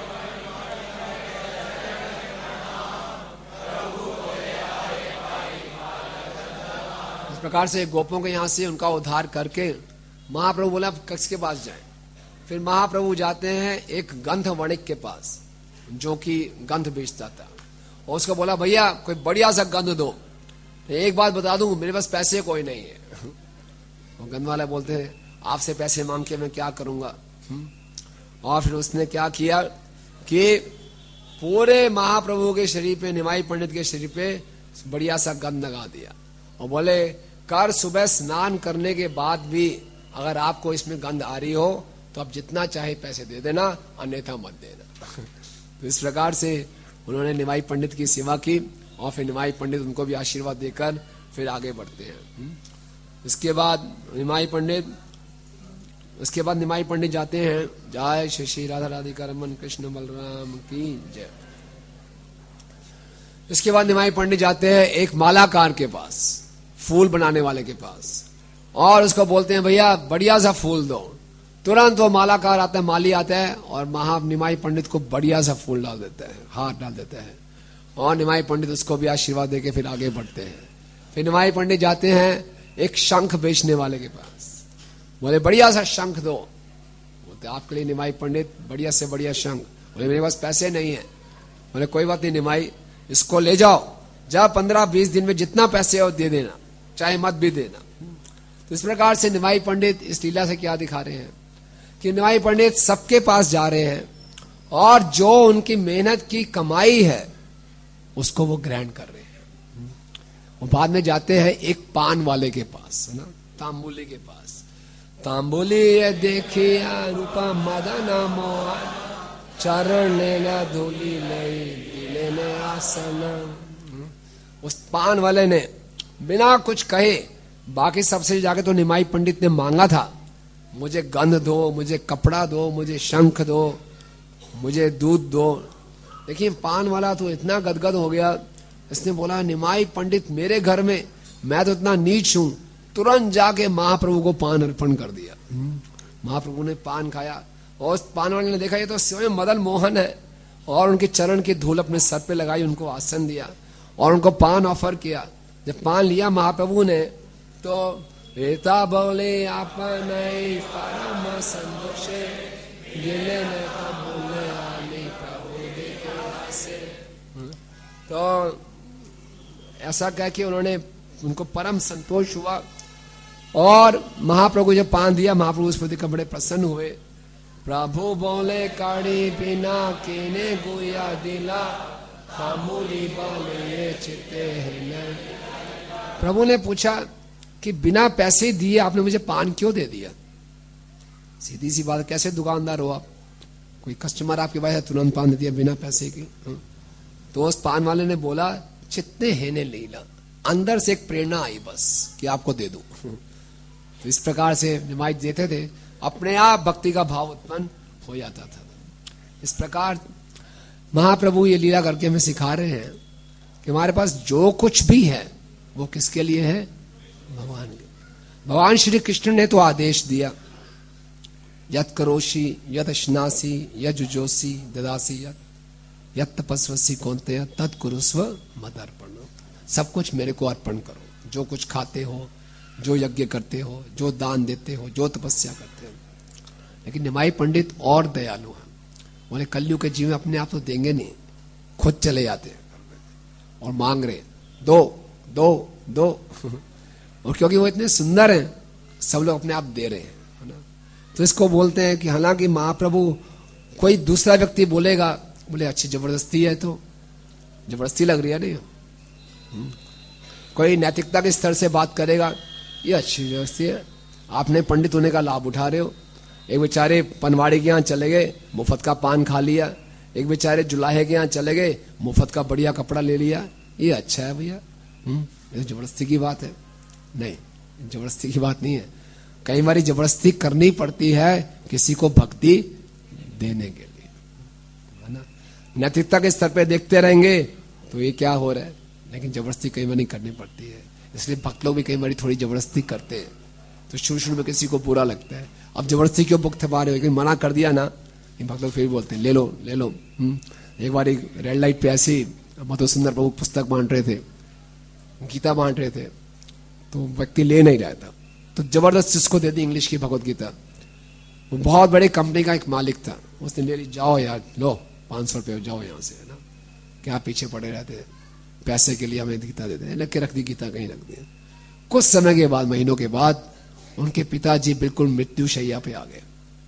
इस प्रकार से गोपों के यहां से उनका उद्धार करके महाप्रभु बोला किसके पास जाएं? फिर महाप्रभु जाते हैं एक गंध वणिक के पास जो कि गंध बेचता था, और उसको बोला भैया कोई बढ़िया सा गंध दो, एक बात बता दूं मेरे पास पैसे कोई नहीं है। और गंध वाला बोलते हैं आपसे पैसे मांग के मैं क्या करूंगा। और फिर उसने क्या किया कि पूरे महाप्रभु के शरीर पे, निमाई पंडित के शरीर पे बढ़िया सा गंध लगा दिया, और बोले कर सुबह स्नान करने के बाद भी अगर आपको इसमें गंध आ रही हो तो आप जितना चाहे पैसे दे देना, अन्यथा मत देना। तो इस प्रकार से उन्होंने निमाई पंडित की सेवा की, और फिर निमाई पंडित उनको भी आशीर्वाद देकर फिर आगे बढ़ते हैं। इसके बाद निमाई पंडित जाते हैं, जय श्री श्री राधा राधिका रमन कृष्ण बलराम की जय। इसके बाद निमाई पंडित जाते हैं एक मालाकार के पास, फूल बनाने वाले के पास, और उसको बोलते हैं भैया बढ़िया सा फूल दो। तुरंत वो मालाकार आता है, माली आता है, और निमाई पंडित को बढ़िया सा फूल डाल देता है, हाथ डाल देता है, और निमाई पंडित उसको भी आशीर्वाद देके फिर आगे बढ़ते हैं। फिर निमाई पंडित जाते हैं एक शंख बेचने वाले के पास, बोले बढ़िया सा शंख दो। बोलते आपके लिए निमाई पंडित बढ़िया से बढ़िया शंख। बोले मेरे पास पैसे नहीं है। बोले कोई बात नहीं निमाई, इसको ले जाओ, जब 15-20 दिन में जितना पैसे हो दे देना, चाहे मत भी देना। तो इस प्रकार से निमाई पंडित इस लीला से क्या दिखा रहे हैं कि निमाई पंडित सबके पास जा रहे हैं, और जो उनकी मेहनत की कमाई है उसको वो ग्रहण कर रहे हैं। वो बाद में जाते हैं एक पान वाले के पास, है ना, तांबुली के पास। तांबुली देखिया रूपा मदन मोहन चरण न धूली नहीं दिले ने आसन। उस पान वाले ने बिना कुछ कहे, बाकी सबसे जाके तो निमाई पंडित ने मांगा था, मुझे गंध दो, मुझे कपड़ा दो, मुझे शंख दो, मुझे दूध दो। देखिए पान वाला तो इतना गदगद हो गया, इसने बोला निमाई पंडित मेरे घर में, मैं तो इतना नीच हूं। तुरंत जाके महाप्रभु को पान अर्पण कर दिया। महाप्रभु ने पान खाया और उस पान वाले ने देखा ये तो स्वयं मदन मोहन है, और उनके चरण की धूल अपने सर पे लगाई, उनको आसन दिया और उनको पान ऑफर किया। जब पान लिया महाप्रभु ने तो एता बोले आपन परम संतोषे गिले ने बोले आली प्रभु देखे आसे। तो ऐसा कह के उन्होंने उनको परम संतोष हुआ और महाप्रभु जब पान दिया, महाप्रभु उस प्रति बड़े प्रसन्न हुए। प्रभु बोले काड़ी बिना केने गुया दिला कामूली बोले चित्ते है। प्रभु ने पूछा कि बिना पैसे दिए आपने मुझे पान क्यों दे दिया? सीधी सी बात, कैसे दुकानदार हो आप? कोई कस्टमर आपके पास तुरंत पान दे दिया बिना पैसे के। तो उस पान वाले ने बोला चित्ते है ने लीला, अंदर से एक प्रेरणा आई बस कि आपको दे दूं। तो इस प्रकार से निमाई देते थे, अपने आप भक्ति का भाव उत्पन्न हो जाता था। इस प्रकार महाप्रभु ये लीला करके हमें सिखा रहे हैं कि हमारे पास जो कुछ भी है वो किसके लिए है? भगवान के। भगवान श्री कृष्ण ने तो आदेश दिया, यत करोषि यत स्नासी यत जुजोसी ददासी यत तपस्वसी कौन्तेय तत् कुरुस्व मदर्पण। सब कुछ मेरे को अर्पण करो, जो कुछ खाते हो, जो यज्ञ करते हो, जो दान देते हो, जो तपस्या करते हो। लेकिन निमाई पंडित और दयालु हैं, बोले कलयुग के जीव अपने आप तो देंगे नहीं, खुद चले जाते और मांग रहे दो दो दो। और क्योंकि वो इतने सुंदर हैं, सब लोग अपने आप दे रहे हैं, है ना। तो इसको बोलते हैं कि हालांकि महाप्रभु कोई दूसरा व्यक्ति बोलेगा, बोले अच्छी जबरदस्ती है, तो जबरदस्ती लग रही है नहीं। कोई नैतिकता के स्तर से बात करेगा, ये अच्छी जबरदस्ती है, आपने पंडित होने का लाभ उठा रहे हो। एक बेचारे पनवाड़ी के यहाँ चले गए, मुफ्त का पान खा लिया। एक बेचारे जुलाहे के यहाँ चले गए, मुफ्त का बढ़िया कपड़ा ले लिया। ये अच्छा है भैया? ये जबरदस्ती की बात है? नहीं, जबरदस्ती की बात नहीं है। कई बार जबरदस्ती करनी पड़ती है किसी को भक्ति देने के लिए, है ना। नैतिकता के स्तर पे देखते रहेंगे तो ये क्या हो रहा है, लेकिन जबरदस्ती कई बार नहीं करनी पड़ती है। इसलिए भक्त लोग भी कई बार थोड़ी जबरदस्ती करते हैं, तो शुरू में किसी को बुरा लगता है, अब जबरदस्ती क्यों भुगत पा रहे हो, लेकिन मना कर दिया ना, भक्त लोग फिर बोलते हैं ले लो ले लो। एक बार एक रेड लाइट पे ऐसी मधुसुंदर प्रभु पुस्तक बांट रहे थे, गीता बांट रहे थे, तो व्यक्ति ले नहीं रहा था, तो जबरदस्त इसको दे दी इंग्लिश की भगवत गीता। वो बहुत बड़ी कंपनी का एक मालिक था, उसने ले ली, जाओ यार लो 500 रुपये जाओ यहाँ से, है ना, क्या पीछे पड़े रहते हैं, पैसे के लिए हमें गीता देते हैं, लेके रख दी गीता, कहीं रख दी। कुछ समय के बाद, महीनों के बाद, उनके पिताजी बिल्कुल मृत्यु शैया पे आ गए।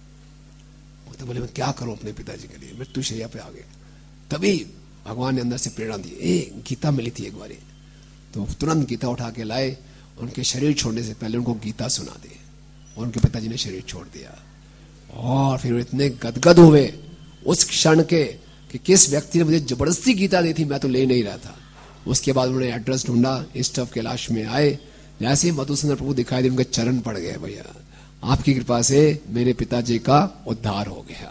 तो बोले मैं क्या करूं अपने पिताजी के लिए, मृत्यु शैया पे आ गए। तभी भगवान ने अंदर से प्रेरणा दी, गीता मिली थी एक बार, तो तुरंत गीता उठा के लाए, उनके शरीर छोड़ने से पहले उनको गीता सुना दी, और उनके पिताजी ने शरीर छोड़ दिया। और फिर इतने गदगद हुए उस क्षण के कि किस व्यक्ति ने मुझे जबरदस्ती गीता दी थी, मैं तो ले नहीं रहा था। उसके बाद उन्होंने एड्रेस ढूंढा, ईस्ट ऑफ कैलाश में आए, जैसे ही मधुसूदन प्रभु दिखाई दे, उनके चरण पड़ गए, भैया आपकी कृपा से मेरे पिताजी का उद्धार हो गया।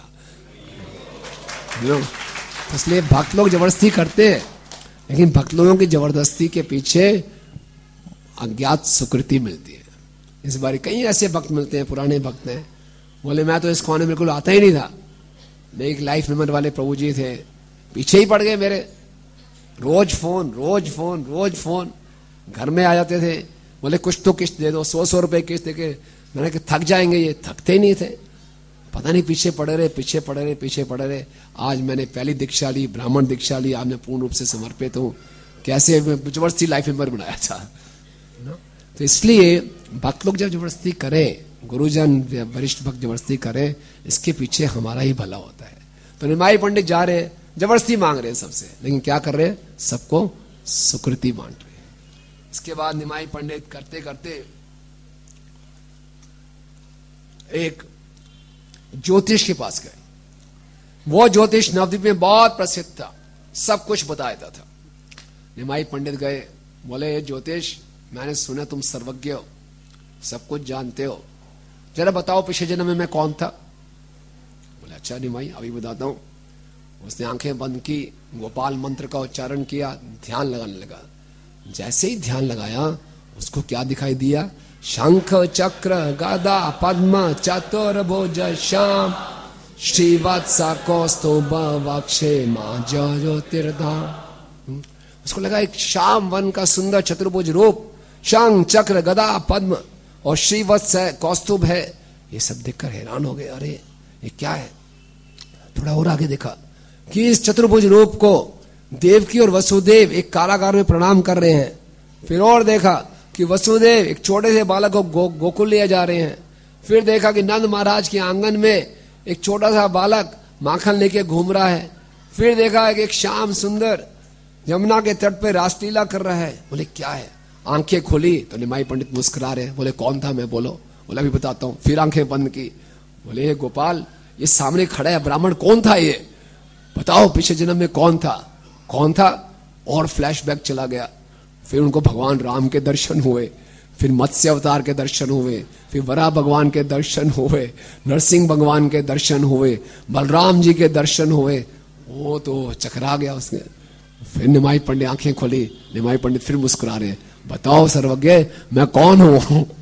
इसलिए भक्त लोग जबरदस्ती करते हैं, लेकिन भक्त लोगों की जबरदस्ती के पीछे अज्ञात सुकृति मिलती है। इस बार कई ऐसे भक्त मिलते हैं, पुराने भक्त हैं, बोले मैं तो इस कोने में बिल्कुल आता ही नहीं था, मेरे एक लाइफ मेंबर वाले प्रभु जी थे, पीछे ही पड़ गए मेरे, रोज फोन रोज फोन रोज फोन, घर में आ जाते थे, बोले कुछ तो किस्त दे दो, 100 रुपए किस्त देके, मैंने कहा थक जाएंगे, ये थकते ही नहीं थे, पता नहीं पीछे पड़े रहे पीछे पड़े रहे पीछे पड़े रहे। आज मैंने पहली दीक्षा ली, ब्राह्मण दीक्षा ली, आज मैं पूर्ण रूप से समर्पित हूँ, कैसे जबरदस्ती लाइफ मेंबर बनाया था। तो इसलिए भक्त लोग जब जबरदस्ती करें, गुरुजन वरिष्ठ भक्त जबरदस्ती करें, इसके पीछे हमारा ही भला होता है। तो निमाई पंडित जा रहे हैं, जबरदस्ती मांग रहे हैं सबसे, लेकिन क्या कर रहे हैं, सबको सुकृति बांट रहे हैं। इसके बाद निमाई पंडित करते करते एक ज्योतिष के पास गए। वो ज्योतिष नवद्वीप में बहुत प्रसिद्ध था, सब कुछ बता देता था। निमाई पंडित गए, बोले ये ज्योतिष, मैंने सुना तुम सर्वज्ञ हो, सब कुछ जानते हो, जरा बताओ पिछले जन्म में मैं कौन था। बोले अच्छा निमाई अभी बताता हूं। उसने आंखें बंद की, गोपाल मंत्र का उच्चारण किया, ध्यान लगाने लगा। जैसे ही ध्यान लगाया उसको क्या दिखाई दिया? शंख चक्र गदा पद्म चतुर्भुज श्याम श्रीवत्सा कौस्तुभ वक्षे मां ज्योतिर्धाम। उसको लगा एक श्याम वन का सुंदर चतुर्भुज रूप, शंख चक्र गदा पद्म और श्रीवत्स है, कौस्तुभ है। ये सब देखकर हैरान हो गए, अरे ये क्या है। थोड़ा और आगे देखा कि इस चतुर्भुज रूप को देवकी और वसुदेव एक कारागार में प्रणाम कर रहे हैं। फिर और देखा कि वसुदेव एक छोटे से बालक को गोकुल ले जा रहे हैं। फिर देखा कि नंद महाराज के आंगन में एक छोटा सा बालक माखन लेके घूम रहा है। फिर देखा कि एक श्याम सुंदर यमुना के तट पे रासलीला कर रहा है। बोले क्या है? आंखें खोली तो निमाई पंडित मुस्कुरा रहे। बोले कौन था मैं? बोलो। बोला अभी बताता हूँ। फिर आंखें बंद की। बोले गोपाल, ये सामने खड़ा है ब्राह्मण, कौन था ये? बताओ पिछले जन्म में कौन था? कौन था? और फ्लैशबैक चला गया। फिर उनको भगवान राम के दर्शन हुए, फिर मत्स्य अवतार के दर्शन हुए, फिर वराह भगवान के दर्शन हुए, नरसिंह भगवान के दर्शन हुए, बलराम जी के दर्शन हुए। वो तो चकरा गया उसने। फिर निमाई पंडित आंखें खोली। निमाई पंडित फिर मुस्कुरा रहे, बताओ सर्वज्ञ मैं कौन हूं?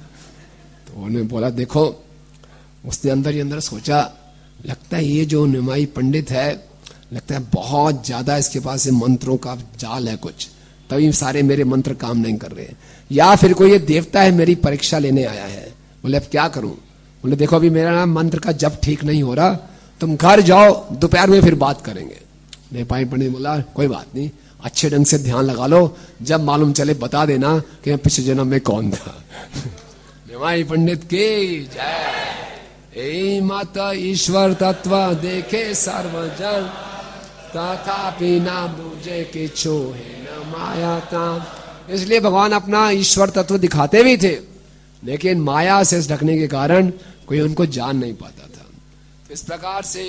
तो उन्होंने बोला देखो, उसने अंदर ही अंदर सोचा, लगता है ये जो निमाई पंडित है, लगता है बहुत ज्यादा इसके पास मंत्रों का जाल है कुछ, तभी सारे मेरे मंत्र काम नहीं कर रहे, या फिर कोई ये देवता है मेरी परीक्षा लेने आया है। बोले अब क्या करूं? बोले देखो अभी मेरा नाम मंत्र का जप ठीक नहीं हो रहा, तुम घर जाओ, दोपहर में फिर बात करेंगे। निमाई पंडित बोला कोई बात नहीं, अच्छे ढंग से ध्यान लगा लो, जब मालूम चले बता देना कि मैं पिछले जन्म में कौन था। निमाई पंडित की जय। ए माता ईश्वर तत्व देखे सर्वजन, तथापि ना बूझे कि छोहे न माया ताम। इसलिए भगवान अपना ईश्वर तत्व दिखाते भी थे, लेकिन माया से ढकने के कारण कोई उनको जान नहीं पाता था। इस प्रकार से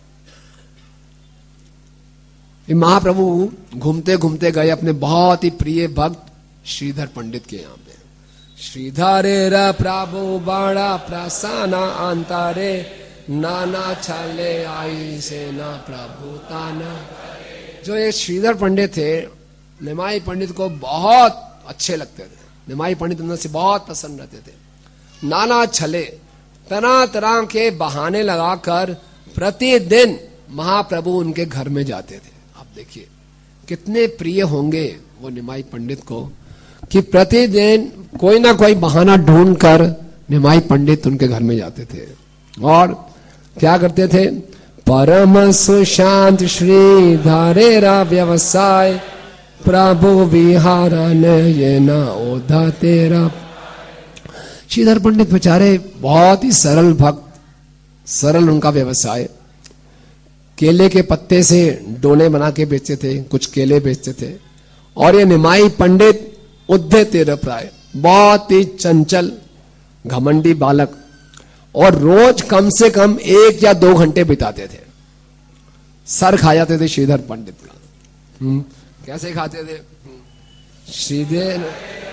महाप्रभु घूमते घूमते गए अपने बहुत ही प्रिय भक्त श्रीधर पंडित के यहाँ पे। श्रीधरे र प्रभु बड़ा प्रसन्न अंतरे, नाना छले आई से ना प्रभु ताना। जो ये श्रीधर पंडित थे, निमाई पंडित को बहुत अच्छे लगते थे। निमाई पंडित अंदर से बहुत प्रसन्न रहते थे। नाना छले, तरह तरह के बहाने लगाकर प्रतिदिन महाप्रभु उनके घर में जाते थे। आप देखिए कितने प्रिय होंगे वो निमाई पंडित को, कि प्रतिदिन कोई ना कोई बहाना ढूंढकर निमाई पंडित उनके घर में जाते थे। और क्या करते थे? परम सुशांत श्रीधरेरा व्यवसाय, प्रभु विहारन ये न ओधा तेरा। श्रीधर पंडित बेचारे बहुत ही सरल भक्त, सरल उनका व्यवसाय। केले के पत्ते से डोने बना के बेचते थे, कुछ केले बेचते थे। और ये निमाई पंडित उद्धे तेरह प्राय, बहुत ही चंचल घमंडी बालक, और रोज कम से कम 1 या 2 घंटे बिताते थे। सर खा जाते थे श्रीधर पंडित का। कैसे खाते थे? श्रीधर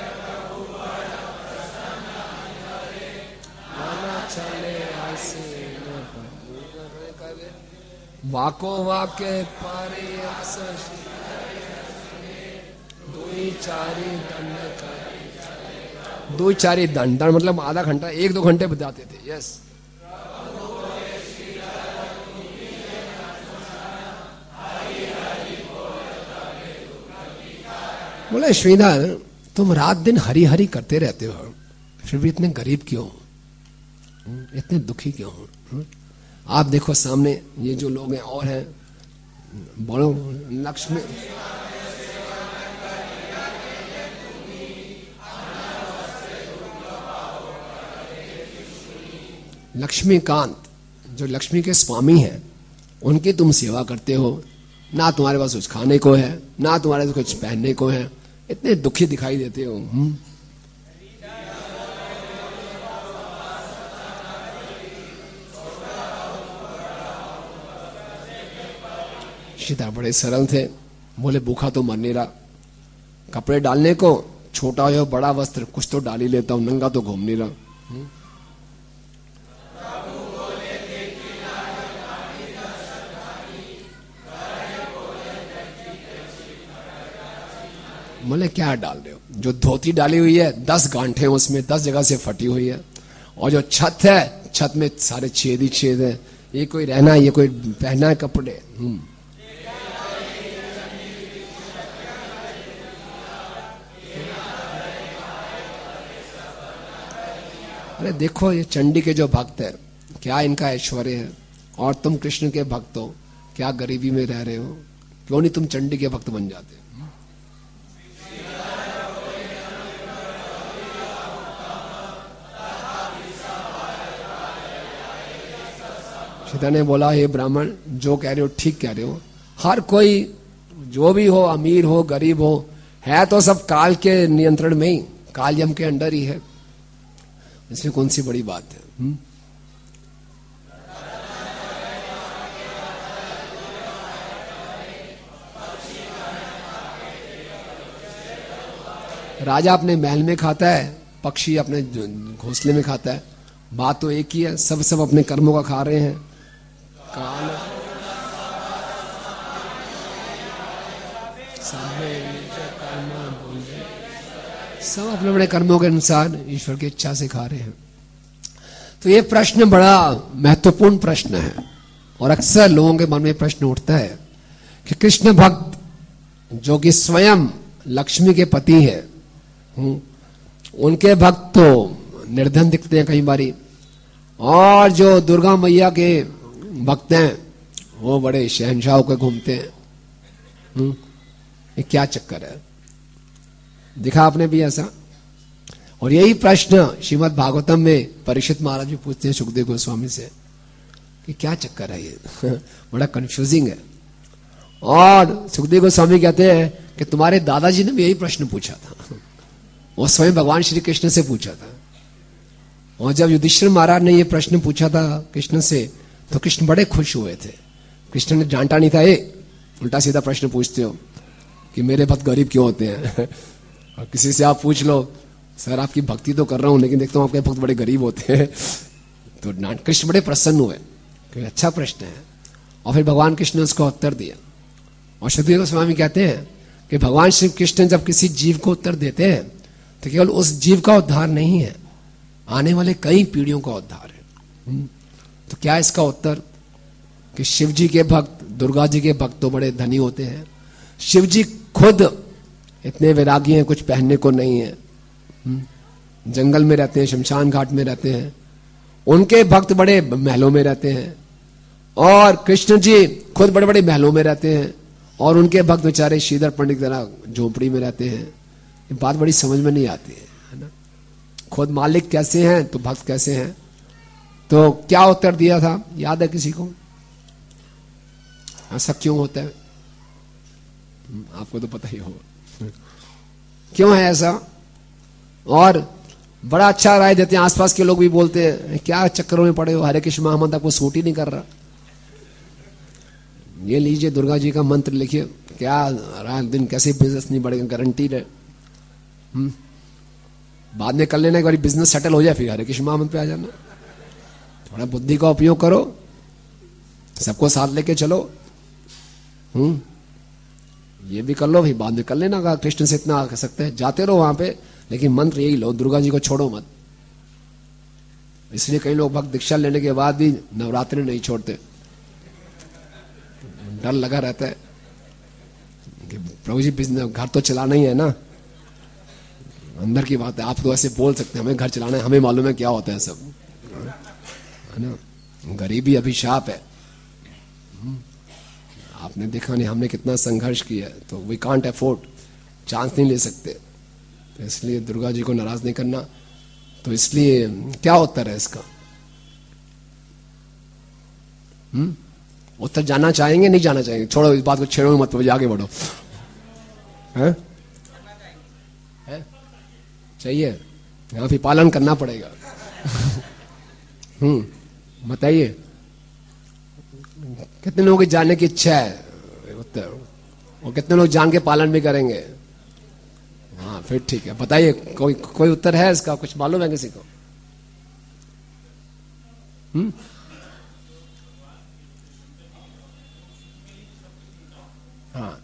वाको वाके पारे दो चारी दंड मतलब आधा घंटा 1-2 घंटे बिताते थे। यस, बोले श्रीधर तुम रात दिन हरी हरी करते रहते हो, फिर भी इतने गरीब क्यों, इतने दुखी क्यों हो? आप देखो सामने ये जो लोग हैं और हैं, बोलो लक्ष्मी लक्ष्मीकांत जो लक्ष्मी के स्वामी हैं, उनकी तुम सेवा करते हो। ना तुम्हारे पास कुछ खाने को है, ना तुम्हारे पास कुछ पहनने को है, इतने दुखी दिखाई देते हो। सीता बड़े सरल थे, बोले भूखा तो मर नहीं रहा, कपड़े डालने को छोटा हो या बड़ा वस्त्र कुछ तो डाल ही लेता हूं, नंगा तो घूम नहीं रहा। बोले क्या डाल रहे हो? जो धोती डाली हुई है 10 गांठें हैं उसमें, 10 जगह से फटी हुई है, और जो छत है छत में सारे छेद ही छेद है, ये कोई रहना है, ये कोई पहना है कपड़े? अरे देखो ये चंडी के जो भक्त है, क्या इनका ऐश्वर्य है, और तुम कृष्ण के भक्त हो, क्या गरीबी में रह रहे हो, क्यों नहीं तुम चंडी के भक्त बन जाते? सीता ने बोला, हे ब्राह्मण, जो कह रहे हो ठीक कह रहे हो, हर कोई जो भी हो, अमीर हो गरीब हो, है तो सब काल के नियंत्रण में ही, काल यम के अंडर ही है, इसमें कौन सी बड़ी बात है? राजा अपने महल में खाता है, पक्षी अपने घोंसले में खाता है, बात तो एक ही है, सब अपने कर्मों का खा रहे हैं। काल सब अपने अपने कर्मों के अनुसार ईश्वर की इच्छा से खा रहे हैं। तो ये प्रश्न बड़ा महत्वपूर्ण प्रश्न है, और अक्सर लोगों के मन में प्रश्न उठता है कि कृष्ण भक्त जो कि स्वयं लक्ष्मी के पति है, उनके भक्त तो निर्धन दिखते हैं कई बारी, और जो दुर्गा मैया के भक्त हैं वो बड़े शहंशाह होकर घूमते हैं। ये क्या चक्कर है? दिखा आपने भी ऐसा? और यही प्रश्न श्रीमद् भागवतम में परीक्षित महाराज भी पूछते हैं सुखदेव गोस्वामी से कि क्या चक्कर है ये बड़ा कंफ्यूजिंग है। और सुखदेव गोस्वामी कहते हैं कि तुम्हारे दादाजी ने भी यही प्रश्न पूछा था, वो स्वयं भगवान श्री कृष्ण से पूछा था। और जब युधिष्ठिर महाराज ने ये प्रश्न पूछा था कृष्ण से, तो कृष्ण बड़े खुश हुए थे। कृष्ण ने डांटा नहीं था, उल्टा सीधा प्रश्न पूछते हो कि मेरे भक्त गरीब क्यों होते हैं? और किसी से आप पूछ लो, सर आपकी भक्ति तो कर रहा हूं लेकिन देखता हूं आपके भक्त बड़े गरीब होते हैं, तो कृष्ण बड़े प्रसन्न हुए कि अच्छा प्रश्न है। और फिर भगवान कृष्ण ने उसका उत्तर दिया। और सुखदेव गोस्वामी कहते हैं कि भगवान श्री कृष्ण जब किसी जीव को उत्तर देते हैं तो केवल उस जीव का उद्धार नहीं है, आने वाले कई पीढ़ियों का उद्धार है। तो क्या इसका उत्तर? कि शिव जी के भक्त, दुर्गा जी के भक्त तो बड़े धनी होते हैं, शिव जी खुद इतने वैरागी हैं, कुछ पहनने को नहीं है, जंगल में रहते हैं, शमशान घाट में रहते हैं, उनके भक्त बड़े महलों में रहते हैं, और कृष्ण जी खुद बड़े बड़े महलों में रहते हैं, और उनके भक्त बेचारे श्रीधर पंडित तरह झोपड़ी में रहते हैं। ये बात बड़ी समझ में नहीं आती है ना? खुद मालिक कैसे हैं तो भक्त कैसे हैं? तो क्या उत्तर दिया था, याद है किसी को? ऐसा क्यों होता है? आपको तो पता ही होगा क्यों है ऐसा। और बड़ा अच्छा राय देते हैं, आसपास के लोग भी बोलते हैं क्या चक्करों में पड़े हो, हरे कृष्ण महामंत्र आपको सूट ही नहीं कर रहा। ये लीजिए दुर्गा जी का मंत्र लिखिए, क्या रात दिन कैसे बिजनेस नहीं बढ़ेगा, गारंटीड है। बाद में कर लेना, एक बार बिजनेस सेटल हो जाए फिर हरे कृष्ण महामंत्र पे आ जाना। थोड़ा बुद्धि का उपयोग करो, सबको साथ लेके चलो। ये भी कर लो, फिर बाद में कर लेना, कहा कृष्ण से इतना आ सकते हैं, जाते रहो वहां पे, लेकिन मंत्र यही लो, दुर्गा जी को छोड़ो मत। इसलिए कई लोग भक्त दीक्षा लेने के बाद भी नवरात्रि नहीं छोड़ते, डर लगा रहता है कि प्रभु जी बिजनेस घर तो चलाना ही है ना, अंदर की बात है। आप तो ऐसे बोल सकते हैं हमें घर चलाना है, हमें मालूम है क्या होता है सब, है ना। गरीबी अभिशाप है, आपने देखा नहीं हमने कितना संघर्ष किया है, तो वी कांट अफोर्ड, चांस नहीं ले सकते, इसलिए दुर्गा जी को नाराज नहीं करना। तो इसलिए क्या उत्तर है इसका? उत्तर जाना चाहेंगे नहीं जाना चाहेंगे? छोड़ो इस बात को, छेड़ो मत, आगे बढ़ो। है? चाहिए, यहां फिर पालन करना पड़ेगा। बताइए कितने लोगों की जाने की इच्छा है? कितने लोग जान के पालन भी करेंगे? हाँ, फिर ठीक है। बताइए, कोई उत्तर है इसका? कुछ मालूम है किसी को? हाँ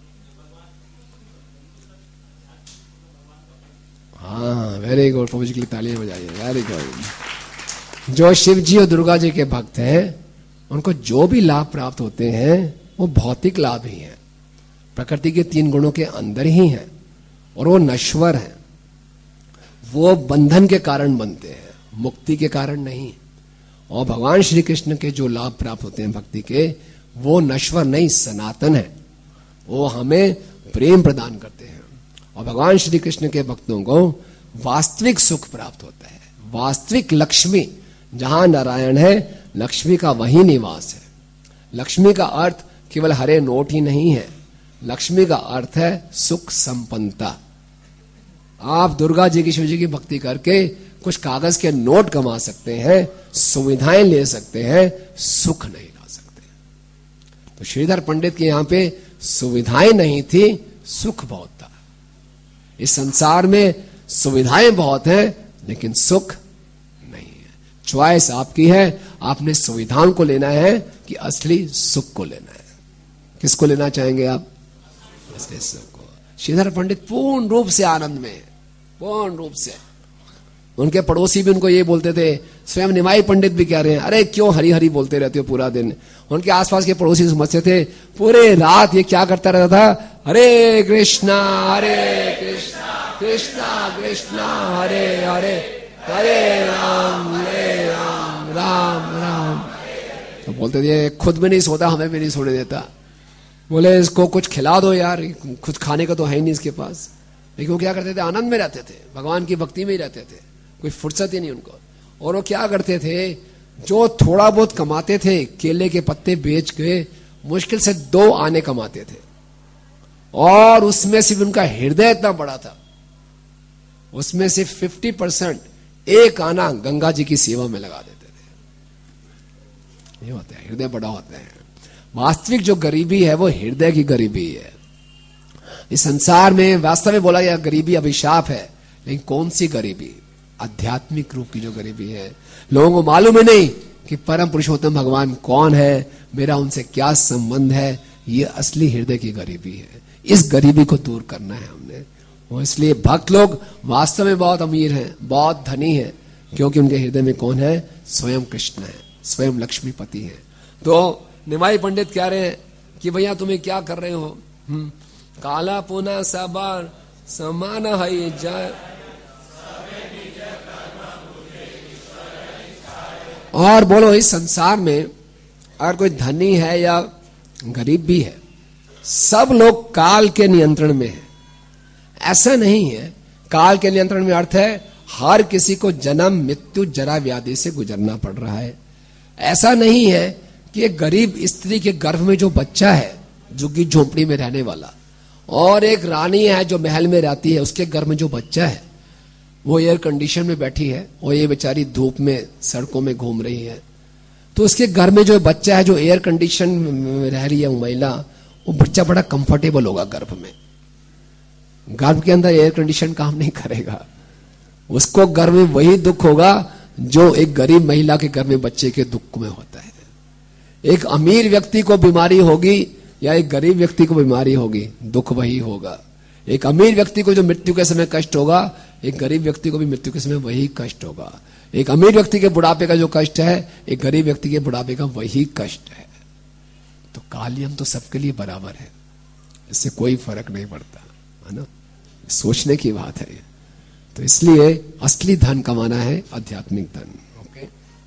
हाँ, वेरी गुड। प्रभु जी के लिए तालियां बजाइए। Very good. जो शिव जी और दुर्गा जी के भक्त हैं उनको जो भी लाभ प्राप्त होते हैं वो भौतिक लाभ ही है, प्रकृति के 3 गुणों के अंदर ही है, और वो नश्वर है। वो बंधन के कारण बनते हैं, मुक्ति के कारण नहीं। और भगवान श्री कृष्ण के जो लाभ प्राप्त होते हैं भक्ति के, वो नश्वर नहीं, सनातन है। वो हमें प्रेम प्रदान करते हैं। और भगवान श्री कृष्ण के भक्तों को वास्तविक सुख प्राप्त होता है, वास्तविक लक्ष्मी। जहां नारायण है, लक्ष्मी का वही निवास है। लक्ष्मी का अर्थ केवल हरे नोट ही नहीं है। लक्ष्मी का अर्थ है सुख संपन्नता। आप दुर्गा जी की, शिव जी की भक्ति करके कुछ कागज के नोट कमा सकते हैं, सुविधाएं ले सकते हैं, सुख नहीं ला सकते। तो श्रीधर पंडित के यहां पे सुविधाएं नहीं थी, सुख बहुत था। इस संसार में सुविधाएं बहुत हैं लेकिन सुख नहीं है। चॉइस आपकी है, आपने सुविधाओं को लेना है कि असली सुख को लेना है। किसको लेना चाहेंगे आप? असली सुख को। श्रीधर पंडित पूर्ण रूप से आनंद में है, पूर्ण रूप से। उनके पड़ोसी भी उनको ये बोलते थे, स्वयं निमाई पंडित भी कह रहे हैं, अरे क्यों हरी हरी बोलते रहते हो पूरा दिन। उनके आसपास के पड़ोसी समझते थे पूरे रात ये क्या करता रहता था, हरे कृष्णा कृष्णा कृष्णा हरे हरे, हरे राम राम राम। तो बोलते थे खुद भी नहीं सोता, हमें भी नहीं सोने देता। बोले इसको कुछ खिला दो यार, कुछ खाने का तो है ही नहीं इसके पास। लेकिन वो क्या करते थे, आनंद में रहते थे, भगवान की भक्ति में ही रहते थे, कोई फुर्सत ही नहीं उनको। और वो क्या करते थे, जो थोड़ा बहुत कमाते थे केले के पत्ते बेच के मुश्किल से 2 आने कमाते थे, और उसमें से भी उनका हृदय इतना बड़ा था, उसमें से 50% 1 आना गंगा जी की सेवा में लगा देते थे। ये होता है, हृदय बड़ा होता है। वास्तविक जो गरीबी है वो हृदय की गरीबी है। इस संसार में वास्तव में बोला गया गरीबी अभिशाप है, लेकिन कौन सी गरीबी? आध्यात्मिक रूप की जो गरीबी है। लोगों को मालूम ही नहीं कि परम पुरुषोत्तम भगवान कौन है, मेरा उनसे क्या संबंध है। ये असली हृदय की गरीबी है। इस गरीबी को दूर करना है हमने। और इसलिए भक्त लोग वास्तव में बहुत अमीर हैं, बहुत धनी हैं, क्योंकि उनके हृदय में कौन है? स्वयं कृष्ण है, स्वयं लक्ष्मीपति है। तो निमाई पंडित कह रहे हैं कि भैया तुम्हें क्या कर रहे हो, काला पुना सबार समान है जय। और बोलो, इस संसार में अगर कोई धनी है या गरीब भी है, सब लोग काल के नियंत्रण में है। ऐसा नहीं है। काल के नियंत्रण में अर्थ है हर किसी को जन्म मृत्यु जरा व्याधि से गुजरना पड़ रहा है। ऐसा नहीं है कि एक गरीब स्त्री के गर्भ में जो बच्चा है, झुग्गी झोंपड़ी में रहने वाला, और एक रानी है जो महल में रहती है, उसके गर्भ में जो बच्चा है वो एयर कंडीशन में बैठी है और ये बेचारी धूप में सड़कों में घूम रही है। तो उसके घर में जो बच्चा है, जो एयर कंडीशन में रह रही है वो महिला, वो बच्चा बड़ा कंफर्टेबल होगा गर्भ में। गर्भ के अंदर एयर कंडीशन काम नहीं करेगा। उसको गर्भ में वही दुख होगा जो एक गरीब महिला के घर में बच्चे के दुख में होता है। एक अमीर व्यक्ति को बीमारी होगी या एक गरीब व्यक्ति को बीमारी होगी, दुख वही होगा। एक अमीर व्यक्ति को जो मृत्यु के समय कष्ट होगा, एक गरीब व्यक्ति को भी मृत्यु के समय वही कष्ट होगा। एक अमीर व्यक्ति के बुढ़ापे का जो कष्ट है, एक गरीब व्यक्ति के बुढ़ापे का वही कष्ट है। तो कालियम तो सबके लिए बराबर है, इससे कोई फर्क नहीं पड़ता, है ना। सोचने की बात है। तो इसलिए असली धन कमाना है आध्यात्मिक धन। ओके,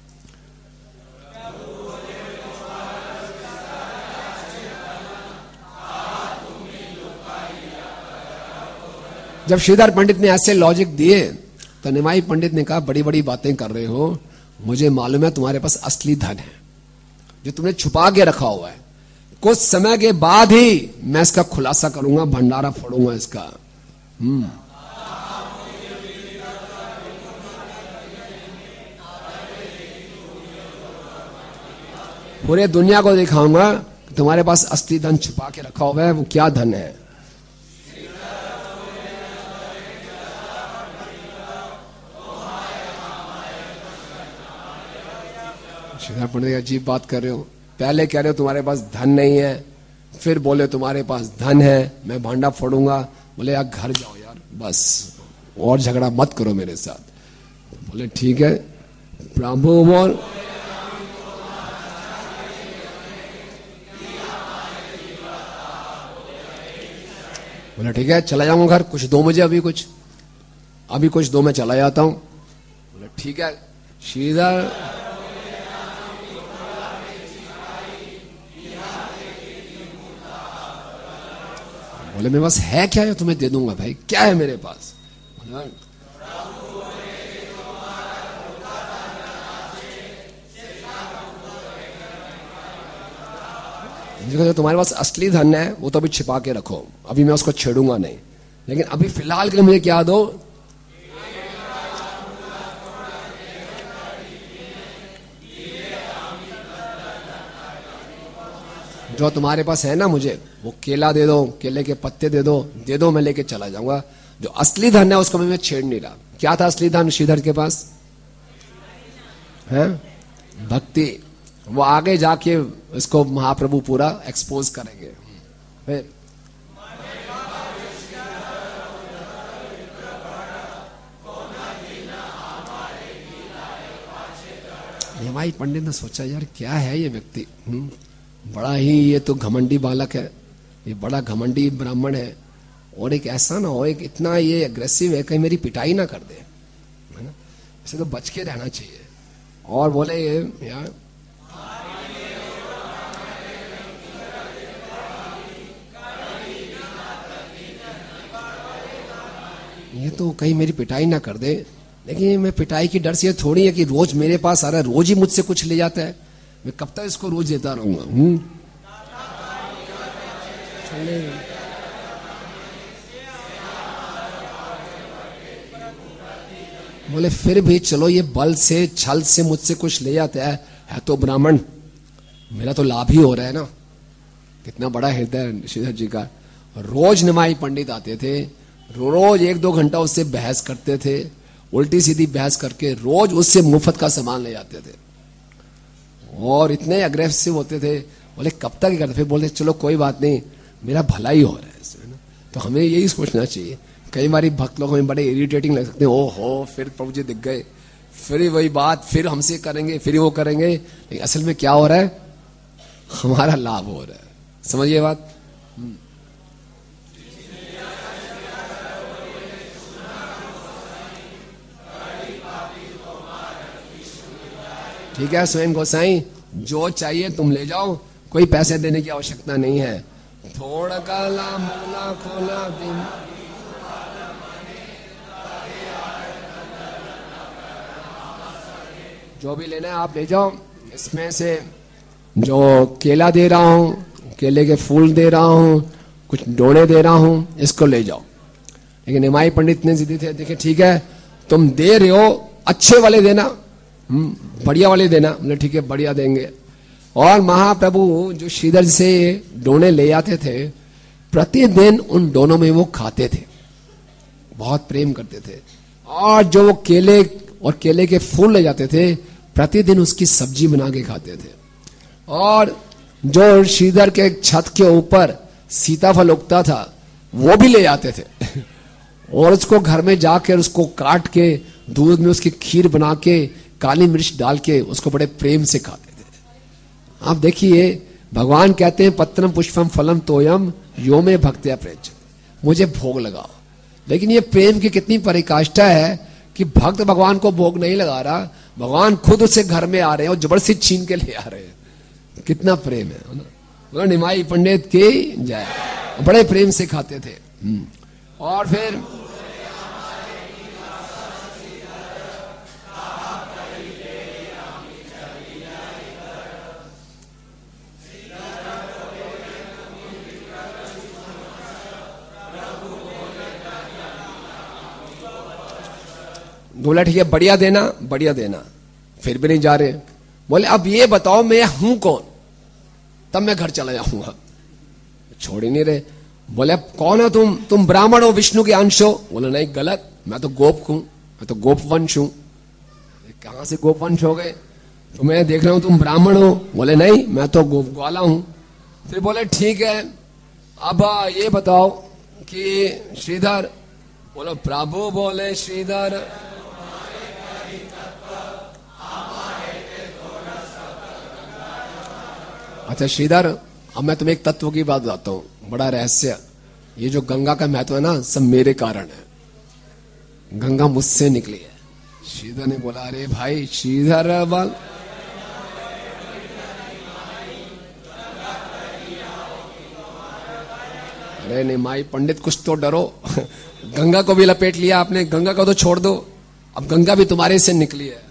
जब श्रीधर पंडित ने ऐसे लॉजिक दिए तो निमाई पंडित ने कहा, बड़ी बड़ी बातें कर रहे हो, मुझे मालूम है तुम्हारे पास असली धन है जो तुमने छुपा के रखा हुआ है। कुछ समय के बाद ही मैं इसका खुलासा करूंगा, भंडारा फोड़ूंगा इसका। पूरे दुनिया को दिखाऊंगा कि तुम्हारे पास असली धन छुपा के रखा हुआ है, वो क्या धन है। श्रीधर पंडित अजीब बात कर रहे हो, पहले कह रहे हो तुम्हारे पास धन नहीं है, फिर बोले तुम्हारे पास धन है, मैं भांडा फोड़ूंगा। बोले यार घर जाओ यार, बस और झगड़ा मत करो मेरे साथ। बोले ठीक है प्रभु बोल। बोले ठीक है चला जाऊंगा घर, कुछ दो मुझे, अभी कुछ दो, मैं चला जाता हूं। बोले ठीक है। श्रीधर बोले मेरे पास है क्या है तुम्हें दे दूंगा भाई, क्या है मेरे पास। जो तुम्हारे पास असली धन है वो तो अभी छिपा के रखो, अभी मैं उसको छेड़ूंगा नहीं, लेकिन अभी फिलहाल के लिए मुझे क्या दो। जो तुम्हारे पास है ना मुझे वो केला दे दो, केले के पत्ते दे दो, मैं लेके चला जाऊंगा। जो असली धन है उसको मैं छेड़ नहीं रहा। क्या था असली धन श्रीधर के पास है? भक्ति। वो आगे जाके इसको महाप्रभु पूरा एक्सपोज करेंगे। फिर निमाई पंडित ने सोचा यार क्या है ये व्यक्ति, बड़ा ही ये तो घमंडी बालक है, ये बड़ा घमंडी ब्राह्मण है, और एक ऐसा ना हो, एक इतना ये एग्रेसिव है कहीं मेरी पिटाई ना कर दे, है ना, इसे तो बच के रहना चाहिए। और बोले यार ये तो कहीं मेरी पिटाई ना कर दे, लेकिन मैं पिटाई की डर से थोड़ी है कि रोज मेरे पास आ रहा है, रोज ही मुझसे कुछ ले जाता है, मैं कब तक इसको रोज देता रहूंगा। बोले फिर भी चलो ये बल से छल से मुझसे कुछ ले जाता है तो ब्राह्मण, मेरा तो लाभ ही हो रहा है ना। कितना बड़ा हृदय श्रीधर जी का। रोज निमाई पंडित आते थे, रोज 1-2 घंटा उससे बहस करते थे, उल्टी सीधी बहस करके रोज उससे मुफ्त का सामान ले जाते थे, और इतने अग्रेसिव होते थे। बोले कब तक ही करते, फिर बोलते चलो कोई बात नहीं, मेरा भला ही हो रहा है इसमें ना। तो हमें यही सोचना चाहिए। कई बार भक्त लोग हमें बड़े इरिटेटिंग लग सकते हैं, ओहो फिर प्रभु जी दिख गए, फिर वही बात, फिर हमसे करेंगे, फिर वो करेंगे, लेकिन असल में क्या हो रहा है, हमारा लाभ हो रहा है। समझिए बात। ठीक है स्वयं गोसाई, जो चाहिए तुम ले जाओ, कोई पैसे देने की आवश्यकता नहीं है। थोड़ा काला मोला खोला दिन, जो भी लेना है आप ले जाओ। इसमें से जो केला दे रहा हूं, केले के फूल दे रहा हूं, कुछ डोने दे रहा हूं, इसको ले जाओ। लेकिन निमाई पंडित इतने जिद्दी थे, देखिए ठीक है तुम दे रहे हो, अच्छे वाले देना, बढ़िया वाले देना। बोले ठीक है बढ़िया देंगे। और महाप्रभु जो श्रीधर से डोने ले आते थे, प्रतिदिन उन डोनों में वो खाते थे, बहुत प्रेम करते थे। और जो वो केले और केले के फूल ले जाते थे, प्रतिदिन उसकी सब्जी बना के खाते थे। और जो श्रीधर के छत के ऊपर सीताफल उगता था वो भी ले जाते थे, और उसको घर में जाकर उसको काट के दूध में उसकी खीर बना के काली मिर्च डाल के उसको बड़े प्रेम से खाते थे। आप देखिए भगवान कहते हैं पत्रम पुष्पम फलम तोयम यो में भक्त्या प्रेच, मुझे भोग लगाओ। लेकिन ये प्रेम की कितनी परिकाष्ठा है कि भक्त भगवान को भोग नहीं लगा रहा, भगवान खुद उसे घर में आ रहे हैं और जबरदस्ती छीन के ले आ रहे हैं। कितना प्रेम है ना। निमाई पंडित की जय, बड़े प्रेम से खाते थे। और फिर बोला ठीक है बढ़िया देना, फिर भी नहीं जा रहे। बोले अब ये बताओ मैं हूं कौन, तब मैं घर चला जाऊंगा। छोड़ ही नहीं रहे। बोले अब कौन हो तुम ब्राह्मण हो, विष्णु के अंश हो। बोले नहीं गलत, मैं तो गोप हूं, मैं तो गोप वंश हूं। कहां से गोप वंश हो गए? तो मैं देख रहा हूं तुम ब्राह्मण हो। बोले नहीं, मैं तो ग्वाला हूं। फिर बोले ठीक है, अब ये बताओ कि श्रीधर। बोलो प्रभु। बोले श्रीधर, अच्छा श्रीधर, अब मैं तुम्हें एक तत्व की बात बताता हूं, बड़ा रहस्य। ये जो गंगा का महत्व है ना, सब मेरे कारण है। गंगा मुझसे निकली है। श्रीधर ने बोला अरे भाई श्रीधर बोल, अरे निमाई पंडित कुछ तो डरो। गंगा को भी लपेट लिया आपने, गंगा को तो छोड़ दो, अब गंगा भी तुम्हारे से निकली है।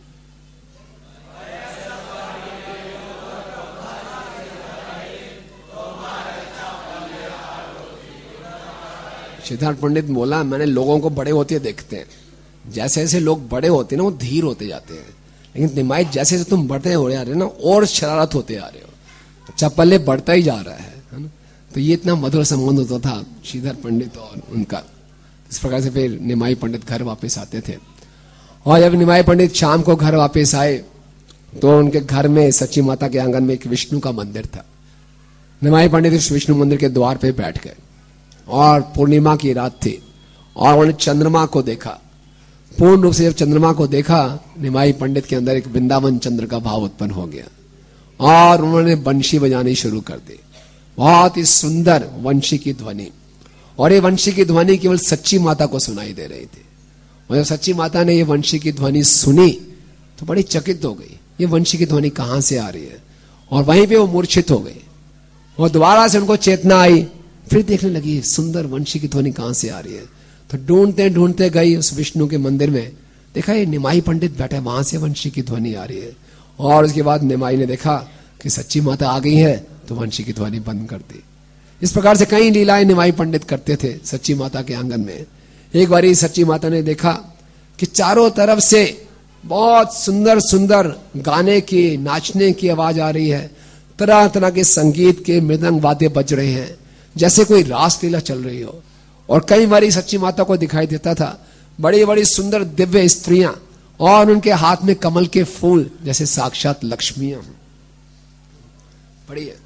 सिद्धार्थ पंडित बोला मैंने लोगों को बड़े होते देखते हैं, जैसे जैसे लोग बड़े होते हैं ना वो धीर होते जाते हैं, लेकिन निमाई जैसे जैसे तुम बढ़ते हो रहे हो ना और शरारत होते आ रहे हो, चप्पले बढ़ता ही जा रहा है ना। तो ये इतना मधुर संबंध होता था श्रीधर पंडित और उनका। इस प्रकार से फिर निमाई पंडित घर वापस आते थे। और जब निमाई पंडित शाम को घर वापस आए तो उनके घर में सच्ची माता के आंगन में एक विष्णु का मंदिर था। निमाई पंडित उस विष्णु मंदिर के द्वार पे बैठ गए और पूर्णिमा की रात थी और उन्होंने चंद्रमा को देखा। पूर्ण रूप से जब चंद्रमा को देखा, निमाई पंडित के अंदर एक वृंदावन चंद्र का भाव उत्पन्न हो गया और उन्होंने बंशी बजानी शुरू कर दी। बहुत ही सुंदर वंशी की ध्वनि, और ये वंशी की ध्वनि केवल सच्ची माता को सुनाई दे रही थी। और जब सच्ची माता ने ये वंशी की ध्वनि सुनी तो बड़ी चकित हो गई, ये वंशी की ध्वनि कहां से आ रही है, और वहीं पे वो मूर्छित हो गई। और दोबारा से उनको चेतना आई, फिर देखने लगी सुंदर वंशी की ध्वनि कहां से आ रही है। तो ढूंढते ढूंढते गई उस विष्णु के मंदिर में, देखा ये निमाई पंडित बैठे, वहां से वंशी की ध्वनि आ रही है। और उसके बाद निमाई ने देखा कि सच्ची माता आ गई है, तो वंशी की ध्वनि बंद कर दी। इस प्रकार से कई लीलाएं निमाई पंडित करते थे सच्ची माता के आंगन में। एक बारी सच्ची माता ने देखा कि चारों तरफ से बहुत सुंदर सुंदर गाने की, नाचने की आवाज आ रही है, तरह तरह के संगीत के मृदंग वाद्य बज रहे हैं, जैसे कोई रासलीला चल रही हो। और कई बारी सच्ची माता को दिखाई देता था बड़ी बड़ी सुंदर दिव्य स्त्रियां, और उनके हाथ में कमल के फूल जैसे साक्षात लक्ष्मियां। पढ़िए,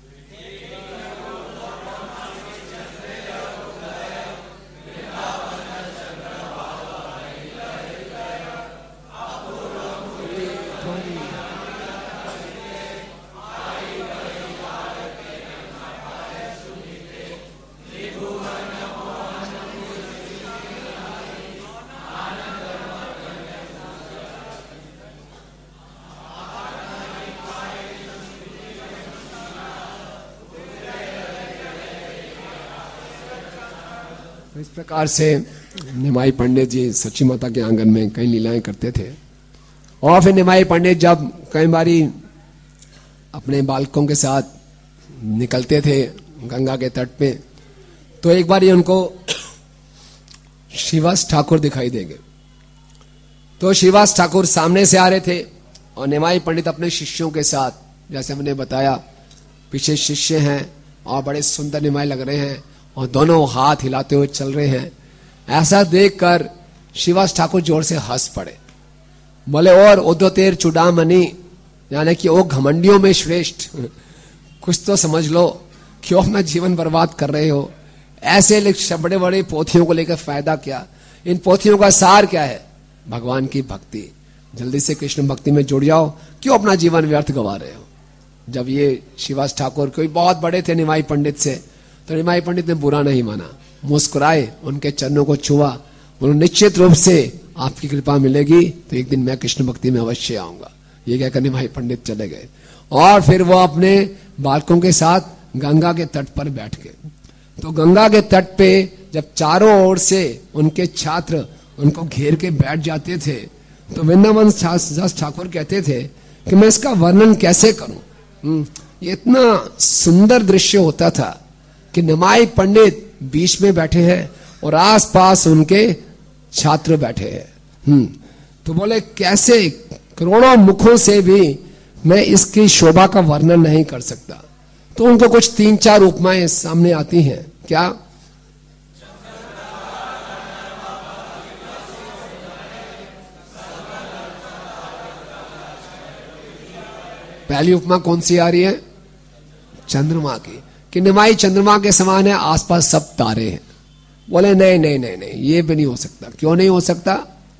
इस प्रकार से निमाई पंडित जी सच्ची माता के आंगन में कई लीलाएं करते थे। और फिर निमाई पंडित जब कई बारी अपने बालकों के साथ निकलते थे गंगा के तट पे, तो एक बार उनको श्रीवास ठाकुर दिखाई देंगे। तो श्रीवास ठाकुर सामने से आ रहे थे और निमाई पंडित अपने शिष्यों के साथ, जैसे हमने बताया पीछे शिष्य हैं और बड़े सुंदर निमाई लग रहे हैं और दोनों हाथ हिलाते हुए चल रहे हैं। ऐसा देखकर श्रीवास ठाकुर जोर से हंस पड़े। बोले और उद्योतेर चुड़ामणि, यानी कि ओ घमंडियों में श्रेष्ठ, कुछ तो समझ लो, क्यों अपना जीवन बर्बाद कर रहे हो। ऐसे बड़े बड़े पोथियों को लेकर फायदा क्या, इन पोथियों का सार क्या है, भगवान की भक्ति। जल्दी से कृष्ण भक्ति में जुड़ जाओ, क्यों अपना जीवन व्यर्थ गवा रहे हो। जब ये श्रीवास ठाकुर कोई बहुत बड़े थे निमाई पंडित से, तो निमाई पंडित ने बुरा नहीं माना, मुस्कुराए, उनके चरणों को छुआ, बोलो निश्चित रूप से आपकी कृपा मिलेगी तो एक दिन मैं कृष्ण भक्ति में अवश्य आऊंगा। ये कहकर निमाई पंडित चले गए और फिर वो अपने बालकों के साथ गंगा के तट पर बैठ गए। तो गंगा के तट पे जब चारों ओर से उनके छात्र उनको घेर के बैठ जाते थे, तो वृंदावन दास ठाकुर कहते थे कि मैं इसका वर्णन कैसे करूं। ये इतना सुंदर दृश्य होता था कि निमाई पंडित बीच में बैठे हैं और आसपास उनके छात्र बैठे हैं। तो बोले कैसे, करोड़ों मुखों से भी मैं इसकी शोभा का वर्णन नहीं कर सकता। तो उनको कुछ 3-4 उपमाएं सामने आती हैं। क्या? पहली उपमा कौन सी आ रही है? चंद्रमा की, कि निमाई चंद्रमा के समान है, आसपास सब तारे हैं। बोले नहीं नहीं नहीं नहीं, ये भी नहीं हो सकता। क्यों नहीं हो सकता?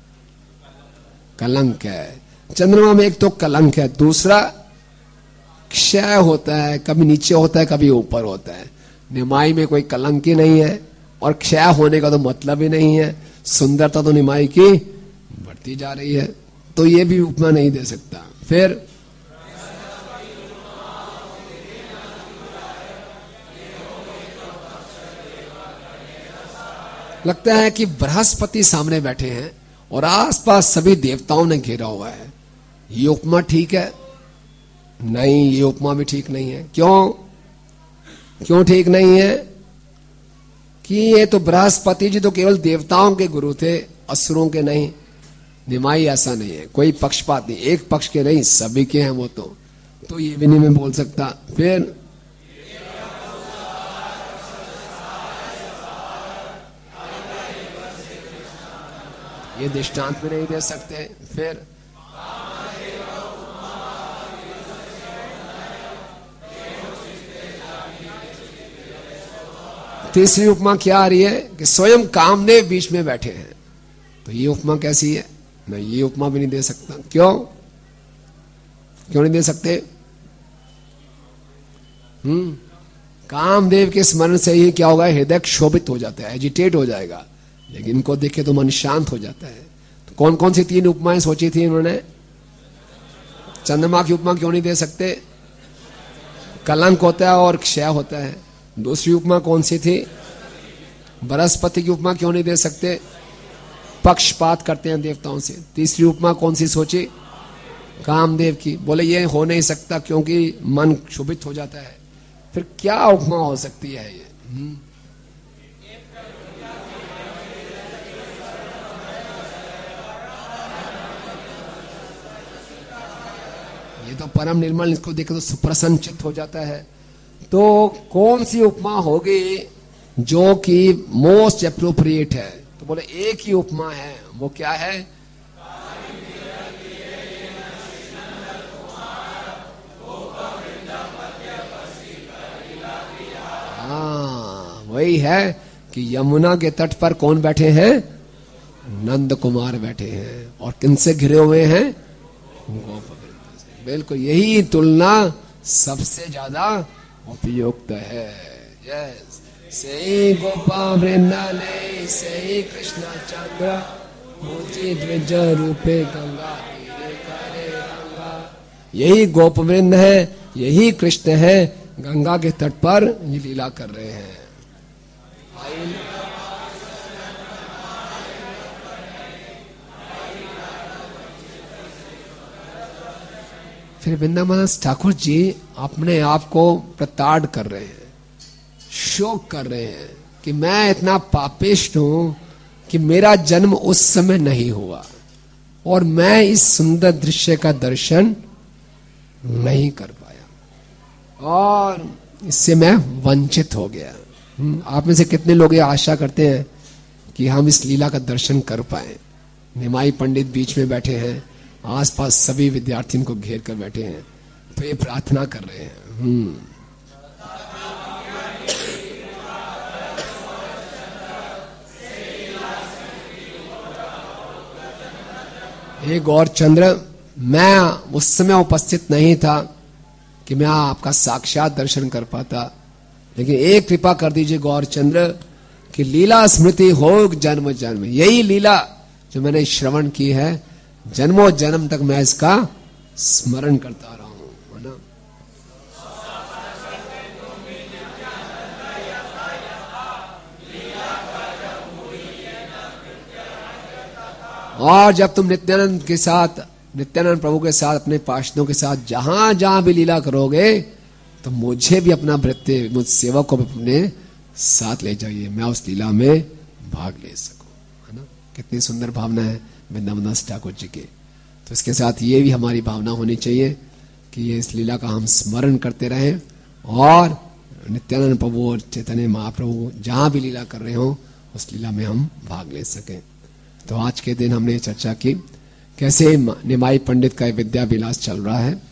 कलंक है चंद्रमा में। एक तो कलंक है, दूसरा क्षय होता है, कभी नीचे होता है कभी ऊपर होता है। निमाई में कोई कलंक ही नहीं है और क्षय होने का तो मतलब ही नहीं है। सुंदरता तो निमाई की बढ़ती जा रही है, तो ये भी उपमा नहीं दे सकता। फिर लगता है कि बृहस्पति सामने बैठे हैं और आसपास सभी देवताओं ने घेरा हुआ है। ये उपमा ठीक है? नहीं, ये उपमा भी ठीक नहीं है। क्यों ठीक नहीं है? कि ये तो बृहस्पति जी तो केवल देवताओं के गुरु थे, असुरों के नहीं। निमाई ऐसा नहीं है, कोई पक्षपात नहीं, एक पक्ष के नहीं, सभी के हैं वो तो ये भी नहीं मैं बोल सकता। फिर ये दृष्टांत भी नहीं दे सकते। फिर तीसरी उपमा क्या आ रही है? कि स्वयं कामदेव बीच में बैठे हैं। तो ये उपमा कैसी है? नहीं, ये उपमा भी नहीं दे सकता। क्यों नहीं दे सकते? कामदेव के स्मरण से ही क्या होगा? हृदय क्षोभित हो जाता है, एजिटेट हो जाएगा। लेकिन इनको देखे तो मन शांत हो जाता है। तो कौन कौन सी 3 उपमाएं सोची थी इन्होंने? चंद्रमा की उपमा क्यों नहीं दे सकते? कलंक होता है और क्षय होता है। दूसरी उपमा कौन सी थी? बृहस्पति की उपमा क्यों नहीं दे सकते? पक्षपात करते हैं देवताओं से। तीसरी उपमा कौन सी सोची? कामदेव की। बोले ये हो नहीं सकता क्योंकि मन क्षुभित हो जाता है। फिर क्या उपमा हो सकती है ये? ये तो परम निर्मल, इसको देखे तो सुप्रसन्नचित्त हो जाता है। तो कौन सी उपमा होगी जो कि मोस्ट अप्रोप्रिएट है? तो बोले एक ही उपमा है, वो क्या है? हाँ, वही है कि यमुना के तट पर कौन बैठे हैं? नंद कुमार बैठे हैं। और किनसे घिरे हुए हैं? गोपवृंद से। बिल्कुल यही तुलना सबसे ज्यादा उपयुक्त है। यस, से गोपा वृंदाले से कृष्ण चंद्र मूर्ति द्विज रूपे गंगा तीरे करे गंगा। यही गोप वृंद है, यही कृष्ण है, गंगा के तट पर ये लीला कर रहे हैं। फिर वृंदावन ठाकुर जी अपने आप को प्रताड़ कर रहे हैं, शोक कर रहे हैं कि मैं इतना पापिष्ट हूं कि मेरा जन्म उस समय नहीं हुआ और मैं इस सुंदर दृश्य का दर्शन नहीं कर पाया और इससे मैं वंचित हो गया। आप में से कितने लोग ये आशा करते हैं कि हम इस लीला का दर्शन कर पाए? निमाई पंडित बीच में बैठे हैं, आसपास सभी विद्यार्थी इनको घेर कर बैठे हैं, तो ये प्रार्थना कर रहे हैं। हे गौरचंद्र, मैं उस समय उपस्थित नहीं था कि मैं आपका साक्षात दर्शन कर पाता, लेकिन एक कृपा कर दीजिए गौरचंद्र कि लीला स्मृति हो जन्म जन्म। यही लीला जो मैंने श्रवण की है, जन्मों जन्म तक मैं इसका स्मरण करता रहा हूं, है ना। और जब तुम नित्यानंद के साथ, नित्यानंद प्रभु के साथ, अपने पार्षदों के साथ जहां जहां भी लीला करोगे तो मुझे भी अपना भृत्य, मुझ सेवक को भी अपने साथ ले जाइए, मैं उस लीला में भाग ले सकूं, है ना। कितनी सुंदर भावना है वृंदावन ठाकुर जी की। तो इसके साथ ये भी हमारी भावना होनी चाहिए कि ये इस लीला का हम स्मरण करते रहें और नित्यानंद प्रभु और चैतन्य महाप्रभु जहां भी लीला कर रहे हो उस लीला में हम भाग ले सकें। तो आज के दिन हमने चर्चा की कैसे निमाई पंडित का विद्या विलास चल रहा है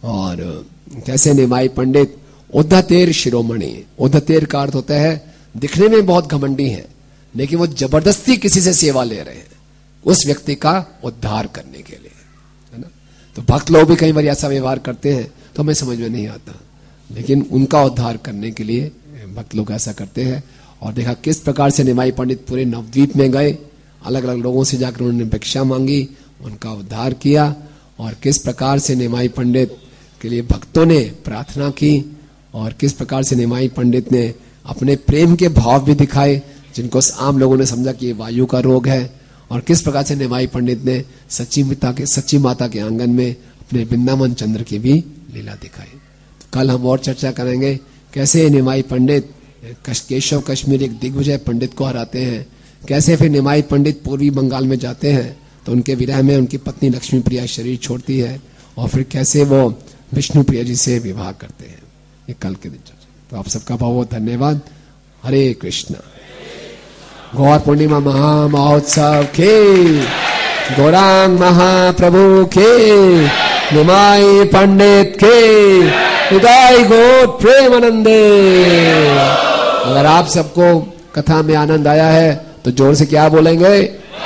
और कैसे निमाई पंडित उद्धतेर शिरोमणि, उद्धतेर का अर्थ होता है दिखने में बहुत घमंडी है, लेकिन वो जबरदस्ती किसी से सेवा ले रहे हैं उस व्यक्ति का उद्धार करने के लिए, है ना। तो भक्त लोग भी कई बार ऐसा व्यवहार करते हैं तो हमें समझ में नहीं आता, लेकिन उनका उद्धार करने के लिए भक्त लोग ऐसा करते हैं। और देखा किस प्रकार से निमाई पंडित पूरे नवद्वीप में गए, अलग अलग लोगों से जाकर उन्होंने भिक्षा मांगी, उनका उद्धार किया, और किस प्रकार से निमाई पंडित के लिए भक्तों ने प्रार्थना की, और किस प्रकार से निमाई पंडित ने अपने प्रेम के भाव भी दिखाए जिनको आम लोगों ने समझा कि ये वायु का रोग है, और किस प्रकार से निमाई पंडित ने सच्ची माता के आंगन में अपने वृंदावन चंद्र की भी लीला दिखाई। तो कल हम और चर्चा करेंगे कैसे निमाई पंडित केशव कश्मीर एक दिग्विजय पंडित को हराते हैं, कैसे फिर निमाई पंडित पूर्वी बंगाल में जाते हैं तो उनके विरह में उनकी पत्नी लक्ष्मी प्रिया शरीर छोड़ती है, और फिर कैसे वो विष्णु प्रिया जी से विवाह करते हैं। ये कल के दिन चर्चा। तो आप सबका बहुत बहुत धन्यवाद। हरे कृष्णा। गौर पूर्णिमा महा महोत्सव के, गौरांग महाप्रभु के, निमाई पंडित के हृदय गो प्रेमानंदे। अगर आप सबको कथा में आनंद आया है तो जोर से क्या बोलेंगे?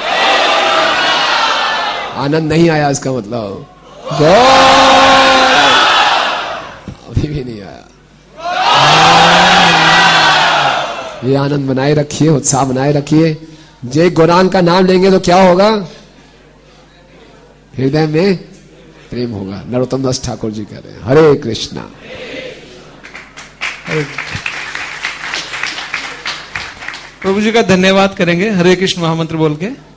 आनंद नहीं आया इसका मतलब अभी भी नहीं आया। ये आनंद बनाए रखिए, उत्साह बनाए रखिए। जय गौरांग का नाम लेंगे तो क्या होगा? हृदय में प्रेम होगा। नरोत्तम दास ठाकुर जी कह रहे हैं। हरे कृष्णा। प्रभु जी का धन्यवाद करेंगे हरे कृष्ण महामंत्र बोल के।